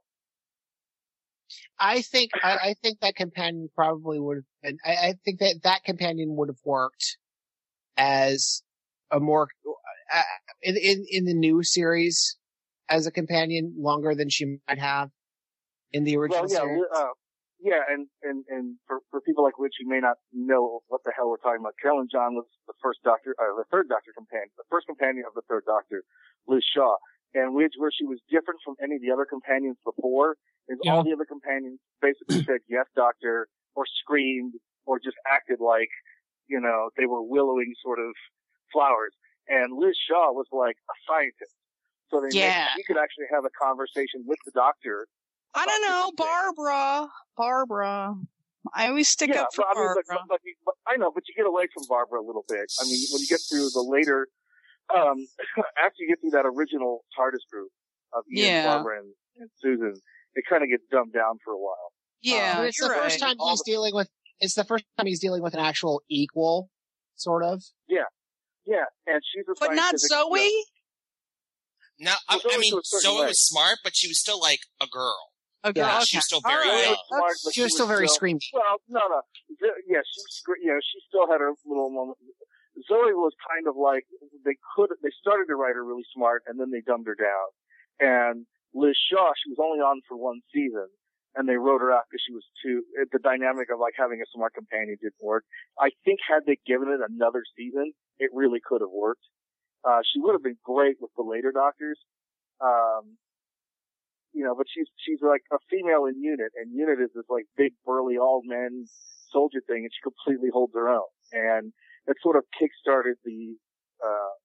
I think I, I think that companion probably would have been. I, I think that that companion would have worked as a more uh, in, in in the new series as a companion longer than she might have in the original well, yeah, series. uh, yeah, and and and for for people like Rich who may not know what the hell we're talking about, Carol and John was the first Doctor, uh, the third Doctor companion, the first companion of the third Doctor, Liz Shaw, and which where she was different from any of the other companions before is Yeah. all the other companions basically said yes, Doctor, or screamed, or just acted like you know they were willowing sort of flowers, and Liz Shaw was like a scientist, so they Yeah. made, she could actually have a conversation with the Doctor. I don't know, Barbara. Barbara. I always stick yeah, up for but, I mean, but, Barbara. but, but, you- but I know, but you get away from Barbara a little bit. I mean, when you get through the later, um, after you get through that original TARDIS group of Ian, Yeah. Barbara, and, and Susan, it kind of gets dumbed down for a while. Yeah, But it's the you're first right. time All he's the- dealing with. It's the first time he's dealing with an actual equal, sort of. Yeah, and she's a But not scientific, you know, Zoe? Now, I, Well, Zoe I mean, to a certain Zoe way. was smart, but she was still like a girl. A girl. Yeah, okay. she was still All very right. young. smart, but She was still very screamy. Well, no, no. Z- Yeah, she was, scre- you know, she still had her little moment. Zoe was kind of like, they could, they started to write her really smart and then they dumbed her down. And Liz Shaw, she was only on for one season and they wrote her out because she was too, the dynamic of like having a smart companion didn't work. I think had they given it another season, it really could have worked. Uh, she would have been great with the later Doctors. Um, you know, but she's, she's like a female in Unit, and Unit is this like big burly all men soldier thing, and she completely holds her own. And it sort of kick-started the, uh,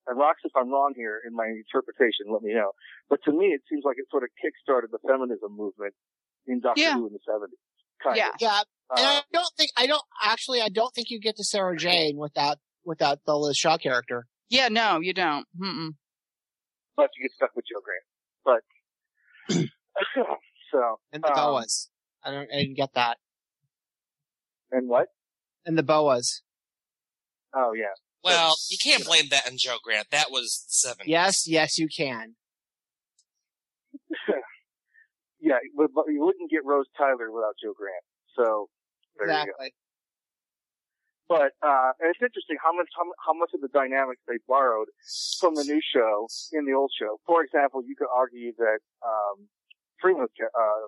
and Rox, if I'm wrong here in my interpretation, let me know. But to me, it seems like it sort of kickstarted the feminism movement in Doctor Yeah. Who in the seventies. Kind Yeah. of. Yeah, and Uh, I don't think I don't actually I don't think you get to Sarah Jane without without the Liz Shaw character. Yeah, no, you don't. Mm-mm. but you get stuck with Joe Grant. But so And the um, boas. I don't I didn't get that. and what? And the boas. Oh yeah. Well, you can't blame that on Joe Grant. That was the seventies. Yes, yes, you can. Yeah, but, but you wouldn't get Rose Tyler without Joe Grant. So there you go. Exactly. But uh, and it's interesting how much how, how much of the dynamics they borrowed from the new show in the old show. For example, you could argue that um, Freeman's uh,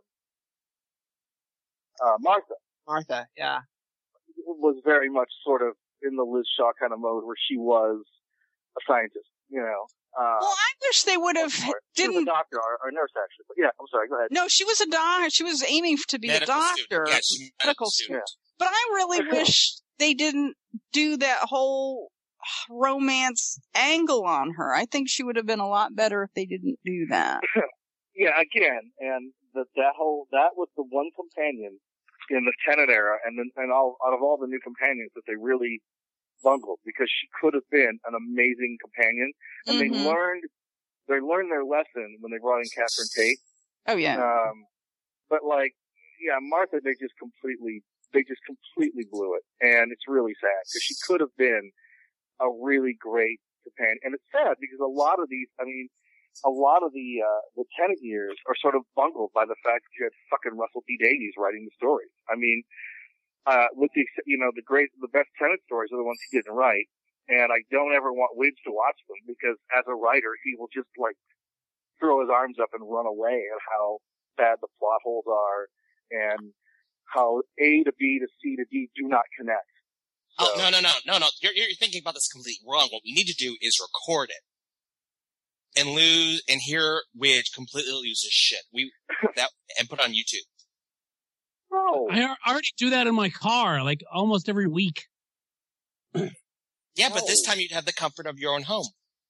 uh, Martha Martha, yeah. was very much sort of in the Liz Shaw kind of mode, where she was a scientist. You know. Uh, Well, I wish they would have She was a didn't. doctor or, or a nurse, actually. But yeah, I'm sorry. Go ahead. No, she was a doc. She was aiming to be Medical a student. doctor, Yeah, she's a medical medical student. student. But I really wish they didn't do that whole romance angle on her. I think she would have been a lot better if they didn't do that. Yeah, again, and the, that whole that was the one companion in the Tennant era, and then and all out of all the new companions that they really bungled, because she could have been an amazing companion, and Mhm. they learned they learned their lesson when they brought in Catherine Tate. Oh yeah. Um, but like, yeah, Martha, they just completely they just completely blew it, and it's really sad because she could have been a really great companion, and it's sad because a lot of these, I mean. A lot of the uh, the Tennant years are sort of bungled by the fact that you had fucking Russell T Davies writing the stories. I mean, uh, with the you know the great the best Tennant stories are the ones he didn't write, and I don't ever want Widge to watch them because as a writer he will just like throw his arms up and run away at how bad the plot holes are and how A to B to C to D do not connect. Oh, So- no, no, no, no, no. You're, you're thinking about this completely wrong. What we need to do is record it. And lose, and hear Widge completely lose his shit. We, that, and put it on YouTube. No. I al- already do that in my car, like almost every week. Yeah, but this No. time you'd have the comfort of your own home.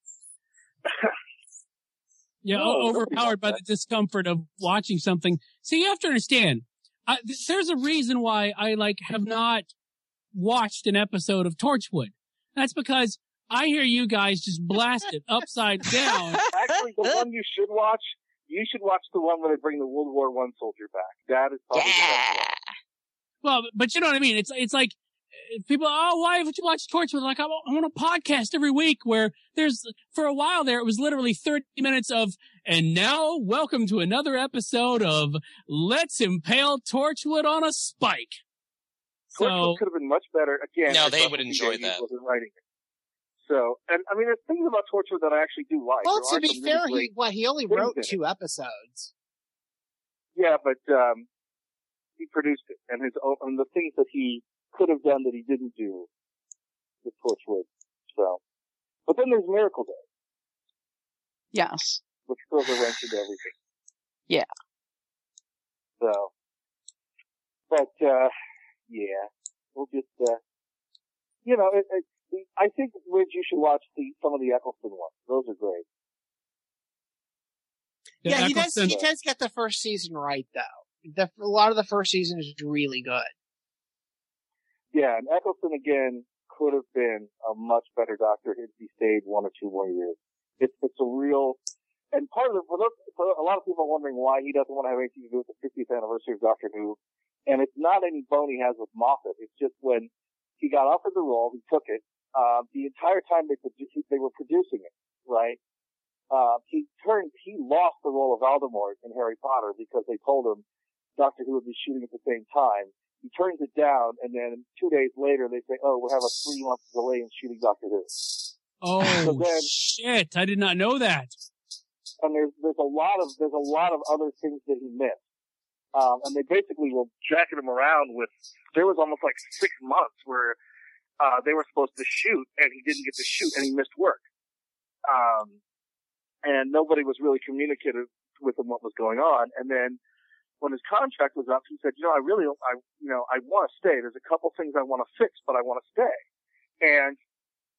Yeah, No, o- don't be overpowered by like the discomfort of watching something. See, you have to understand. I, th- there's a reason why I like have not watched an episode of Torchwood. That's because I hear you guys just blast it upside down. Actually, the one you should watch, you should watch the one where they bring the World War One soldier back. That is probably the best one. Well, but you know what I mean. It's it's like uh, people. Oh, why haven't you watched Torchwood? Like I'm, I'm on a podcast every week where there's for a while there it was literally thirty minutes of. And now, welcome to another episode of Let's Impale Torchwood on a Spike. So Torchwood could have been much better. Again, No, if they Russell would T enjoy Davies that. Wasn't writing it. So, and I mean, there's things about Torchwood that I actually do like. Well, There to are be some really fair, he great- what he only things wrote in it. two episodes. Yeah, but um, he produced it, and his own, and the things that he could have done that he didn't do with Torchwood. So, but then there's Miracle Day, Yes. which throws a wrench into everything. Yeah. So, but uh, yeah, we'll just uh, you know, it, it, I think Widge, you should watch the some of the Eccleston ones. Those are great. Yeah, he does. Eccleston- He does get the first season right, though. The, a lot of the first season is really good. Yeah, and Eccleston again could have been a much better Doctor if he stayed one or two more years. It's it's a real, and part of it for, those, for a lot of people are wondering why he doesn't want to have anything to do with the fiftieth anniversary of Doctor Who, and it's not any bone he has with Moffat. It's just when he got offered the role, he took it. Uh, the entire time they produ- they were producing it, right? Uh, he turned, he lost the role of Voldemort in Harry Potter because they told him Doctor Who would be shooting at the same time. He turns it down, and then two days later they say, "Oh, we'll have a three-month delay in shooting Doctor Who." Oh So then- shit! I did not know that. And there's there's a lot of there's a lot of other things that he missed. Um, and they basically were jacking him around with. There was almost like six months where uh, they were supposed to shoot, and he didn't get to shoot, and he missed work. Um, and nobody was really communicative with him what was going on. And then when his contract was up, he said, "You know, I really, I, you know, I want to stay. There's a couple things I want to fix, but I want to stay." And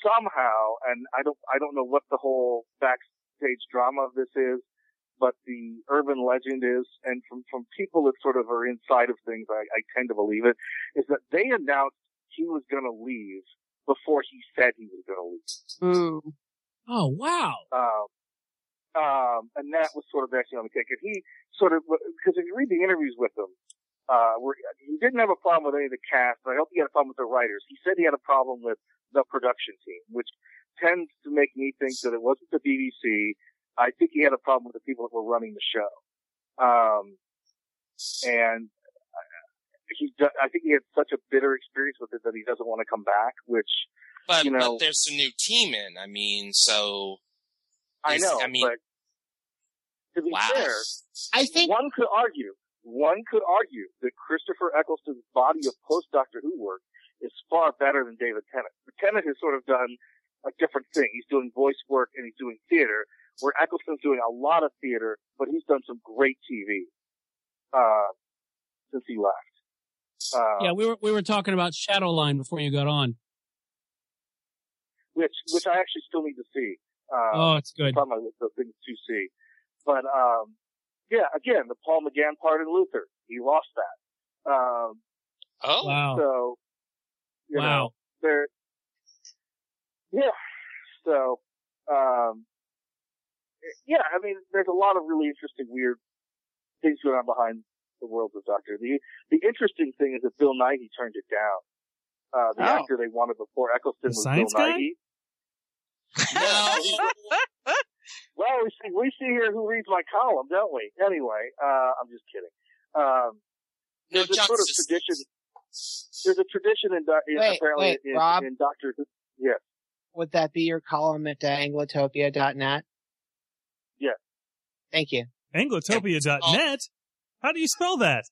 somehow, and I don't, I don't know what the whole backstage drama of this is, but the urban legend is, and from, from people that sort of are inside of things, I, I tend to believe it, is that they announced he was going to leave before he said he was going to leave. Ooh. Oh, wow. Um, um, and that was sort of actually on the cake. And he sort of, because if you read the interviews with him, uh, where he didn't have a problem with any of the cast, but I hope he had a problem with the writers. He said he had a problem with the production team, which tends to make me think that it wasn't the B B C. I think he had a problem with the people that were running the show. Um, and he, I think he had such a bitter experience with it that he doesn't want to come back, which, But, you know, but there's a new team in. I mean, so. I know, I mean, but to be wow. fair, I think one could argue, one could argue that Christopher Eccleston's body of post-Doctor Who work is far better than David Tennant. But Tennant has sort of done a different thing. He's doing voice work and he's doing theater, where Eccleston's doing a lot of theater, but he's done some great T V, uh, since he left. Uh, Yeah, we were we were talking about Shadowline before you got on. which, which I actually still need to see. Uh, Oh, it's good. It's on my list of things to see. But, um, yeah, again, the Paul McGann part in Luther, he lost that. Um, Oh. Wow. so, you Wow. know, there, yeah, so, um, yeah, I mean, there's a lot of really interesting, weird things going on behind the world of Doctor. The, the interesting thing is that Bill Nighy turned it down. Uh, the Oh. actor they wanted before Eccleston The was science Bill guy? Nighy. No. Well, we see, we see here who reads my column, don't we? Anyway, uh, I'm just kidding. Um, No, there's a John, sort of just- tradition, there's a tradition in, doc- in Wait, apparently wait, in, Rob? in Doctor Who. Yes. would that be your column at uh, anglotopia dot net? Yeah. Thank you. Anglotopia dot net? How do you spell that?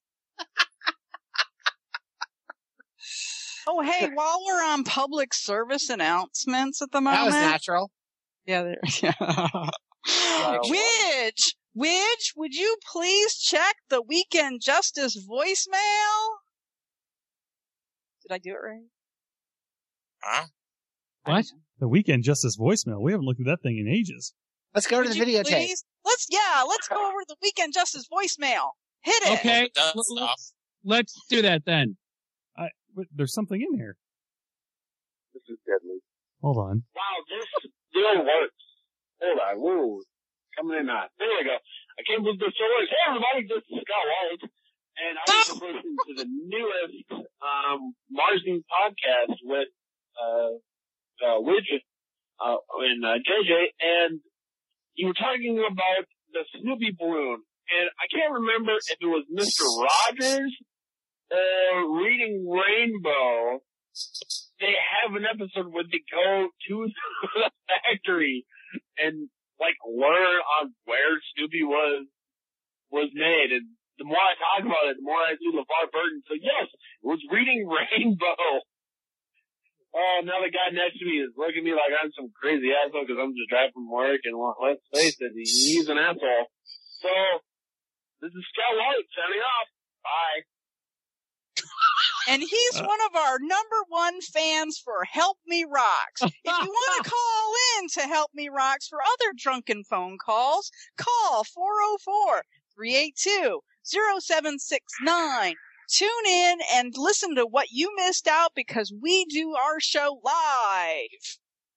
Oh, hey, while we're on public service announcements at the That moment. was natural. Yeah, there. Yeah. Widge, Widge, would you please check the Weekend Justice voicemail? Did I do it right? Huh? What? The Weekend Justice voicemail. We haven't looked at that thing in ages. Let's go to Would the you videotape. please? Let's, yeah, let's go over the Weekend Justice voicemail. Hit it. Okay, It does l- stuff. let's, let's do that then. I, but there's something in here. This is deadly. Hold on. Wow, this still works. Hold on, whoa, coming in hot. There we go. I can't believe this still works. Hey everybody, this is Scott White, and I was just listening to the newest um Marsden podcast with uh uh Widget uh and uh, J J, and you were talking about the Snoopy balloon, and I can't remember if it was Mister Rogers or Reading Rainbow. They have an episode where they go to the factory and like learn on where Snoopy was was made. And the more I talk about it, the more I see LeVar Burton. So yes, it was Reading Rainbow. Oh, now the guy next to me is looking at me like I'm some crazy asshole because I'm just driving from work. And well, let's face it, he's an asshole. So this is Scott White signing off. Bye. And he's Uh. one of our number one fans for Help Me Rocks. If you want to call in to Help Me Rocks for other drunken phone calls, call four oh four, three eight two, oh seven six nine. Tune in and listen to what you missed out because we do our show live.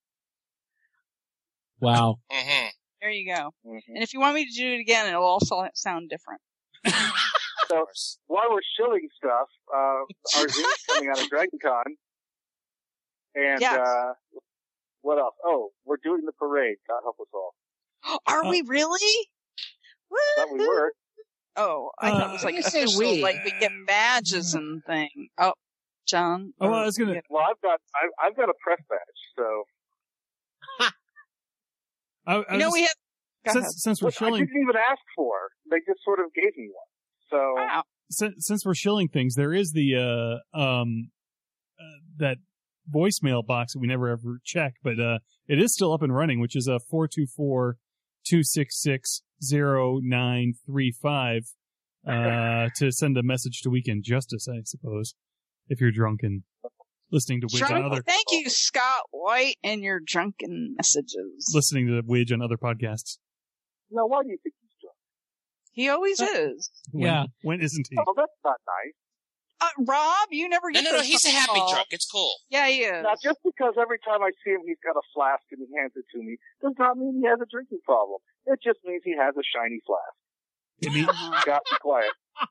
Wow. Mm-hmm. There you go. Mm-hmm. And if you want me to do it again, it'll also sound different. So while we're shilling stuff, uh, our Zoom's coming out of DragonCon. And, Yes. uh, what else? Oh, we're doing the parade. God help us all. Are Uh, we really? Thought we were. Oh, I thought it was Uh, like you say official, we. like we get badges and thing. Oh, John. Oh, or- I was gonna. Well, I've got, I, I've got a press badge, so. I, I You was know, just- we had. Go ahead. since, since we're Which I shilling, didn't even ask for. They just sort of gave me one. So. Wow. since, since we're shilling things, there is the uh um uh, that voicemail box that we never ever check, but uh it is still up and running, which is a four two four two six six zero nine three five uh to send a message to Weekend Justice, I suppose, if you're drunken. listening to Widge on Drunk, other thank you, Scott White, and your drunken messages. listening to Widge on other podcasts. Now, why do you think he's drunk? He always is. When, Yeah. When isn't he? Oh, that's not nice. Uh, Rob, you never No, get no, no, those he's a phone happy calls. drunk. It's cool. Yeah, he is. Now, just because every time I see him he's got a flask and he hands it to me, does not mean he has a drinking problem. It just means he has a shiny flask. It mean- Scott, be quiet.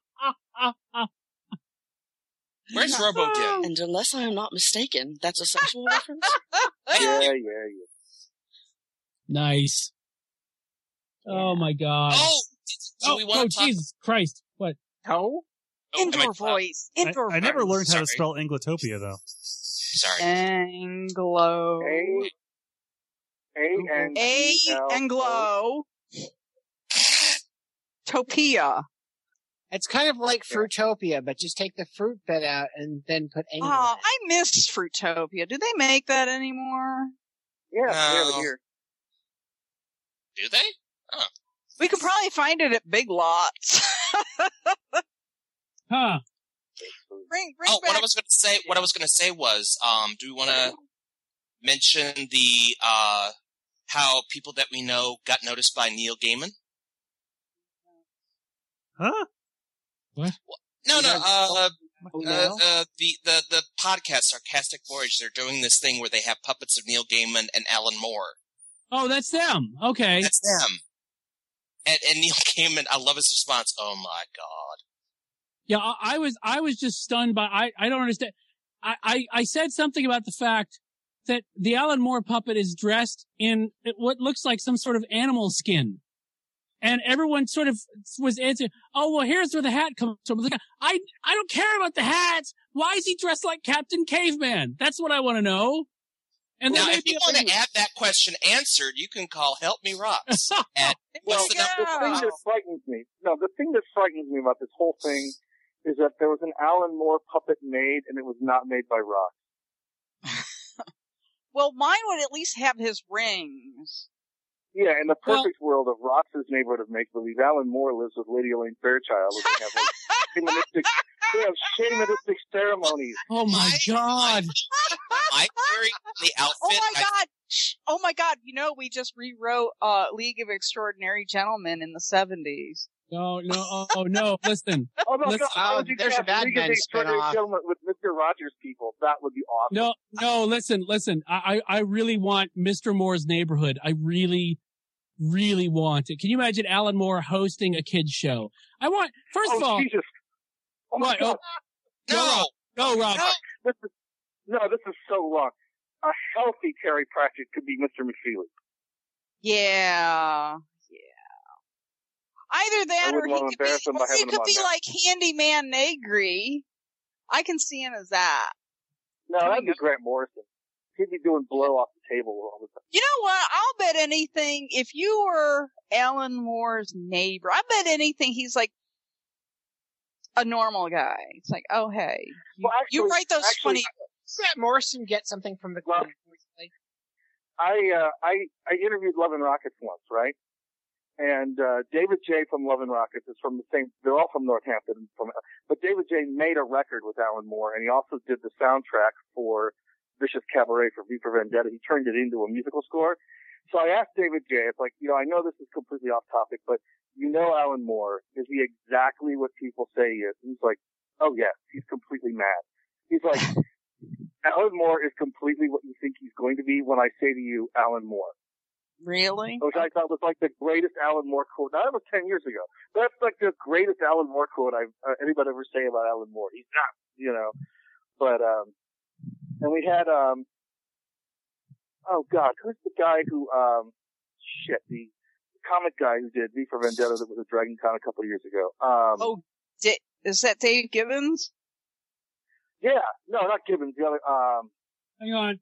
Where's RoboDim? And unless I am not mistaken, that's a sexual reference? Yeah, yeah, yeah. Nice. Oh my God. Oh, do oh, we want oh, to talk? Jesus Christ. What? No? Oh, am Indoor I- voice. I, Indoor I never voice. learned how to Sorry. spell Anglotopia, though. Sorry. Anglo. A, A, and A and glow. Topia. It's kind of like Fruitopia, but just take the fruit bit out and then put Anglo. Oh, I miss Fruitopia. Do they make that anymore? Yeah, we have No. it here. Do they? Oh. We could probably find it at Big Lots. Huh. bring, bring Oh, back. what I was going to say. What I was going to say was, um, do we want to mention the uh, how people that we know got noticed by Neil Gaiman? Huh? No, no. Uh, Oh, uh, no? uh, the the the podcast Sarcastic Voyage. They're doing this thing where they have puppets of Neil Gaiman and Alan Moore. Oh, that's them. Okay. That's them. And, and Neil Gaiman, I love his response. Oh my God. Yeah, I, I was I was just stunned by I, I don't understand. I, I, I said something about the fact that the Alan Moore puppet is dressed in what looks like some sort of animal skin. And everyone sort of was answering, oh, well, here's where the hat comes from. Like, I, I don't care about the hat. Why is he dressed like Captain Caveman? That's what I want to know. And Now, then if you want to have that question answered, you can call Help Me Rocks at Well, what's the the number? thing that frightens me, no, the thing that frightens me about this whole thing is that there was an Alan Moore puppet made, and it was not made by Rock. Well, mine would at least have his rings. Yeah, in the perfect world of Rox's neighborhood of make-believe, Alan Moore lives with Lady Elaine Fairchild, and they have like shamanistic, they have shamanistic ceremonies. Oh my God. My theory, the outfit. Oh my I- God! Shh. Oh my God! You know, we just rewrote uh, League of Extraordinary Gentlemen in the seventies. No, no, oh, oh no, listen. Oh no, Let's- no, how oh, would you there's a cast Bad League of Men Extraordinary spinoff. Gentlemen with Mister Rogers people? That would be awesome. No, no, listen, listen. I, I I really want Mister Moore's Neighborhood. I really, really want it. Can you imagine Alan Moore hosting a kids show? I want, first oh, of all, Jesus. Oh my what? God. Oh, no, no, Rob. This is, no, this is so wrong. A healthy Terry Pratchett could be Mister McFeely. Yeah, yeah. Either that, I or wouldn't he want to could be, embarrass him by or he having him could on be there. like Handyman Negri. I can see him as that. No, that'd be Grant Morrison. He'd be doing blow off the table all the time. You know what? I'll bet anything. If you were Alan Moore's neighbor, I bet anything he's like a normal guy. It's like, oh hey, you, Well, actually, you write those actually, funny. Grant Morrison get something from the Well, recently? I, uh, I, I interviewed Love and Rockets once, right? And, uh, David J. from Love and Rockets is from the same, they're all from Northampton, from, but David J. made a record with Alan Moore, and he also did the soundtrack for Vicious Cabaret for V for Vendetta. He turned it into a musical score. So I asked David J., it's like, you know, I know this is completely off topic, but you know Alan Moore, is he exactly what people say he is? And he's like, oh yes, he's completely mad. He's like, Alan Moore is completely what you think he's going to be when I say to you, Alan Moore. Really? Which I thought was like the greatest Alan Moore quote. Now, that was ten years ago. That's like the greatest Alan Moore quote I've uh, anybody ever say about Alan Moore. He's not, you know. But, um, and we had, um, oh God, who's the guy who, um, shit, the comic guy who did V for Vendetta that was a Dragon Con a couple of years ago. Um, Oh, di- is that Dave Gibbons? yeah, no, not Gibbons, the other, um, Hang on.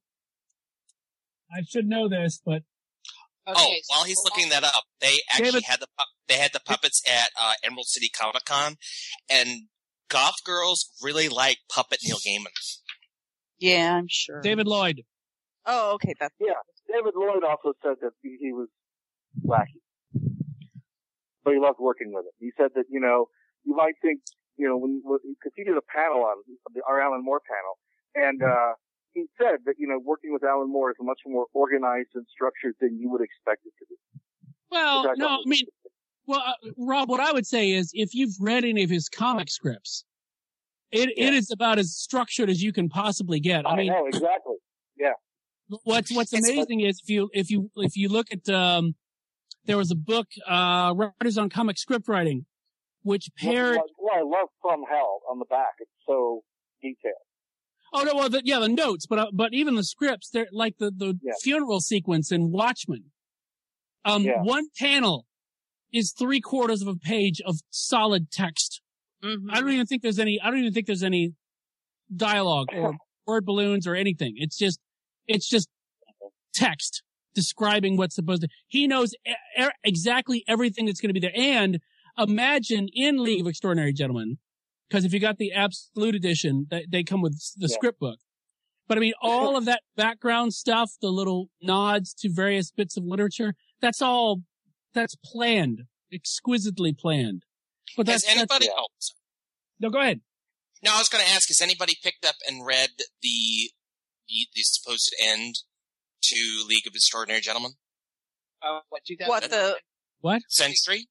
I should know this, but Oh, Okay, while he's looking that up, they actually David- had the pu- they had the puppets at uh, Emerald City Comic Con, and goth girls really like puppet Neil Gaiman. Yeah, I'm sure. David Lloyd. Oh, okay. That's yeah, David Lloyd also said that he, he was wacky. But he loved working with him. He said that, you know, you might think, you know, when, because he did a panel on, our Alan Moore panel, and, uh, he said that, you know, working with Alan Moore is much more organized and structured than you would expect it to be. Well, Which I no, thought I was mean, well, uh, Rob, what I would say is if you've read any of his comic scripts, it Yeah. it is about as structured as you can possibly get. I I mean, know, exactly. Yeah. what's what's amazing is if you if you if you look at um, there was a book, uh, Writers on Comic Script Writing, which paired. Well, well, I love From Hell on the back. It's so detailed. Oh no, well, the, yeah, the notes, but uh, but even the scripts, they're like the the Yeah. funeral sequence in Watchmen. Um, Yeah. one panel is three quarters of a page of solid text. Mm-hmm. I don't even think there's any. I don't even think there's any dialogue or word balloons or anything. It's just, it's just text describing what's supposed to. He knows e- e- exactly everything that's going to be there. And imagine in League of Extraordinary Gentlemen, because if you got the Absolute Edition, they, they come with the Yeah. script book. But I mean, all of that background stuff, the little nods to various bits of literature, that's all, that's planned, exquisitely planned. But Has that's, anybody? that's, Oh, sorry. no, go ahead. No, I was going to ask: has anybody picked up and read the, the the supposed end to League of Extraordinary Gentlemen? Uh, what, two thousand? What the? What? Century?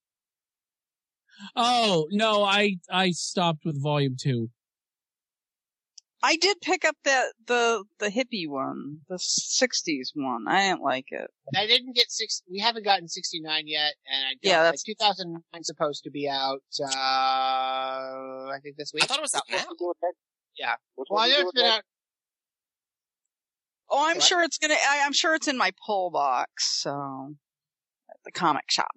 Oh, no, I, I stopped with volume two. I did pick up that the the hippie one, the sixties one. I didn't like it. I didn't get six. We haven't gotten sixty-nine yet, and I don't, Yeah, that's- like, two thousand nine supposed to be out. Uh, I think this week. I thought it was out now. Yeah. What's Well, I one know to do it's with been that? out. Oh, I'm What? sure it's gonna. I, I'm sure it's in my pull box. So at the comic shop.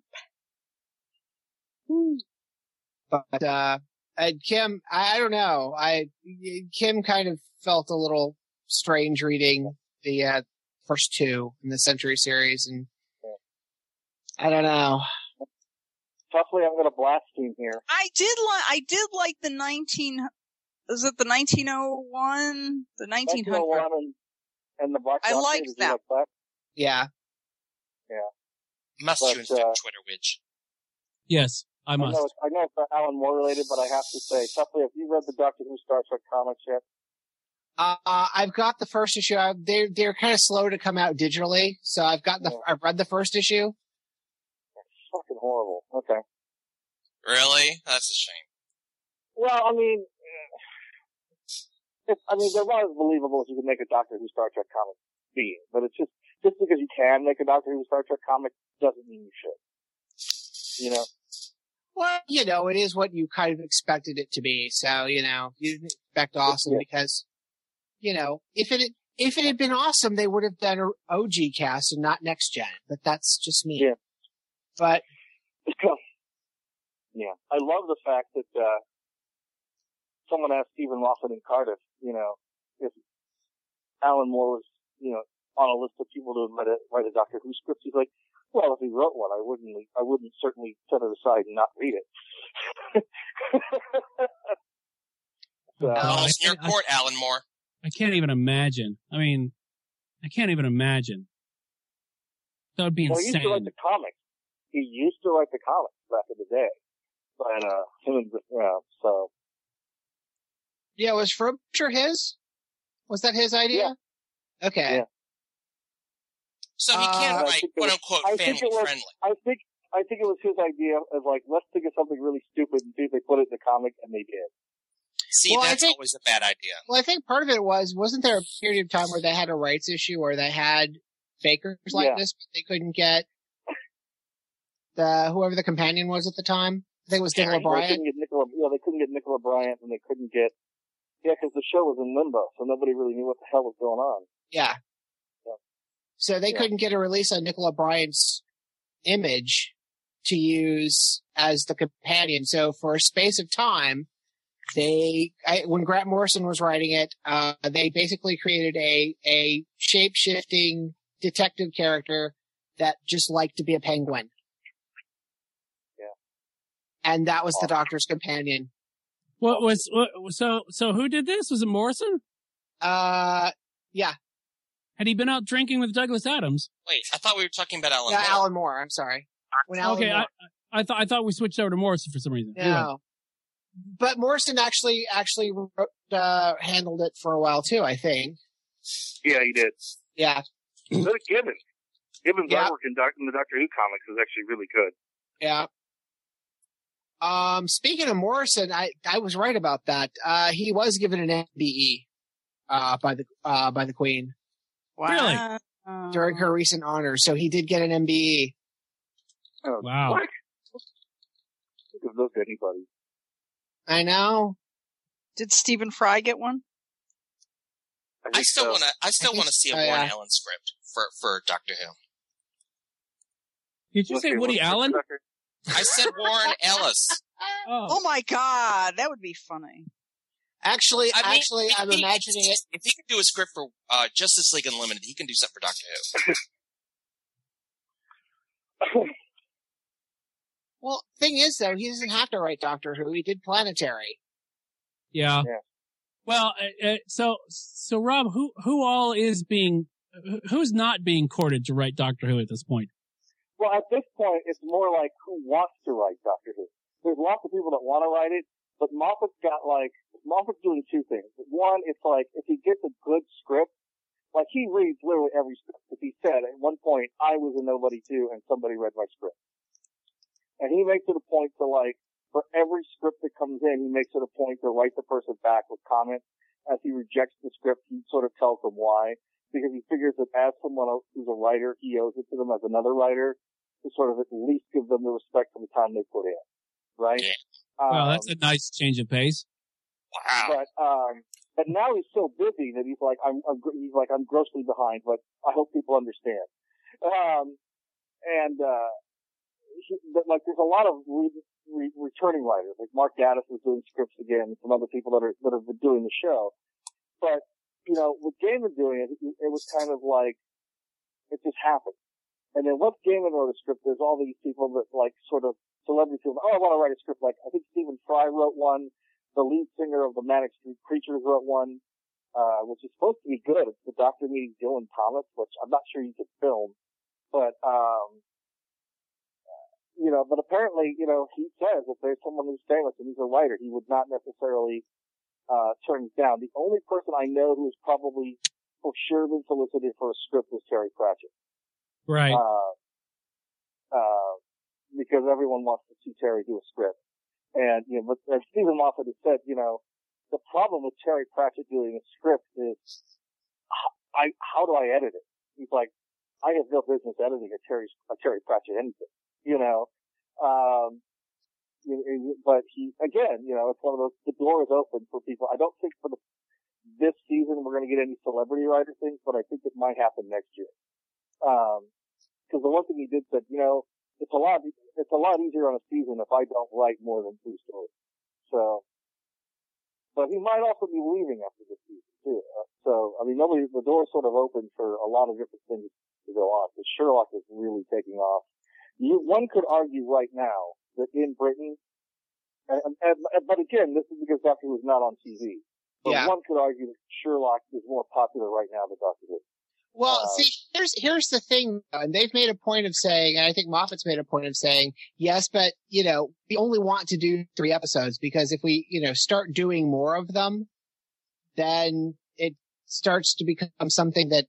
But uh, and Kim, I, I don't know. I Kim kind of felt a little strange reading the uh, first two in the Century series, and I don't know. Toughly, I'm going to blaspheme here. I did like. I did like the nineteen. Is it the nineteen oh one? The nineteen hundred. nineteen oh one and, and the Black I Doctor, liked did you that. like that? Yeah. Must But, you infect uh, Twitter Witch? Yes, I I must. know, it's, I know it's not Alan Moore related, but I have to say, Toughly, have you read the Doctor Who Star Trek comics yet? Uh, I've got the first issue. I, they're they're kind of slow to come out digitally, so I've got the Yeah. I've read the first issue. It's fucking horrible. Okay. Really? That's a shame. Well, I mean, it's, I mean, they're not as believable as you can make a Doctor Who Star Trek comic be, but it's just, just because you can make a Doctor Who Star Trek comic doesn't mean you should. You know? Well, you know, it is what you kind of expected it to be. So, you know, you didn't expect awesome Yeah. because, you know, if it had, if it had been awesome, they would have done an O G cast and not next gen. But that's just me. Yeah. But Yeah. I love the fact that, uh, someone asked Stephen Moffat in Cardiff, you know, if Alan Moore was, you know, on a list of people to write a, write a Doctor Who script. He's like, well, if he wrote one, I wouldn't, I wouldn't certainly set it aside and not read it. so, Oh, I Balls in your can't- I- court, Alan Moore. I can't even imagine. I mean, I can't even imagine. That would be well, he used to write insane. the comics. He used to write the comics back in the day. But, uh, him and, yeah, so. yeah, was Frobisher his? Was that his idea? Okay. Yeah. So he Uh, can't I write think it quote was- unquote I family think it was- friendly. I think, I think it was his idea of like, let's think of something really stupid and see if they put it in the comic, and they did. See, Well, I that's think- always a bad idea. Well, I think part of it was, wasn't there a period of time where they had a rights issue where they had fakers like Yeah. this, but they couldn't get the, whoever the companion was at the time? I think it was Nicola Perry. They Bryant. couldn't get Nicola, yeah, they couldn't get Nicola Bryant, and they couldn't get, yeah, because the show was in limbo, so nobody really knew what the hell was going on. Yeah. Yeah. So they Yeah. couldn't get a release on Nicola Bryant's image to use as the companion. So for a space of time, they, I, when Grant Morrison was writing it, uh, they basically created a, a shape-shifting detective character that just liked to be a penguin. Yeah. And that was the Doctor's companion. What was what, so? So who did this? Was it Morrison? Uh, yeah, Had he been out drinking with Douglas Adams? Wait, I thought we were talking about Alan yeah, Moore. Alan Moore, I'm sorry. When Alan okay, Moore- I, I thought I thought we switched over to Morrison for some reason. You're right. No. But Morrison actually actually wrote, uh, handled it for a while too, I think. Yeah, he did. Yeah. Look at Gibbons. Gibbons' Yeah. artwork in, Doc- in the Doctor Who comics is actually really good. Yeah. Um, speaking of Morrison, I, I was right about that. Uh, he was given an M B E, uh, by the, uh, by the Queen Really? during her recent honor. So he did get an M B E. Oh, Wow. What? He could look at anybody. I know. Did Stephen Fry get one? I, I think still so. want to. I still think want to see a so, Warren yeah. Allen script for for Doctor Who. Did you Let's say see, Woody what's the Allen? Doctor? I said Warren Ellis. Oh. Oh my God, that would be funny. Actually, I mean, actually, if I'm he- imagining it. If he can do a script for uh, Justice League Unlimited, he can do something for Doctor Who. Well, thing is, though, he doesn't have to write Doctor Who. He did Planetary. Yeah. Yeah. Well, uh, uh, so so Rob, who who all is being who's not being courted to write Doctor Who at this point? Well, at this point, it's more like who wants to write Doctor Who. There's lots of people that want to write it, but Moffat's got like, Moffat's doing two things. One, it's like, if he gets a good script, like he reads literally every script. If he said at one point, I was a nobody too, and somebody read my script. And he makes it a point to like, for every script that comes in, he makes it a point to write the person back with comments. As he rejects the script, he sort of tells them why. Because he figures that as someone else who's a writer, he owes it to them as another writer to sort of at least give them the respect for the time they put in. Right? Yeah. Well, Um, that's a nice change of pace. Wow. But, um, but now he's so busy that he's like, I'm, I'm, gr- he's like, I'm grossly behind, but I hope people understand. Um, and, uh, he, but like there's a lot of re- re- returning writers, like Mark Gatiss is doing scripts again, some other people that are, that have been doing the show. But, you know, with Gaiman doing it, it, it was kind of like, it just happened. And then once Gaiman wrote a script, there's all these people that like sort of celebrity people, oh, I want to write a script. Like, I think Stephen Fry wrote one. The lead singer of the Manic Street Preachers wrote one, uh, which is supposed to be good. It's the Doctor meeting Dylan Thomas, which I'm not sure you could film. But, um, you know, but apparently, you know, he says if there's someone who's famous and he's a writer, he would not necessarily, uh, turn it down. The only person I know who's probably for sure been solicited for a script is Terry Pratchett. Right. Uh, uh, because everyone wants to see Terry do a script. And, you know, but as Stephen Moffat has said, you know, the problem with Terry Pratchett doing a script is, I, how do I edit it? He's like, I have no business editing a Terry, a Terry Pratchett anything, you know, um, you know, but he, again, you know, it's one of those, the door is open for people. I don't think for the, this season we're going to get any celebrity writer things, but I think it might happen next year. Um, cause the one thing he did said, you know, it's a lot, it's a lot easier on a season if I don't write more than two stories. So, but he might also be leaving after this season too. Uh, so, I mean, nobody, the door's sort of open for a lot of different things to go on. Because Sherlock is really taking off. You, one could argue right now that in Britain, and, and, and, but again, this is because Doctor Who is not on T V. But Yeah. one could argue that Sherlock is more popular right now than Doctor Who. Well, Uh, see, here's here's the thing, and they've made a point of saying, and I think Moffat's made a point of saying, yes, but you know, we only want to do three episodes because if we, you know, start doing more of them, then it starts to become something that's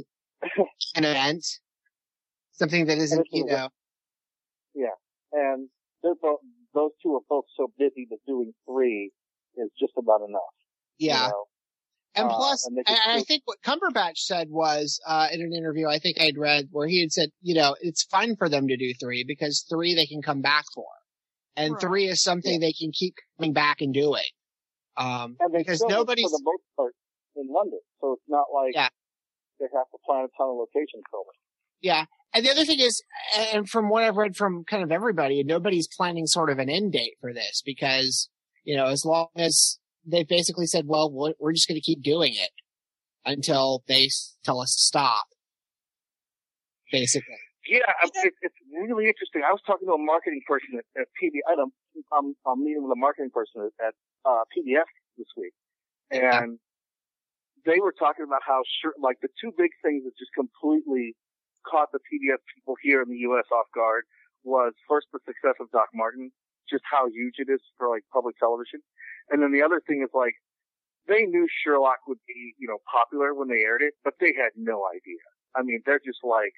an event, something that isn't, you know. Yeah, and they're both, those two are both so busy that doing three is just about enough. Yeah. You know? And Uh, plus, and they and could I do- think what Cumberbatch said was, uh, in an interview I think I'd read where he had said, you know, it's fun for them to do three because three they can come back for. And Right. three is something they can keep coming back and doing. Um, And they because film it nobody's, for the most part in London, so it's not like Yeah. they have to plan a ton of location filming. yeah. And the other thing is, and from what I've read from kind of everybody, nobody's planning sort of an end date for this because, you know, as long as they basically said, well, we're we're just going to keep doing it until they s- tell us to stop. Basically. Yeah, I- it, it's really interesting. I was talking to a marketing person at, at P B F. I'm, I'm, I'm meeting with a marketing person at, at uh, P B F this week, and they were talking about how sure, like the two big things that just completely caught the P B F people here in the U S off guard was first the success of Doc Martin, just how huge it is for like public television, and then the other thing is like they knew Sherlock would be, you know, popular when they aired it, but they had no idea. I mean, they're just like,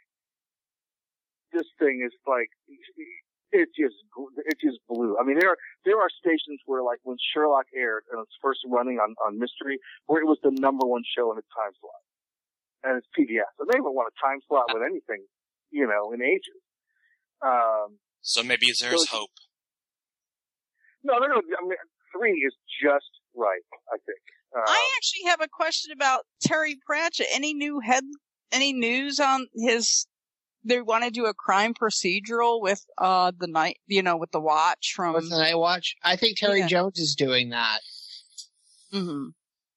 this thing is like, it just, it just blew. I mean, there are, there are stations where, like, when Sherlock aired and it was first running on, on Mystery, where it was the number one show in its time slot. And it's P B S. And they haven't won a time slot with anything, you know, in ages. Um, so maybe there's so, hope. No, no, no. I mean, three is just right, I think. Um, I actually have a question about Terry Pratchett. Any new head, any news on his, they want to do a crime procedural with, uh, the night, you know, with the watch from. With the Night Watch? I think Terry Yeah. Jones is doing that. Mm-hmm.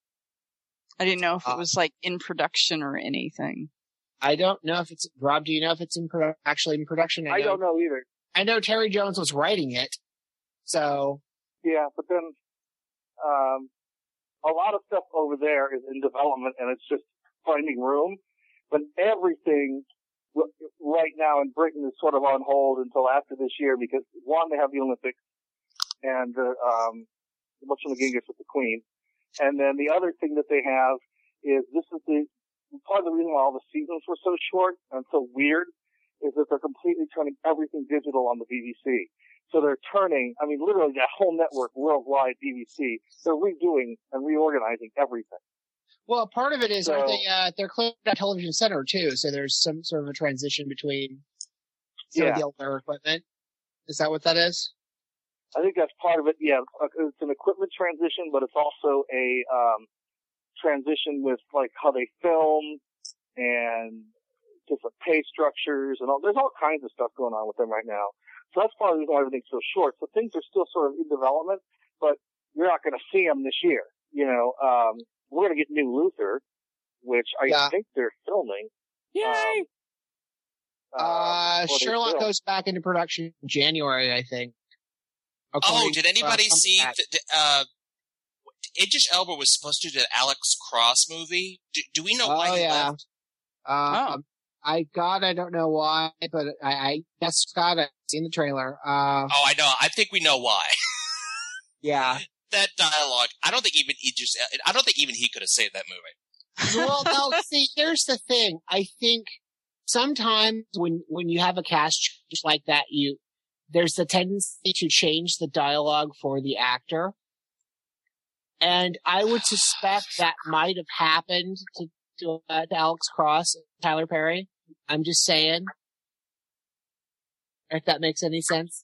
I didn't know if Uh, it was like in production or anything. I don't know if it's, Rob, do you know if it's in produ- actually in production? I don't know either. I know Terry Jones was writing it, so. Yeah, but then, um, a lot of stuff over there is in development and it's just finding room. But everything w- right now in Britain is sort of on hold until after this year because, one, they have the Olympics and the, um, whatchamacallit with the Queen. And then the other thing that they have is this is the, part of the reason why all the seasons were so short and so weird is that they're completely turning everything digital on the B B C. So they're turning, I mean, literally that whole network worldwide, B B C, they're redoing and reorganizing everything. Well, part of it is, So- aren't they, uh, they're closing down Television Center too, so there's some sort of a transition between some Yeah. of the older equipment. Is that what that is? I think that's part of it. Yeah, it's an equipment transition, but it's also a um, transition with like how they film and different pay structures and all. There's all kinds of stuff going on with them right now. So that's part of the reason why everything's so short. So things are still sort of in development, but you're not going to see them this year. You know, um, we're going to get new Luther, which I Yeah. think they're filming. Yay! Um, Uh, or they Sherlock filmed. goes back into production in January, I think. Oh, According did to, anybody uh, see Thumbtack. that, uh, Idris Elba was supposed to do the Alex Cross movie? Do, do we know why Oh, he yeah. left? Uh, um, I God, I don't know why, but I, I guess Scott, I've seen the trailer. Uh, Oh, I know. I think we know why. yeah. That dialogue, I don't think even Idris, I don't think even he could have saved that movie. Well, no, see, here's the thing. I think sometimes when, when you have a cast change like that, you, there's the tendency to change the dialogue for the actor. And I would suspect that might have happened to, to, uh, to Alex Cross and Tyler Perry. I'm just saying. If that makes any sense.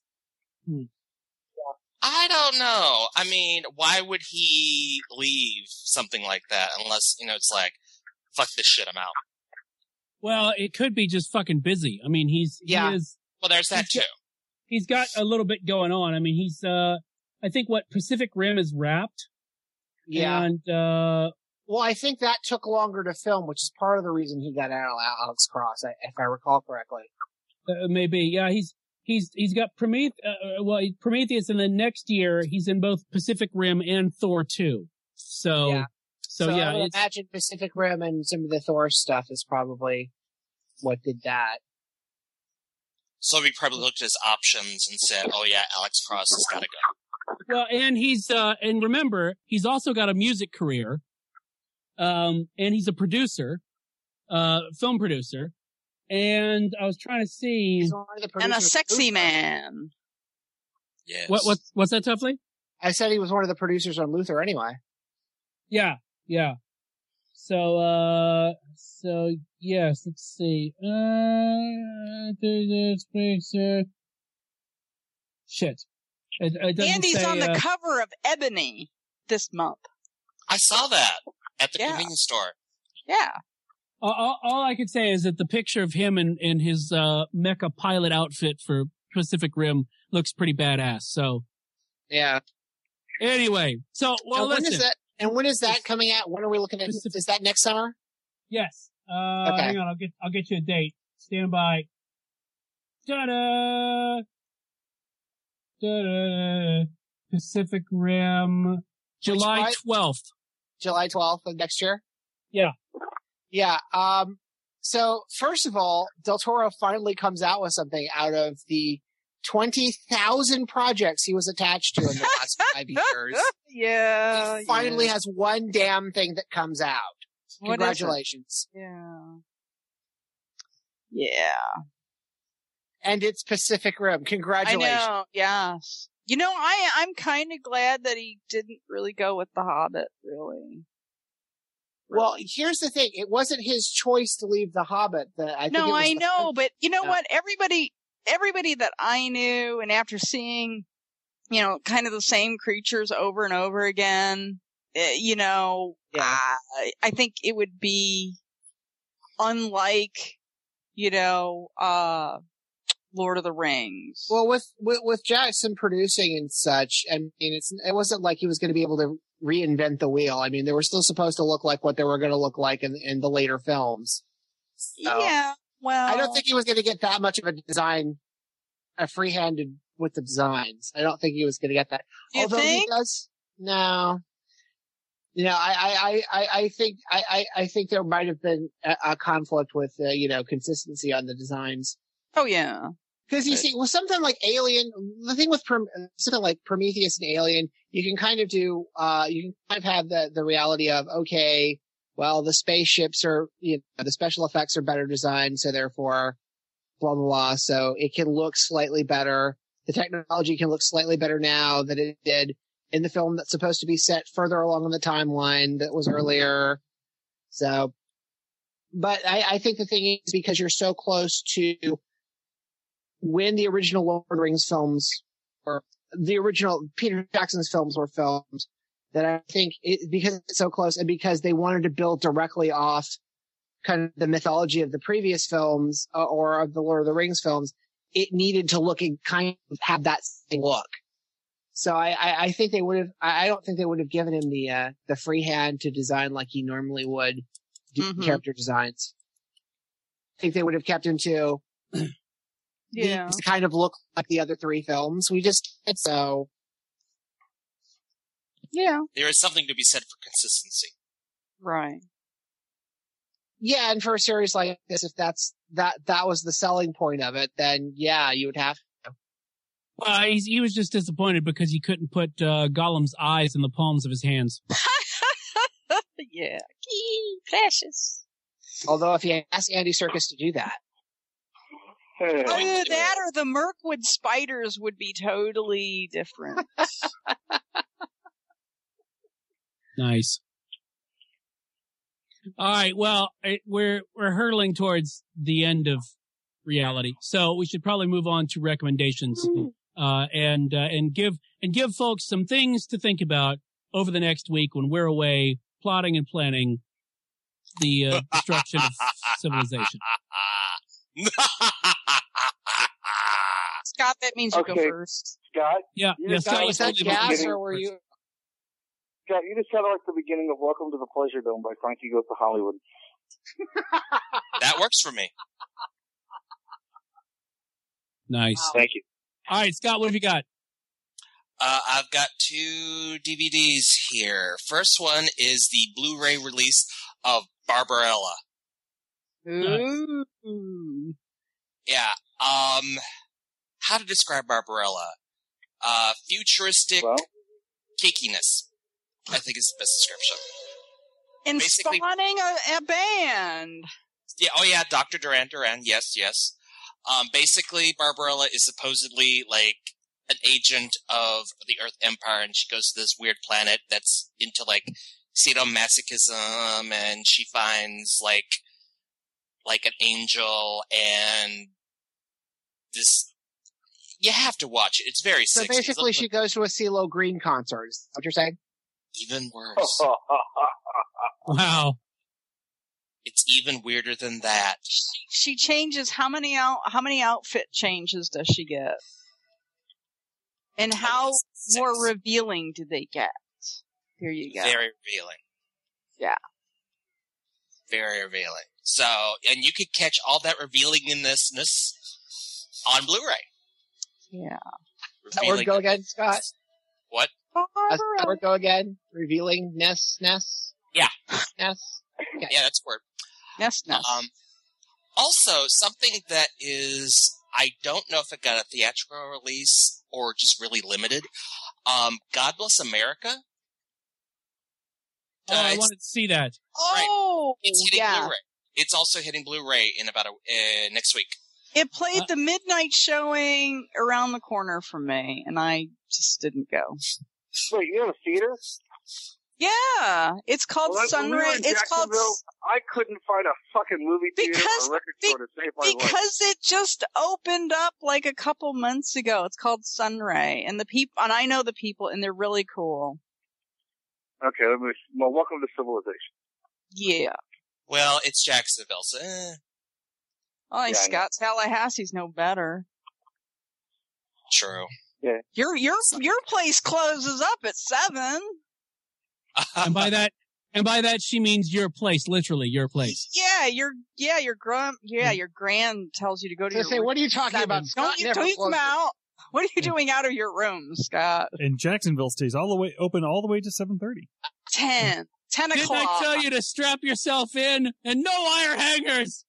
I don't know. I mean, why would he leave something like that unless, you know, it's like, fuck this shit, I'm out. Well, it could be just fucking busy. I mean, he's, Yeah. he is, Well, there's that He's too. he's got a little bit going on. I mean, he's, uh, I think what Pacific Rim is wrapped. Yeah. And, uh, Well, I think that took longer to film, which is part of the reason he got out of Alex Cross, I- if I recall correctly. uh, maybe, yeah, he's, he's, he's got Prometheus, uh, well, Prometheus, and then next year he's in both Pacific Rim and Thor two. So, Yeah. so, So yeah, I would it's, imagine Pacific Rim and some of the Thor stuff is probably what did that. So he probably looked at his options and said, oh yeah, Alex Cross has got to go. well, and he's, uh, and remember, he's also got a music career. Um, and he's a producer, uh, film producer. And I was trying to see He's one of the And a producers of sexy Luther. man. Yes. what, what's, what's that, Tuffley? I said he was one of the producers on Luther anyway. Yeah, yeah. So, uh, so, yes, let's see. Uh, this picture. Shit. It, it doesn't Andy's say, on the uh, cover of Ebony this month. I saw that at the Yeah. convenience store. Yeah. all, all, all I could say is that the picture of him in, in his, uh, mecha pilot outfit for Pacific Rim looks pretty badass. So, Yeah. anyway, so, well, and when listen. is that? And when is that coming out? When are we looking at? Pacific- Is that next summer? Yes. Uh, Okay. hang on, I'll get, I'll get you a date. Stand by. Ta-da! Ta-da! Pacific Rim. July July? twelfth. July twelfth of next year? Yeah. Yeah. Um, so first of all, Del Toro finally comes out with something out of the twenty thousand projects he was attached to in the last five years. Yeah. He finally yeah. has one damn thing that comes out. What is it? Congratulations. Yeah. Yeah. And it's Pacific Rim. Congratulations. I know. Yes. You know, I I'm kind of glad that he didn't really go with The Hobbit. Really. Well, here's the thing. It wasn't his choice to leave The Hobbit. The, I think No, it was I the- know, but you know Yeah. what? Everybody, everybody that I knew, and after seeing, you know, kind of the same creatures over and over again, eh, you know, Yeah. I, I think it would be unlike, you know, uh, Lord of the Rings. Well, with, with with Jackson producing and such, I mean, it's it wasn't like he was going to be able to reinvent the wheel. I mean, they were still supposed to look like what they were going to look like in in the later films. So, yeah, well, I don't think he was going to get that much of a design, a free-handed with the designs. I don't think he was going to get that. Do you Although think? he does, no. You know, I, I, I, I think, I, I, I think there might have been a, a conflict with, uh, you know, consistency on the designs. Oh yeah. Because you Right. see, with something like Alien, the thing with Prom- something like Prometheus and Alien, you can kind of do, uh, you can kind of have the, the reality of, okay, well, the spaceships are, you know, the special effects are better designed, so therefore, blah, blah, blah. So it can look slightly better. The technology can look slightly better now than it did in the film that's supposed to be set further along in the timeline that was earlier. So, but I, I think the thing is because you're so close to when the original Lord of the Rings films, or the original Peter Jackson's films were filmed, that I think it, because it's so close and because they wanted to build directly off kind of the mythology of the previous films uh, or of the Lord of the Rings films, it needed to look and kind of have that same look. So I, I, I think they would have, I I don't think they would have given him the, uh, the free hand to design like he normally would do Mhm. character designs. I think they would have kept him to Yeah. these kind of look like the other three films. We just did so. Yeah. There is something to be said for consistency. Right. Yeah, and for a series like this, if that's that that was the selling point of it, then yeah, you would have to. Well, he's, he was just disappointed because he couldn't put uh, Gollum's eyes in the palms of his hands. Yeah. Gee, precious. Although if you ask Andy Serkis to do that, Either that or the Mirkwood spiders would be totally different. Nice. All right. Well, it, we're we're hurtling towards the end of reality, so we should probably move on to recommendations, uh, and uh, and give and give folks some things to think about over the next week when we're away plotting and planning the uh, destruction of civilization. Scott, that means you Okay. go first. Scott, Yeah. You Yeah. just Scott, got- you was that totally gas beginning or were you? Scott, you just sounded like the beginning of Welcome to the Pleasure Dome by Frankie Goes to Hollywood. That works for me. Nice. Thank you. All right, Scott, what have you got? Uh, I've got two D V Ds here. First one is the Blu-ray release of Barbarella. Ooh. Yeah. Um, how to describe Barbarella? Uh, futuristic Well, cakiness, I think is the best description. And Basically- spawning a, a band. Yeah. Oh, yeah. Doctor Duran Duran. Yes. Yes. Um, basically, Barbarella is supposedly like an agent of the Earth Empire, and she goes to this weird planet that's into like sadomasochism, and she finds like like an angel and this. You have to watch it. It's very So sixties. basically, she goes to a CeeLo Green concert. Is that what you're saying? Even worse. Wow. It's even weirder than that. She changes how many out how many outfit changes does she get? And how Six. more revealing do they get? Here you go. Very revealing. Yeah. Very revealing. So, and you could catch all that revealingness on Blu-ray. Yeah. Is that word go again, Scott? What? Does that word go again? Revealing ness ness. Yeah. Ness. Okay. Yeah, that's a word. Yes, yes. Um, also, something that is I don't know if it got a theatrical release or just really limited. Um, God Bless America. Oh, I wanted to see that. Oh, It's hitting yeah. Blu-ray. It's also hitting Blu-ray in about a uh, next week. It played Uh, the midnight showing around the corner from me, and I just didn't go. Wait, you have a theater? Yeah, it's called Well, when we were Sunray. in It's called Jacksonville, I couldn't find a fucking movie theater Because- or a record store to save my life. because it just opened up like a couple months ago. It's called Sunray, and the people, and I know the people, and they're really cool. Okay, let me. Well, welcome to civilization. Yeah. Well, it's Jacksonville, so eh, Oh, and Yeah, I know. Scott Tallahassee's no better. true. Your your your place closes up at seven. And by that, and by that, she means your place, literally your place. Yeah, your yeah your grand yeah your grand tells you to go to I your say, room. what are you talking Seven. about? Scott Don't you never don't you come closes. out? What are you doing out of your room, Scott? And Jacksonville stays all the way open all the way to seven thirty. Ten. Ten Didn't o'clock. I tell you to strap yourself in and no wire hangers?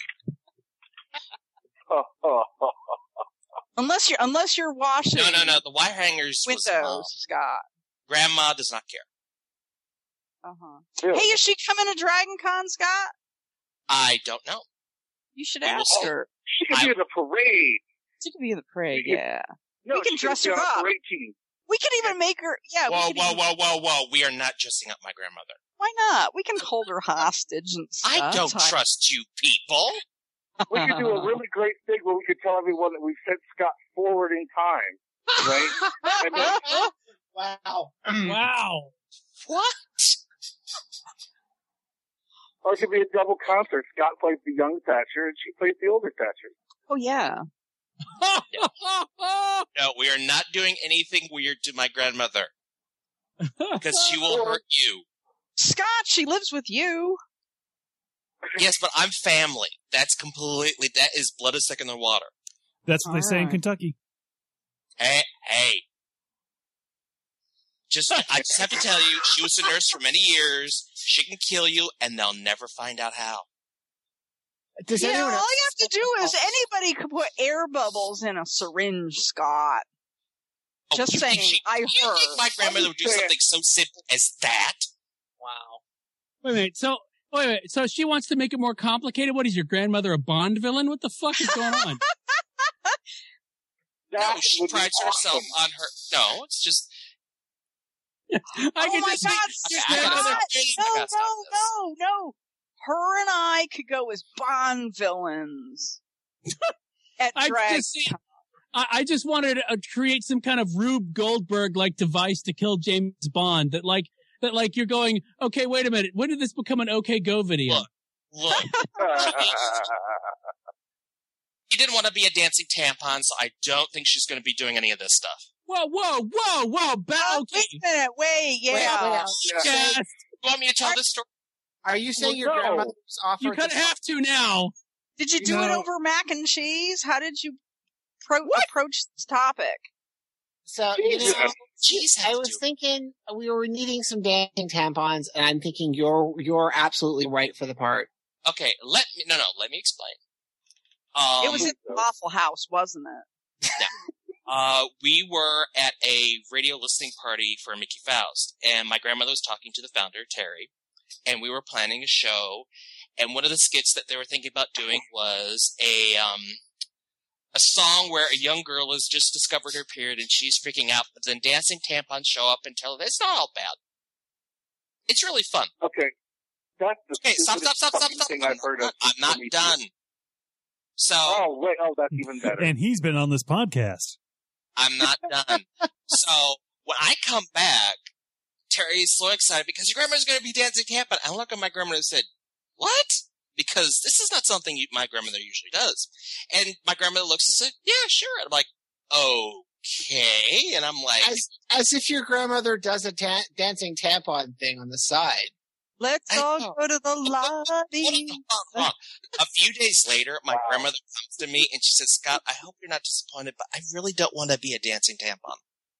Oh, oh, oh. Unless you're unless you're washing No, no, no. The wire hangers was windows, mom. Scott. Grandma does not care. Uh huh. Really? Hey, is she coming to Dragon Con, Scott? I don't know. You should We will ask see. her. She could be in the parade. She could be in the parade, You could- yeah. No, We can she could dress be her on the up. parade team. We could even make her. Yeah. Whoa, we could whoa, even, whoa, whoa, whoa. We are not dressing up my grandmother. Why not? We can hold her hostage and stuff. I don't Tie- trust you people. We could do a really great thing where we could tell everyone that we sent Scott forward in time, right? And then, Wow. Wow. What? or it could be a double concert. Scott plays the young Thatcher and she plays the older Thatcher. Oh yeah. No, we are not doing anything weird to my grandmother. Because she will hurt you. Scott, she lives with you. Yes, but I'm family. That's completely, that is blood is thicker than water. That's what they say in Alright. Kentucky. Hey, hey. Just, I just have to tell you, she was a nurse for many years. She can kill you, and they'll never find out how. Does Yeah, all anyone you else? have to do is anybody could put air bubbles in a syringe, Scott. Oh, Just you think saying, she- I You heard. think my grandmother would do saying. something so simple as that? Wow. Wait a minute. So, wait a minute. So she wants to make it more complicated. What is your grandmother, a Bond villain? What the fuck is going on? No, That she would be prides herself awesome. on her. No, it's just. I Oh can my just God, see your I- I- I- grandmother. Scott! No, Podcast on no, no, no. Her and I could go as Bond villains. At I drag. just see. I, I just wanted to uh, create some kind of Rube Goldberg like device to kill James Bond. That like that like you're going. Okay, wait a minute. When did this become an OK Go video? Look. Look, you didn't want to be a dancing tampon, so I don't think she's going to be doing any of this stuff. Whoa, whoa, whoa, whoa! Ba- Oh, okay. wait a minute, wait, yeah. Wait, wait, Yes. You want me to tell this story? Are you saying your Well, no. grandmother was offered? You kind of to- have to now. Did you do it No. over mac and cheese? How did you pro- approach this topic? So you Jesus. know, Jeez, had I to was do it. thinking we were needing some dancing tampons, and I'm thinking you're you're absolutely right for the part. Okay, let me. No, no, let me explain. Um, It was in the Waffle House, wasn't it? Uh, we were at a radio listening party for Mickey Faust, and my grandmother was talking to the founder, Terry, and we were planning a show, and one of the skits that they were thinking about doing was a, um, a song where a young girl has just discovered her period and she's freaking out, but then dancing tampons show up and tell her it's not all bad. It's really fun. Okay. That's the Okay, stop, stupidest stop, stop, stop, fucking stop. thing I've heard of. I'm not from you. done. So, Oh, wait. Oh, that's even better. And he's been on this podcast. I'm not done. So, when I come back, Terry is so excited because your grandmother's going to be dancing tampon. I look at my grandmother and said, what? Because this is not something you, my grandmother usually does. And my grandmother looks and said, yeah, sure. And I'm like, okay. And I'm like, As as if your grandmother does a ta- dancing tampon thing on the side. Let's I all know. go to the what lobby. the fuck wrong? A few days later, my Wow. grandmother comes to me and she says, Scott, I hope you're not disappointed, but I really don't want to be a dancing tampon.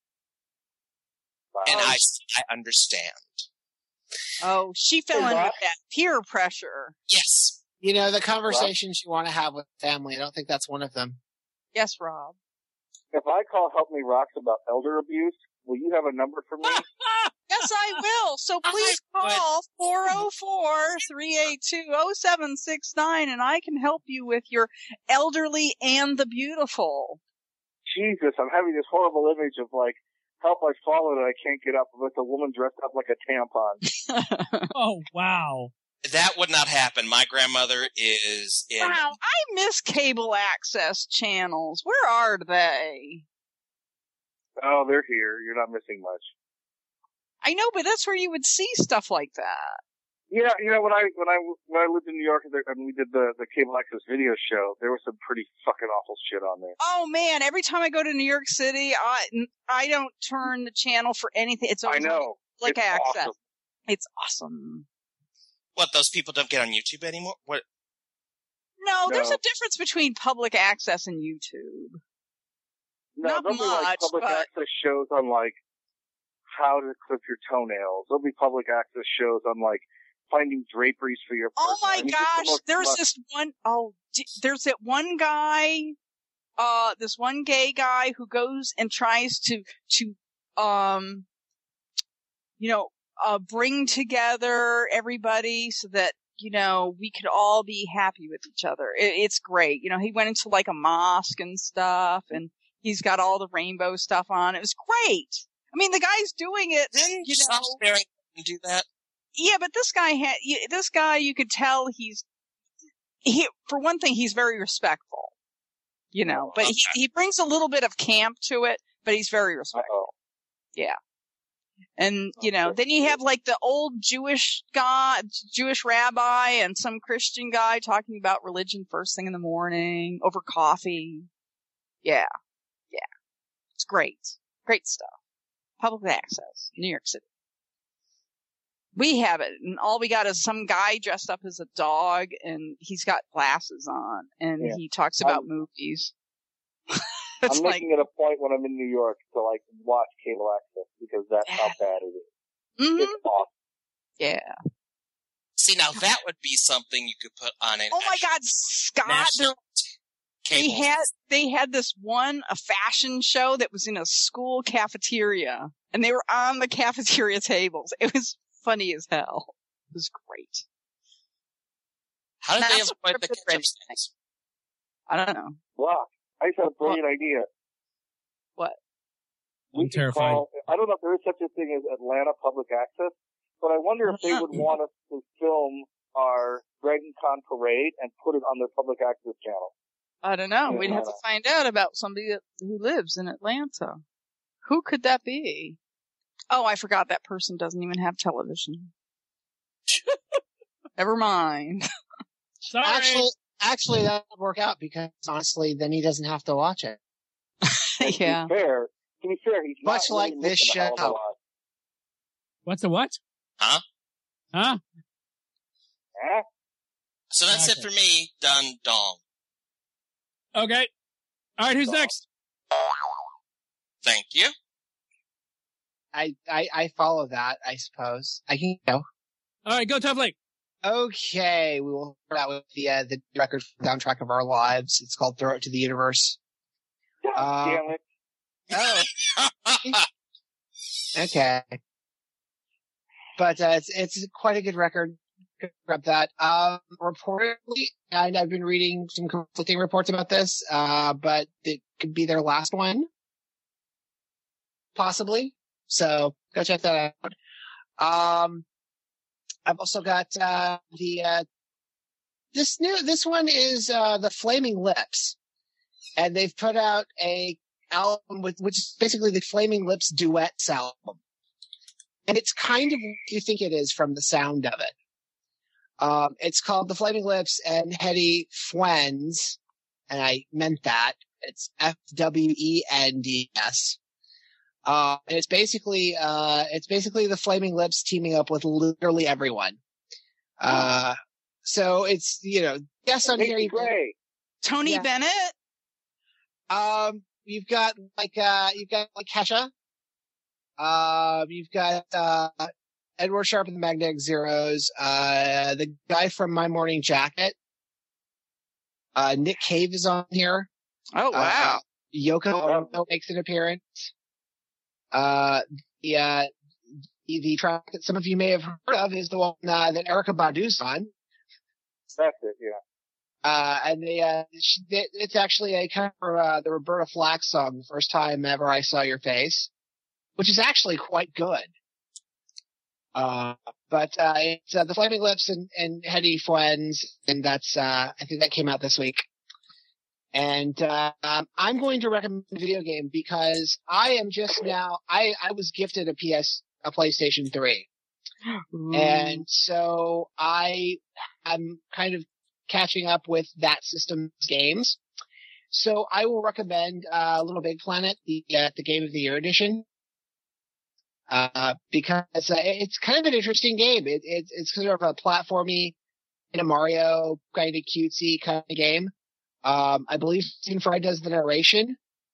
Wow. And I, I understand. Oh, she fell Hey, into Rob. that peer pressure. Yes. You know, the conversations you want to have with family. I don't think that's one of them. Yes, Rob. If I call Help Me Rocks about elder abuse, will you have a number for me? Yes, I will. So please call four oh four, three eight two, oh seven six nine and I can help you with your elderly and the beautiful. Jesus, I'm having this horrible image of like, help, I've fallen and I can't get up with a woman dressed up like a tampon. Oh, wow. That would not happen. My grandmother is in... Wow, I miss cable access channels. Where are they? Oh, they're here. You're not missing much. I know, but that's where you would see stuff like that. Yeah, you know, when I when I when I lived in New York and we did the the cable access video show, there was some pretty fucking awful shit on there. Oh man, every time I go to New York City, I I don't turn the channel for anything. It's always I know. Like it's access. Awesome. It's awesome. What, those people don't get on YouTube anymore? What? No, No. there's a difference between public access and YouTube. No, Not there'll be like much, public but- access shows on like how to clip your toenails. There'll be public access shows on like finding draperies for your person. Oh my I mean, just the gosh, most there's much- this one, oh, d- there's that one guy, uh, this one gay guy who goes and tries to, to, um, you know, uh, bring together everybody so that, you know, we could all be happy with each other. It, it's great. You know, he went into like a mosque and stuff and he's got all the rainbow stuff on. It was great. I mean, the guy's doing it, Didn't you stop know. staring and do that? Yeah, but this guy had, this guy, you could tell he's, he, for one thing, he's very respectful, you know, but he, he brings a little bit of camp to it, but he's very respectful. Yeah. And, you know, then you have like the old Jewish guy, Jewish rabbi and some Christian guy talking about religion first thing in the morning over coffee. Yeah. Yeah. It's great. Great stuff. Public access, New York City. We have it, and all we got is some guy dressed up as a dog, and he's got glasses on, and Yeah. he talks about I'm- movies. I'm It's like, making it a point when I'm in New York to like watch cable access because that's how bad it is. mhm, It's awesome. yeah. See, now that would be something you could put on an Oh my God, Scott! national They cable. had they had this one a fashion show that was in a school cafeteria, and they were on the cafeteria tables. It was funny as hell. It was great. How did they Not avoid the scripted or ketchup anything. stains? I don't know. Wow. I just had a brilliant idea. What? We I'm could terrified. call- I don't know if there is such a thing as Atlanta Public Access, but I wonder if they would want us to film our Dragon Con parade and put it on their public access channel. I don't know. Yeah, We'd have to find out about somebody that, who lives in Atlanta. Who could that be? Oh, I forgot that person doesn't even have television. Never mind. Sorry. Actually, actually, that would work out because honestly, then he doesn't have to watch it. Yeah. To be fair, to be fair, he's Much not like really this missing a hell of a show. lot. What's a what? Huh? Huh? Eh? So that's it Okay. for me. Done. Dong. Okay. All right, who's next? Thank you. I, I, I follow that, I suppose. I can go. All right, go Tough Lake. Okay, we will start out with the, uh, the record soundtrack of our lives. It's called Throw It to the Universe. God Uh, damn it. Oh, okay. But, uh, it's, it's quite a good record. Grab that. Um, reportedly, and I've been reading some conflicting reports about this, uh, but it could be their last one. Possibly. So, go check that out. Um, I've also got, uh, the, uh, this new, this one is, uh, the Flaming Lips. And they've put out a album with, which is basically the Flaming Lips duets album. And it's kind of what you think it is from the sound of it. Um, it's called The Flaming Lips and Hetty Fwens, and I meant that. It's F W E N D S. Uh, and it's basically, uh, it's basically the Flaming Lips teaming up with literally everyone. Uh, so it's, you know, yes, on here, Nikki you Gray. Tony Yeah. Bennett? Um, you've got like, uh, you've got like Kesha. Um, you've got, uh, Edward Sharpe and the Magnetic Zeros, uh, the guy from My Morning Jacket. Uh, Nick Cave is on here. Oh, wow. Uh, Yoko Ono makes an appearance. Uh, the, uh, the, the track that some of you may have heard of is the one uh, that Erykah Badu's on. That's it, yeah. Uh, and they, uh, she, they, it's actually a cover of uh, the Roberta Flack song, The First Time Ever I Saw Your Face, which is actually quite good. Uh, but, uh, it's, uh, The Flaming Lips and, and Hedy Fuens, and that's, uh, I think that came out this week. And, uh, um, I'm going to recommend a video game because I am just now, I, I was gifted a P S, a PlayStation three. Ooh. And so I am kind of catching up with that system's games. So I will recommend, uh, Little Big Planet, the, uh, the Game of the Year edition. Uh, because uh, it's kind of an interesting game. It, it, it's sort of a platformy, in a Mario kind of cutesy kind of game. Um, I believe Stephen Fry does the narration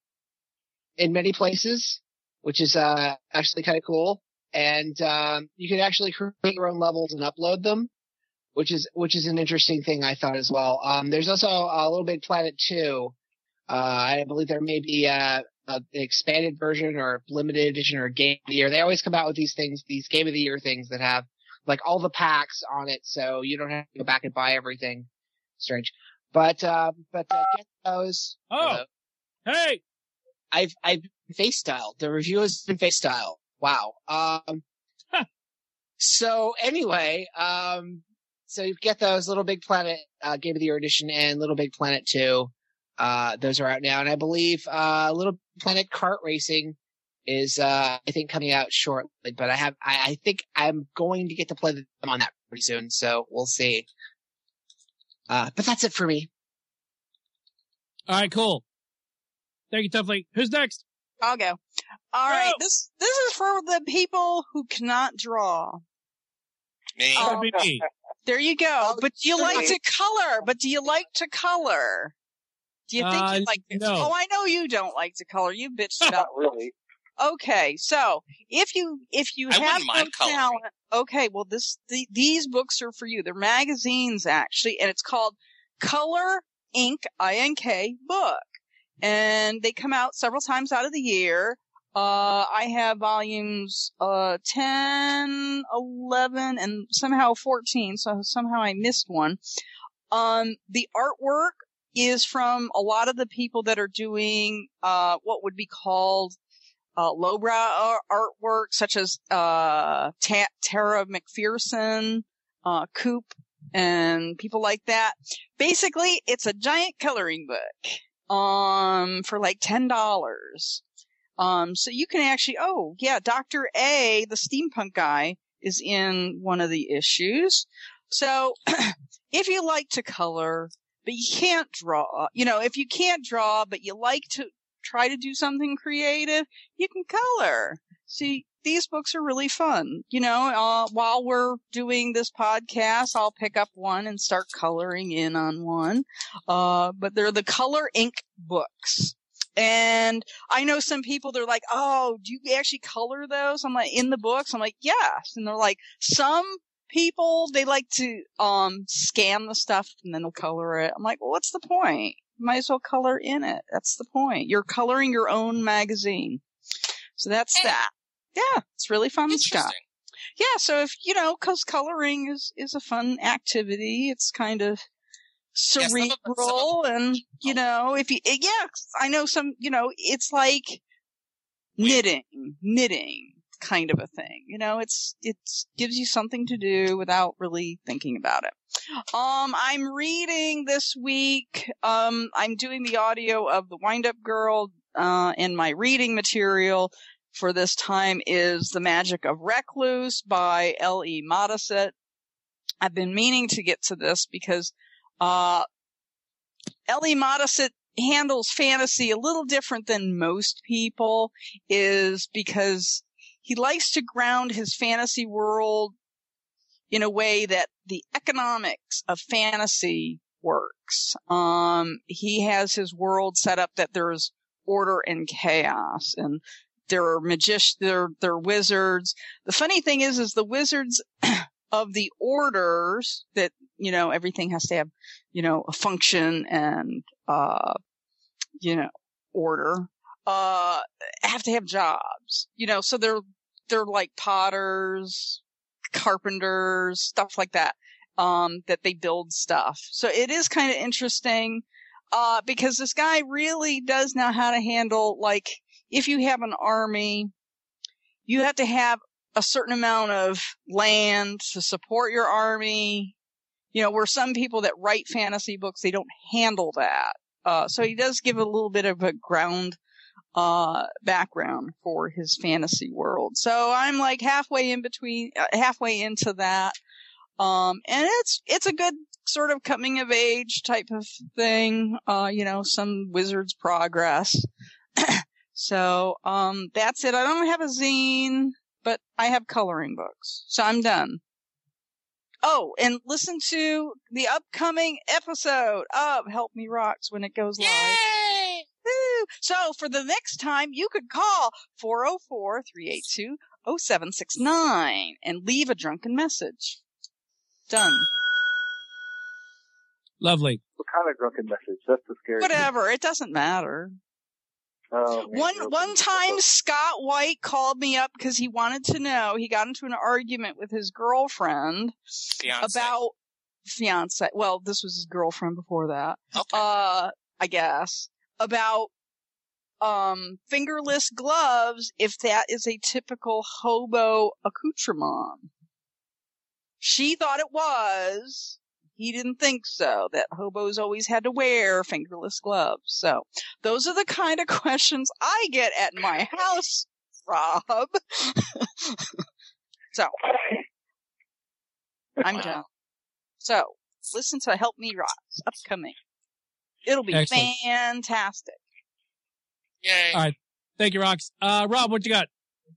in many places, which is uh, actually kind of cool. And um, you can actually create your own levels and upload them, which is which is an interesting thing I thought as well. Um, there's also a Little Big Planet two. Uh, I believe there may be uh, an expanded version or limited edition or Game of the Year. They always come out with these things, these Game of the Year things that have like all the packs on it, so you don't have to go back and buy everything. Strange, but uh, but uh, get those. Oh, uh, hey! I've I've face styled. The review has been face styled. Wow. Um. Huh. So anyway, um. So you get those Little Big Planet uh, Game of the Year edition and Little Big Planet two. Uh, those are out now, and I believe uh, Little Planet Kart Racing is, uh, I think, coming out shortly. But I have, I, I think I'm going to get to play them on that pretty soon, so we'll see. Uh, but that's it for me. All right, cool. Thank you, Tuffley. Who's next? I'll go. All right, this this is for the people who cannot draw. Me. Um, That'd be me. There you go. But do you like to color? But do you like to color? Do you think Uh, you like it? no. Oh, I know you don't like to color. You bitched Not about really. Okay, so if you if you I have wouldn't no mind coloring. talent, okay, well this the, these books are for you. They're magazines actually, and it's called Color Ink I N K book, and they come out several times out of the year. Uh, I have volumes uh ten, eleven, and somehow fourteen. So somehow I missed one. Um, the artwork is from a lot of the people that are doing uh what would be called uh lowbrow artwork, such as uh Ta- Tara McPherson, uh Coop, and people like that. Basically, it's a giant coloring book um for like ten dollars. Um so you can actually oh yeah, Doctor A, the steampunk guy, is in one of the issues. So if you like to color but you can't draw, you know, if you can't draw, but you like to try to do something creative, you can color. See, these books are really fun. You know, uh, while we're doing this podcast, I'll pick up one and start coloring in on one. Uh, but they're the Color Ink books. And I know some people, they're like, oh, do you actually color those? I'm like, in the books? I'm like, yes. And they're like, some people, they like to um scan the stuff and then they'll color it. I'm like, well, what's the point? You might as well color in it. That's the point. You're coloring your own magazine. So that's Hey. that. Yeah, it's really fun stuff. Interesting. Yeah, so if, you know, because coloring is, is a fun activity. It's kind of some of- cerebral some and, you know, if you, yeah, I know some, you know, it's like knitting, knitting kind of a thing. You know, it's, it gives you something to do without really thinking about it. Um, I'm reading this week, um, I'm doing the audio of The Wind-Up Girl, uh, and my reading material for this time is The Magic of Recluse by L E Modesitt. I've been meaning to get to this because, uh, L E Modesitt handles fantasy a little different than most people, is because he likes to ground his fantasy world in a way that the economics of fantasy works. Um, he has his world set up that there's order and chaos, and there are magicians, there, there are wizards. The funny thing is, is the wizards of the orders that, you know, everything has to have, you know, a function and, uh, you know, order, uh, have to have jobs, you know, so they're, they're like potters, carpenters, stuff like that, um, that they build stuff. So it is kind of interesting, uh, because this guy really does know how to handle, like, if you have an army, you have to have a certain amount of land to support your army, you know, where some people that write fantasy books, they don't handle that. Uh, so he does give a little bit of a ground, uh, background for his fantasy world. So I'm like halfway in between, uh, halfway into that. Um, and it's, it's a good sort of coming of age type of thing. Uh, you know, some wizard's progress. So, um, that's it. I don't have a zine, but I have coloring books. So I'm done. Oh, and listen to the upcoming episode of Help Me Rocks when it goes live. Yay! Woo! So for the next time, you could call four oh four, three eight two, oh seven six nine and leave a drunken message. Done. Lovely. What kind of drunken message? That's the scary thing. Whatever. It doesn't matter. Oh, man, One you're one opening time, stuff Scott White called me up because he wanted to know. He got into an argument with his girlfriend Fiance. about fiance. Well, this was his girlfriend before that. Okay. Uh, I guess about um fingerless gloves. If that is a typical hobo accoutrement, she thought it was. He didn't think so, that hobos always had to wear fingerless gloves. So those are the kind of questions I get at my house, Rob. So I'm done. So listen to Help Me Rocks upcoming. It'll be Excellent. fantastic. Yay. All right. Thank you, Rox. Uh, Rob, what you got?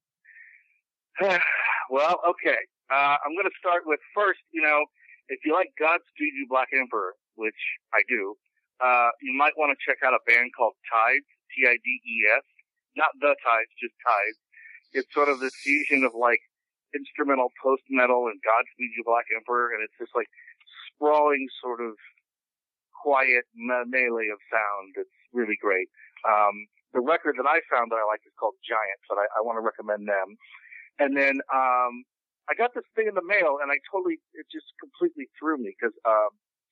Well, okay. Uh, I'm going to start with first, you know, if you like Godspeed You Black Emperor, which I do, uh, you might want to check out a band called Tides, T I D E S. Not the Tides, just Tides. It's sort of this fusion of like instrumental post-metal and Godspeed You Black Emperor, and it's this like sprawling sort of quiet me- melee of sound that's really great. Um, the record that I found that I like is called Giant, but I, I want to recommend them. And then, um, I got this thing in the mail, and I totally, it just completely threw me, because um,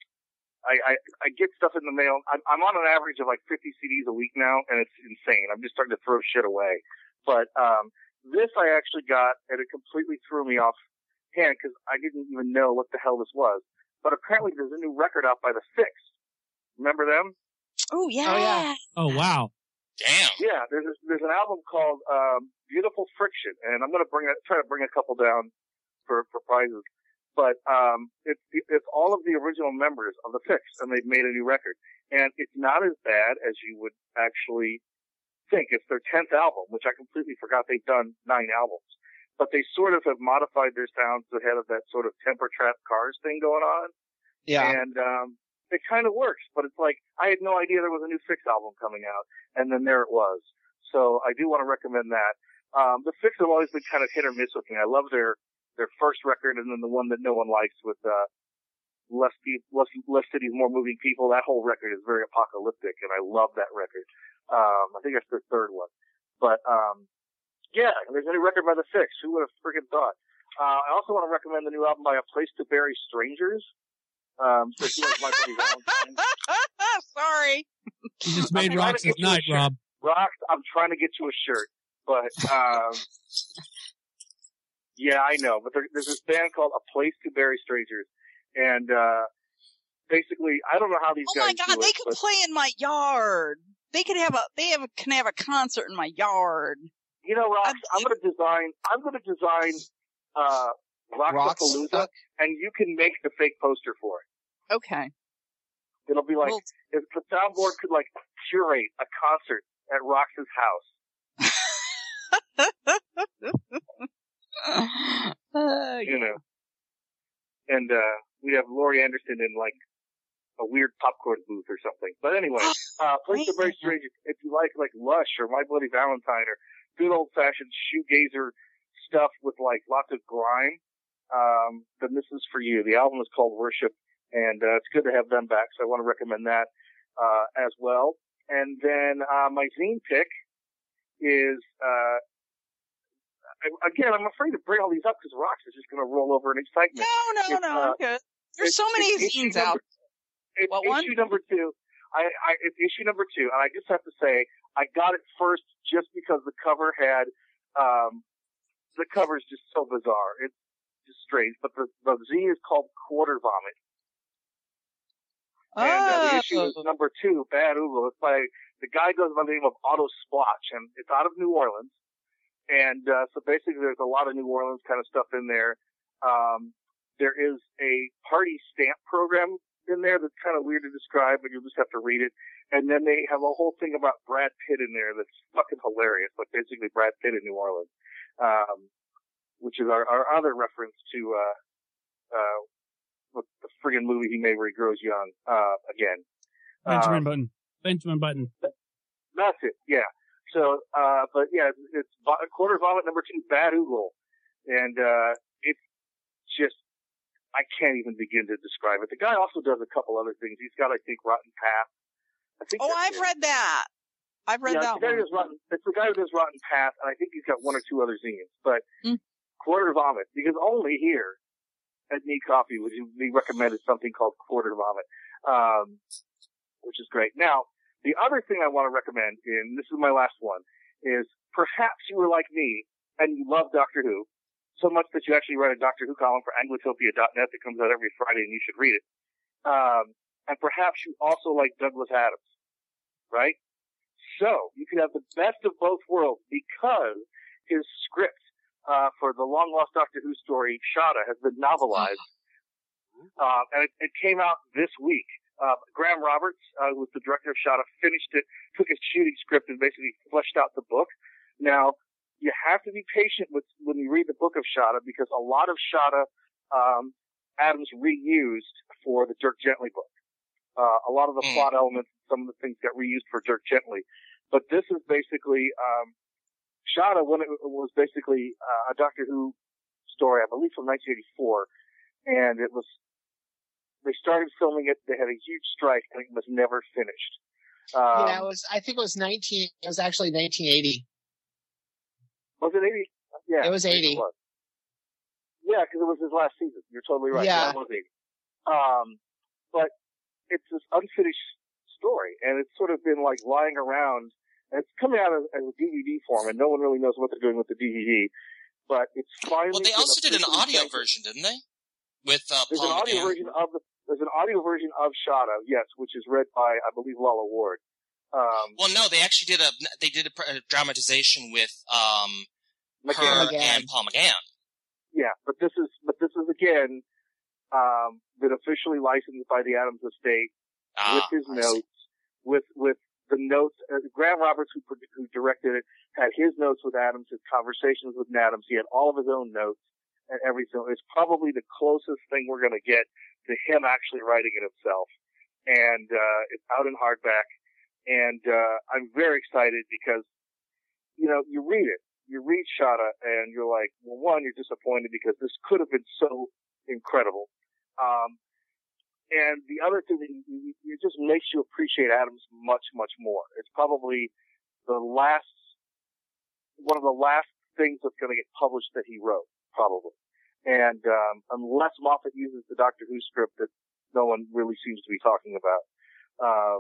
I, I I get stuff in the mail. I'm, I'm on an average of like fifty C Ds a week now, and it's insane. I'm just starting to throw shit away. But um, this I actually got, and it completely threw me off hand, because I didn't even know what the hell this was. But apparently there's a new record out by The Fix. Remember them? Oh, yeah. Oh, yeah. Oh, wow. Damn. Yeah, there's a, there's an album called um, Beautiful Friction, and I'm gonna bring a, try to bring a couple down for, for prizes. But, um, it's, it's all of the original members of The Fix, and they've made a new record. And it's not as bad as you would actually think. It's their tenth album, which I completely forgot they've done nine albums. But they sort of have modified their sounds ahead of that sort of temper trap cars thing going on. Yeah. And, um, it kind of works, but it's like, I had no idea there was a new Fix album coming out, and then there it was. So I do want to recommend that. Um, The Fix have always been kind of hit or miss with me. I love their, their first record, and then the one that no one likes with, uh, less people, less, less cities, more moving people. That whole record is very apocalyptic, and I love that record. Um, I think that's their third one. But, um, yeah, there's a new record by The Fix. Who would have freaking thought? Uh, I also want to recommend the new album by A Place to Bury Strangers. Um, so if you like My Buddy Valentine. Sorry. You just made I'm trying to Rox's get you a night, shirt. Rob. Rox, I'm trying to get you a shirt, but, um, yeah, I know, but there, there's this band called A Place to Bury Strangers, and, uh, basically, I don't know how these Oh guys my God, do they it, could but play in my yard. They could have a, they have a, can have a concert in my yard. you know, Rox, I'm- I'm gonna design, I'm gonna design, uh, Roxapalooza, Rox? and you can make the fake poster for it. Okay. It'll be like, Well- if the soundboard could like curate a concert at Rox's house, uh, you know, and, uh, we'd have Laurie Anderson in like a weird popcorn booth or something. But anyway, uh, Place to Bury Strangers, if you like like Lush or My Bloody Valentine or good old fashioned shoegazer stuff with like lots of grime, um, then this is for you. The album is called Worship, and uh, it's good to have them back, so I want to recommend that uh, as well. And then uh, my zine pick is, uh, again, I'm afraid to bring all these up because Rox is just going to roll over in excitement. No, no, It's, no, uh, I'm good. There's it's- so many it's issue zines out. number- It's What issue one? number two. I, I, it's issue number two, and I just have to say, I got it first just because the cover had, um, the cover's just so bizarre. It's just strange. But the, the zine is called Quarter Vomit. And uh, the issue is Oh. number two, Bad Oogle. It's by, the guy goes by the name of Otto Splotch, and it's out of New Orleans. And, uh, so basically there's a lot of New Orleans kind of stuff in there. Um, there is a party stamp program in there that's kind of weird to describe, but you'll just have to read it. And then they have a whole thing about Brad Pitt in there that's fucking hilarious, but basically Brad Pitt in New Orleans, um, which is our, our other reference to, uh, uh, what the friggin' movie he made where he grows young, uh, again. Benjamin Um, Button. Benjamin Button. That's it, yeah. So, uh, but yeah, it's Vo- Quarter Vomit number two, Bad Oogle. And, uh, it's just, I can't even begin to describe it. The guy also does a couple other things. He's got, I think, Rotten Path. I think Oh, that's I've it. read that. I've read yeah, that it's the guy one. who does Rotten, it's the guy who does Rotten Path, and I think he's got one or two other zines. But Mm. Quarter Vomit, because only here at Need Coffee would we recommended something called Quarter Vomit, um, which is great. Now, the other thing I want to recommend, and this is my last one, is perhaps you were like me and you love Doctor Who so much that you actually write a Doctor Who column for Anglitopia dot net that comes out every Friday, and you should read it. Um, and perhaps you also like Douglas Adams, right? So you could have the best of both worlds because his script uh, for the long lost Doctor Who story Shada has been novelized, uh, and it, it came out this week. Uh, Graham Roberts, uh, who was the director of Shada, finished it, took his shooting script, and basically fleshed out the book. Now, you have to be patient with when you read the book of Shada because a lot of Shada um, Adams reused for the Dirk Gently book. Uh, a lot of the plot elements, some of the things got reused for Dirk Gently. But this is basically, um, Shada, when it was basically uh, a Doctor Who story, I believe from nineteen eighty-four, and it was, they started filming it, they had a huge strike, and it was never finished. Um, yeah, it was. I think it was nineteen. It was actually nineteen eighty. Was it eighty? Yeah. It was eighty. It was. Yeah, because it was his last season. You're totally right. Yeah. It was eighty. Um, but it's this unfinished story, and it's sort of been like lying around, and it's coming out as, as a D V D form, and no one really knows what they're doing with the D V D. But it's finally. Well, they been also did an officially audio sanctioned. version, didn't they? With uh, There's Paul an audio McGann. version of the. There's an audio version of Shada, yes, which is read by I believe Lala Ward. Um, Well, no, they actually did a they did a, pr- a dramatization with um McGann. her and Paul McGann. Yeah, but this is but this is again um, been officially licensed by the Adams estate Ah, with his I see. notes, with with the notes. Uh, Graham Roberts, who pro- who directed it, had his notes with Adams, his conversations with Adams. He had all of his own notes and everything. It's probably the closest thing we're going to get to him actually writing it himself, and uh, it's out in hardback. And uh, I'm very excited because you know you read it. You read Shada and you're like, well, one, you're disappointed because this could have been so incredible. Um, and the other thing that you, you, it just makes you appreciate Adams much, much more. It's probably the last, one of the last things that's going to get published that he wrote, probably. And, um, unless Moffat uses the Doctor Who script that no one really seems to be talking about. Um,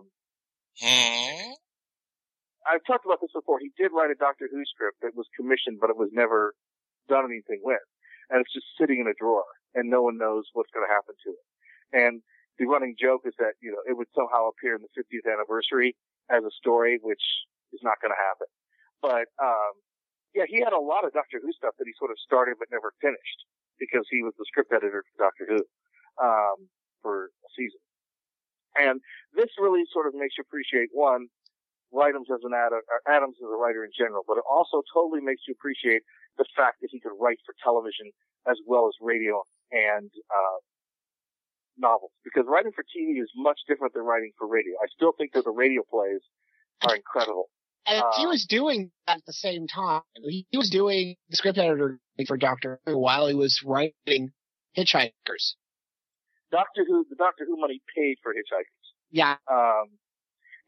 Hmm? I've talked about this before. He did write a Doctor Who script that was commissioned, but it was never done anything with. And it's just sitting in a drawer, and no one knows what's going to happen to it. And the running joke is that, you know, it would somehow appear in the fiftieth anniversary as a story, which is not going to happen. But, um, yeah, he had a lot of Doctor Who stuff that he sort of started but never finished because he was the script editor for Doctor Who, um, for a season. And this really sort of makes you appreciate, one, Adams as an ad- Adams as a writer in general, but it also totally makes you appreciate the fact that he could write for television as well as radio and uh, novels. Because writing for T V is much different than writing for radio. I still think that the radio plays are incredible. And Uh, he was doing that at the same time. He, he was doing the script editor for Doctor Who while he was writing Hitchhikers. Doctor Who, the Doctor Who money paid for Hitchhikers. Yeah. Um, and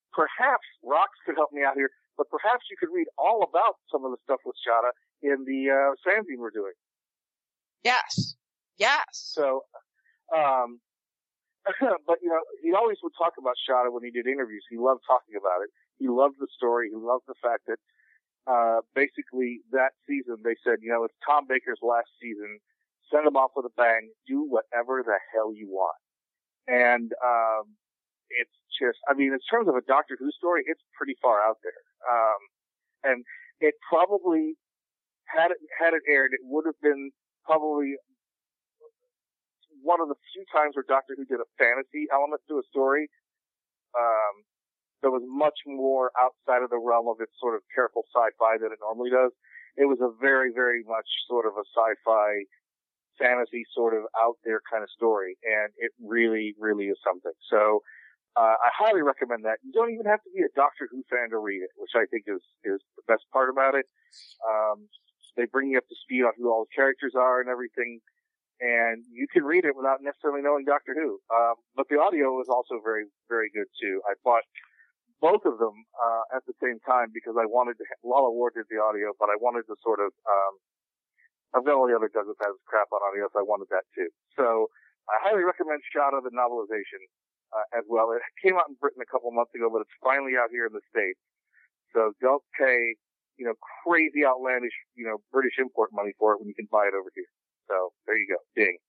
perhaps Rox could help me out here, but perhaps you could read all about some of the stuff with Shada in the uh, fanzine we're doing. Yes. Yes. So, um, but you know, he always would talk about Shada when he did interviews. He loved talking about it. He loved the story. He loved the fact that, uh, basically that season they said, you know, it's Tom Baker's last season. Send him off with a bang. Do whatever the hell you want. And, um, it's just, I mean, in terms of a Doctor Who story, it's pretty far out there. Um, and it probably, had it, had it aired, it would have been probably one of the few times where Doctor Who did a fantasy element to a story, um, that was much more outside of the realm of its sort of careful sci-fi than it normally does. It was a very, very much sort of a sci-fi fantasy sort of out there kind of story, and it really, really is something. So, uh, I highly recommend that. You don't even have to be a Doctor Who fan to read it, which I think is, is the best part about it. Um, they bring you up to speed on who all the characters are and everything, and you can read it without necessarily knowing Doctor Who. Um, but the audio is also very, very good too. I bought both of them, uh, at the same time because I wanted to, Lala Ward did the audio, but I wanted to sort of, um, I've got all the other Douglas has crap on audio, so I wanted that too. So I highly recommend Shada, the novelization, uh, as well. It came out in Britain a couple months ago, but it's finally out here in the States. So don't pay, you know, crazy outlandish, you know, British import money for it when you can buy it over here. So there you go. Ding.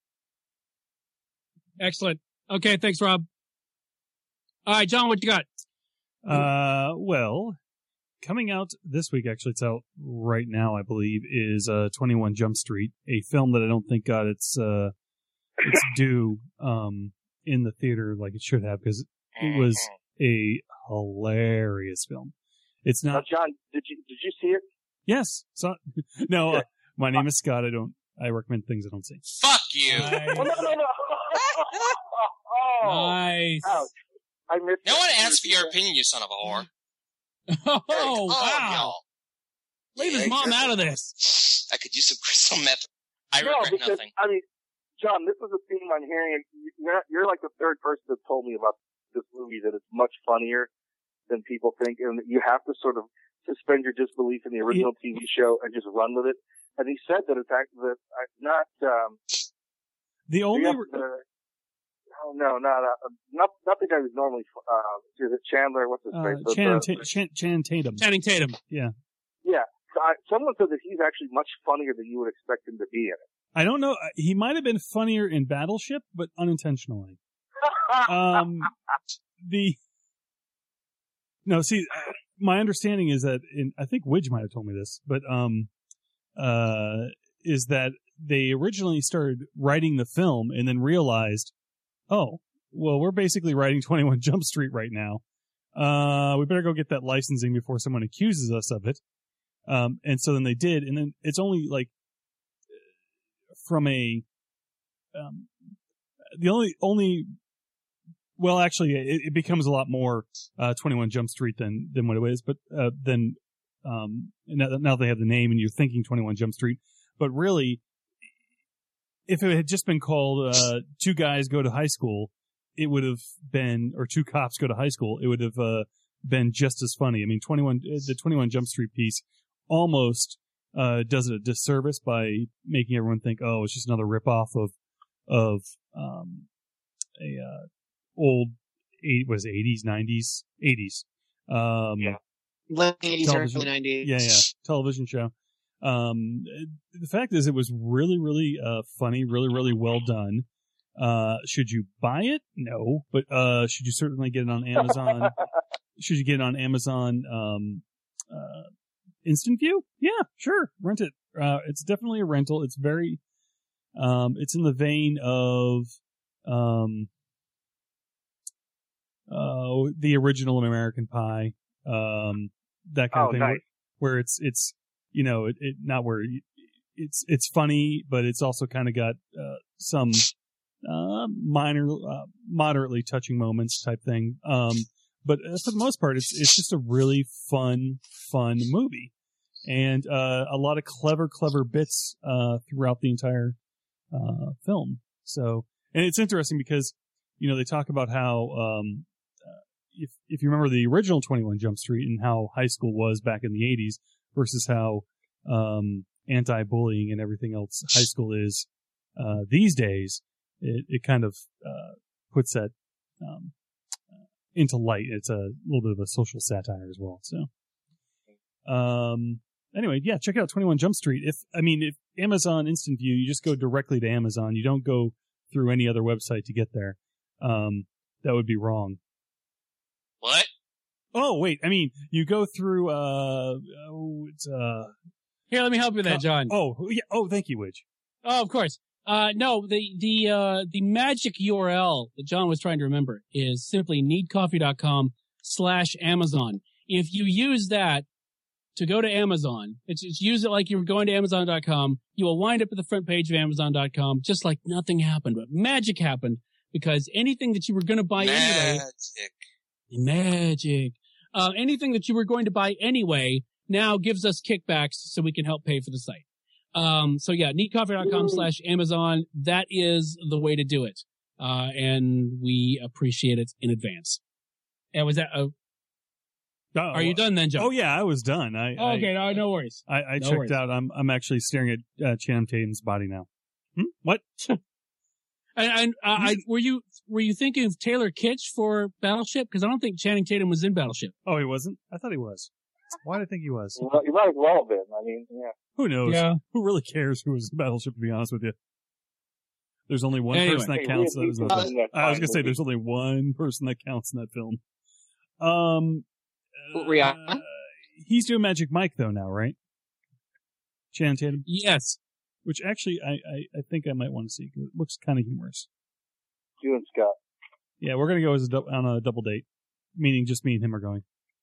Excellent. Okay. Thanks, Rob. All right, John, what you got? Uh, well, coming out this week, actually, it's out right now, I believe, is uh, twenty-one Jump Street, a film that I don't think got its uh, its due um, in the theater like it should have, because it was a hilarious film. It's not. Now, John, did you did you see it? Yes. So, no, uh, my name is Scott. I don't. I recommend things I don't see. Fuck you. Nice. Oh, no, no, no. oh, Nice. ouch. I missed No it. one asked for your opinion, you son of a whore. Oh, Oh, wow. y'all. Leave his Yeah, mom exactly. out of this. I could use some crystal meth. I no, regret because, nothing. I mean, John, this is a theme I'm hearing. You're, you're like the third person that told me about this movie, that it's much funnier than people think, and that you have to sort of suspend your disbelief in the original T V show and just run with it. And he said that it's actually that uh, not um, The only. the, uh, oh no, not uh, not not the guy who's normally uh, is it Chandler? What's his Uh, face? Channing, Uh, Ta- Chan- Channing Tatum. Channing Tatum. Yeah. yeah, so I, someone said that he's actually much funnier than you would expect him to be in it. I don't know. He might have been funnier in Battleship, but unintentionally. um, the no, see, uh, my understanding is that in I think Widge might have told me this, but um, uh, is that they originally started writing the film and then realized, oh, well, we're basically writing twenty-one Jump Street right now. Uh, we better go get that licensing before someone accuses us of it. Um, and so then they did, and then it's only like from a um, the only only well, actually, it, it becomes a lot more uh, twenty-one Jump Street than than what it is, but uh, then um, now, now they have the name, and you're thinking twenty-one Jump Street, but really, if it had just been called uh, Two Guys Go to High School, it would have been, or Two Cops Go to High School, it would have uh, been just as funny. I mean, twenty-one the twenty-one Jump Street piece almost uh, does it a disservice by making everyone think, oh, it's just another ripoff of of um, a uh, old eight was it eighties, nineties, eighties. Um, yeah. Late eighties, early television- nineties. Yeah, yeah, television show. Um, the fact is, it was really, really uh, funny, really, really well done. Uh, should you buy it? No, but uh, should you certainly get it on Amazon? Should you get it on Amazon um, uh, Instant View? Yeah, sure, rent it. Uh, it's definitely a rental. It's very, um, it's in the vein of um, uh, the original American Pie, um, that kind Oh, of thing, nice. where, where it's it's you know it, it not where you, it's it's funny, but it's also kind of got uh, some uh, minor, uh, moderately touching moments type thing. Um, but uh, for the most part, it's it's just a really fun, fun movie, and uh, a lot of clever, clever bits uh, throughout the entire uh, film. So, and it's interesting because you know they talk about how um, uh, if if you remember the original twenty-one Jump Street and how high school was back in the eighties versus how um, anti-bullying and everything else high school is uh, these days, it, it kind of uh, puts that um, into light. It's a little bit of a social satire as well. So, um, anyway, yeah, check out twenty-one Jump Street. If I mean, if Amazon Instant View, you just go directly to Amazon. You don't go through any other website to get there. Um, that would be wrong. What? Oh, wait. I mean, you go through, uh, oh, it's, uh. Here, let me help you with that, John. Oh, yeah. Oh, thank you, Widge. Oh, of course. Uh, no, the, the, uh, the magic U R L that John was trying to remember is simply needcoffee.com slash Amazon. If you use that to go to Amazon, it's, it's use it like you were going to Amazon dot com, you will wind up at the front page of Amazon dot com just like nothing happened, but magic happened because anything that you were going to buy anyway. Magic. Magic. Uh, anything that you were going to buy anyway now gives us kickbacks so we can help pay for the site. Um, so yeah, needcoffee.com slash Amazon. That is the way to do it. Uh, and we appreciate it in advance. And was that, uh, Oh, are you done then, John? Oh yeah, I was done. I, oh, okay, no, no worries. I, I no checked worries. out. I'm, I'm actually staring at uh, Channing Tatum's body now. Hmm? What? and, and uh, I, were you, were you thinking of Taylor Kitsch for Battleship? Because I don't think Channing Tatum was in Battleship. Oh, he wasn't? I thought he was. Why did I think he was? Well, you might as well have been. I mean, yeah. Who knows? Yeah. Who really cares who was in Battleship, to be honest with you? There's only one Anyway. person that Hey, counts. we- That was in we- the we- film. that's I was fine, going to say movie. there's only one person that counts in that film. Um, Rihanna? uh, he's doing Magic Mike, though, now, right? Channing Tatum? Yes. Which actually I, I, I think I might want to see because it looks kind of humorous. You and Scott. Yeah, we're going to go as a dou- on a double date, meaning just me and him are going.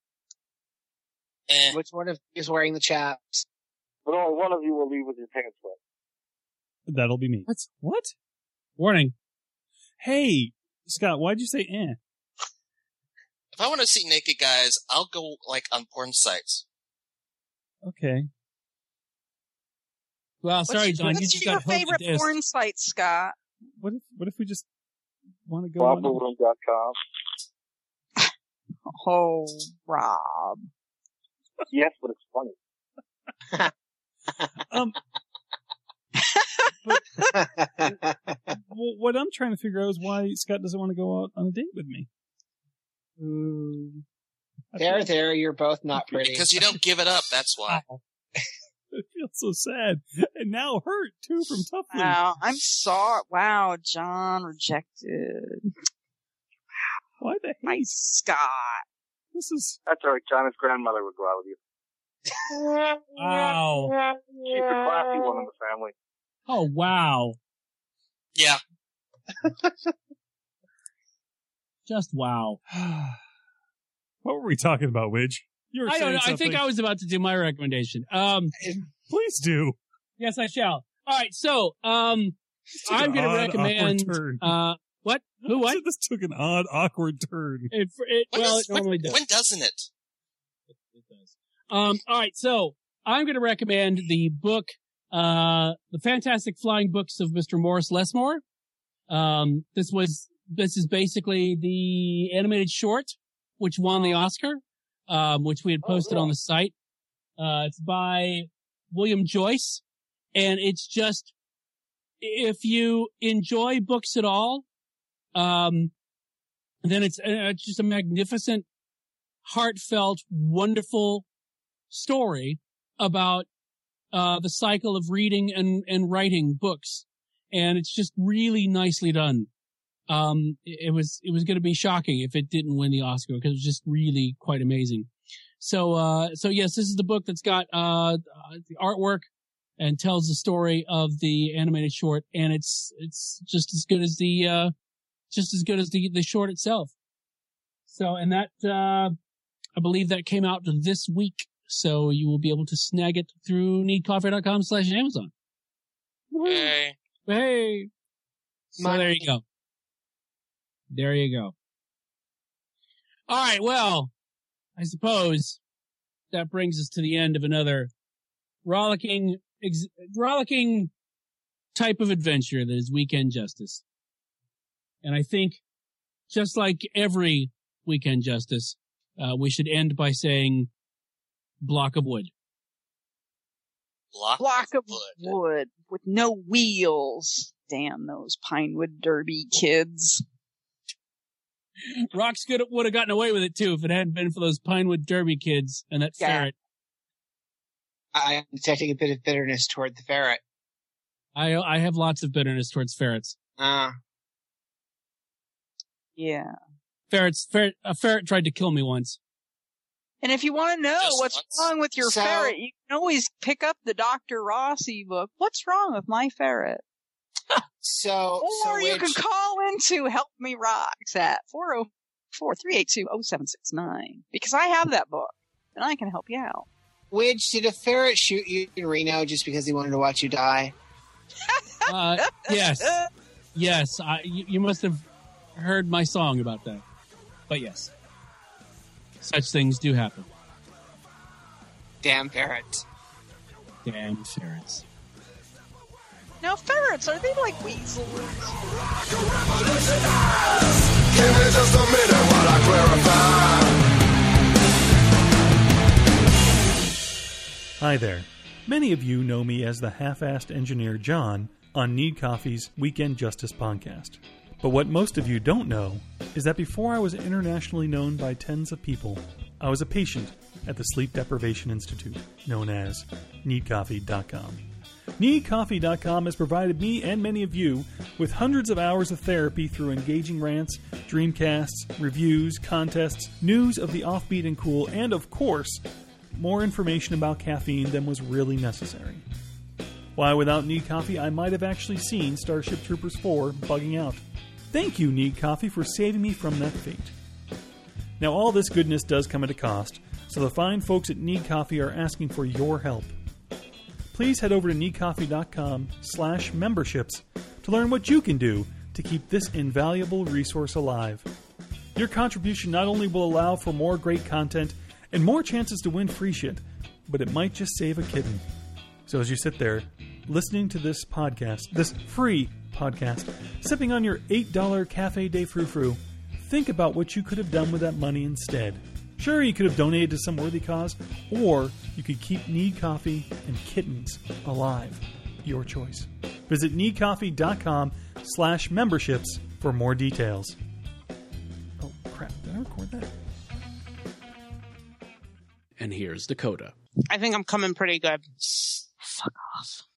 Eh. Which one of you is wearing the chaps? But only one of you will leave with your pants wet. That'll be me. What's- What? Warning. Hey, Scott, why'd you say eh? If I want to see naked guys, I'll go like on porn sites. Okay. Well, What's sorry, your- John. You What's just your got hooked favorite with this. porn site, Scott? What if what if we just want to go on? Waffleroom dot com. Oh, Rob. Yes, but it's funny. Um, well, what I'm trying to figure out is why Scott doesn't want to go out on a date with me. Mm. There, there, you're both not pretty. Because you don't give it up, that's why. I feel so sad and now hurt too from Tough League. Wow, I'm sorry. Wow, John rejected. Why the hate? My Scott. This is That's all right. John's grandmother would go out with you. Wow. She's the classy one in the family. Oh, wow. Yeah. Just wow. what were we talking about, Widge? You were I don't saying know. I think something. I was about to do my recommendation. Um, Please do. yes, I shall. All right. So, um, took I'm an going to odd, recommend, awkward turn. uh, what? Who, what? This took an odd, awkward turn. It, it, When, well, does- it normally when, does. when doesn't it? It does. Um, all right. So I'm going to recommend the book, uh, The Fantastic Flying Books of Mister Morris Lesmore. Um, this was, this is basically the animated short, which won the Oscar, um, which we had posted on the site. Uh, it's by William Joyce. And it's just, if you enjoy books at all, um, then it's, uh, it's just a magnificent, heartfelt, wonderful story about uh the cycle of reading and and writing books, and it's just really nicely done. Um, it, it was it was going to be shocking if it didn't win the Oscar because it was just really quite amazing. So uh so yes, this is the book that's got uh the artwork and tells the story of the animated short, and it's it's just as good as the uh just as good as the the short itself. So and that uh I believe that came out this week. So you will be able to snag it through needcoffee.com slash Amazon. Hey. Hey. So My- there you go. There you go. All right. Well, I suppose that brings us to the end of another rollicking, ex- rollicking type of adventure that is Weekend Justice. And I think just like every Weekend Justice, uh, we should end by saying block of wood. Block, Block of wood. wood with no wheels. Damn those Pinewood Derby kids. Rox could would have gotten away with it too if it hadn't been for those Pinewood Derby kids and that Yeah. ferret. I am detecting a bit of bitterness toward the ferret. I I have lots of bitterness towards ferrets. Uh, Yeah. Ferrets, ferret, a ferret tried to kill me once. And if you want to know Just what's once. wrong with your So- ferret, you can always pick up the Doctor Rossi book. What's wrong with my ferret? so, Or so you which, can call into Help Me Rocks at four oh four, three eight two, oh seven six nine because I have that book and I can help you out. which did a ferret shoot you in Reno just because he wanted to watch you die? Uh, yes, yes. I, you, you must have heard my song about that. But yes, such things do happen. Damn ferret. Damn ferrets. Now ferrets, are they like weasels? Give me just a minute while I clarify. Hi there. Many of you know me as the half-assed engineer John on Need Coffee's Weekend Justice podcast. But what most of you don't know is that before I was internationally known by tens of people, I was a patient at the Sleep Deprivation Institute, known as need coffee dot com. need coffee dot com has provided me and many of you with hundreds of hours of therapy through engaging rants, dreamcasts, reviews, contests, news of the offbeat and cool, and of course, more information about caffeine than was really necessary. Why, without Need Coffee, I might have actually seen Starship Troopers four bugging out. Thank you, Need Coffee, for saving me from that fate. Now, all this goodness does come at a cost, so the fine folks at Need Coffee are asking for your help. Please head over to need coffee dot com slash memberships to learn what you can do to keep this invaluable resource alive. Your contribution not only will allow for more great content and more chances to win free shit, but it might just save a kitten. So as you sit there, listening to this podcast, this free podcast, sipping on your eight dollar Cafe de Frou Frou, think about what you could have done with that money instead. Sure, you could have donated to some worthy cause, or you could keep Need Coffee and kittens alive. Your choice. Visit need coffee dot com slash memberships for more details. Oh, crap. Did I record that? And here's Dakota. I think I'm coming pretty good. Fuck off.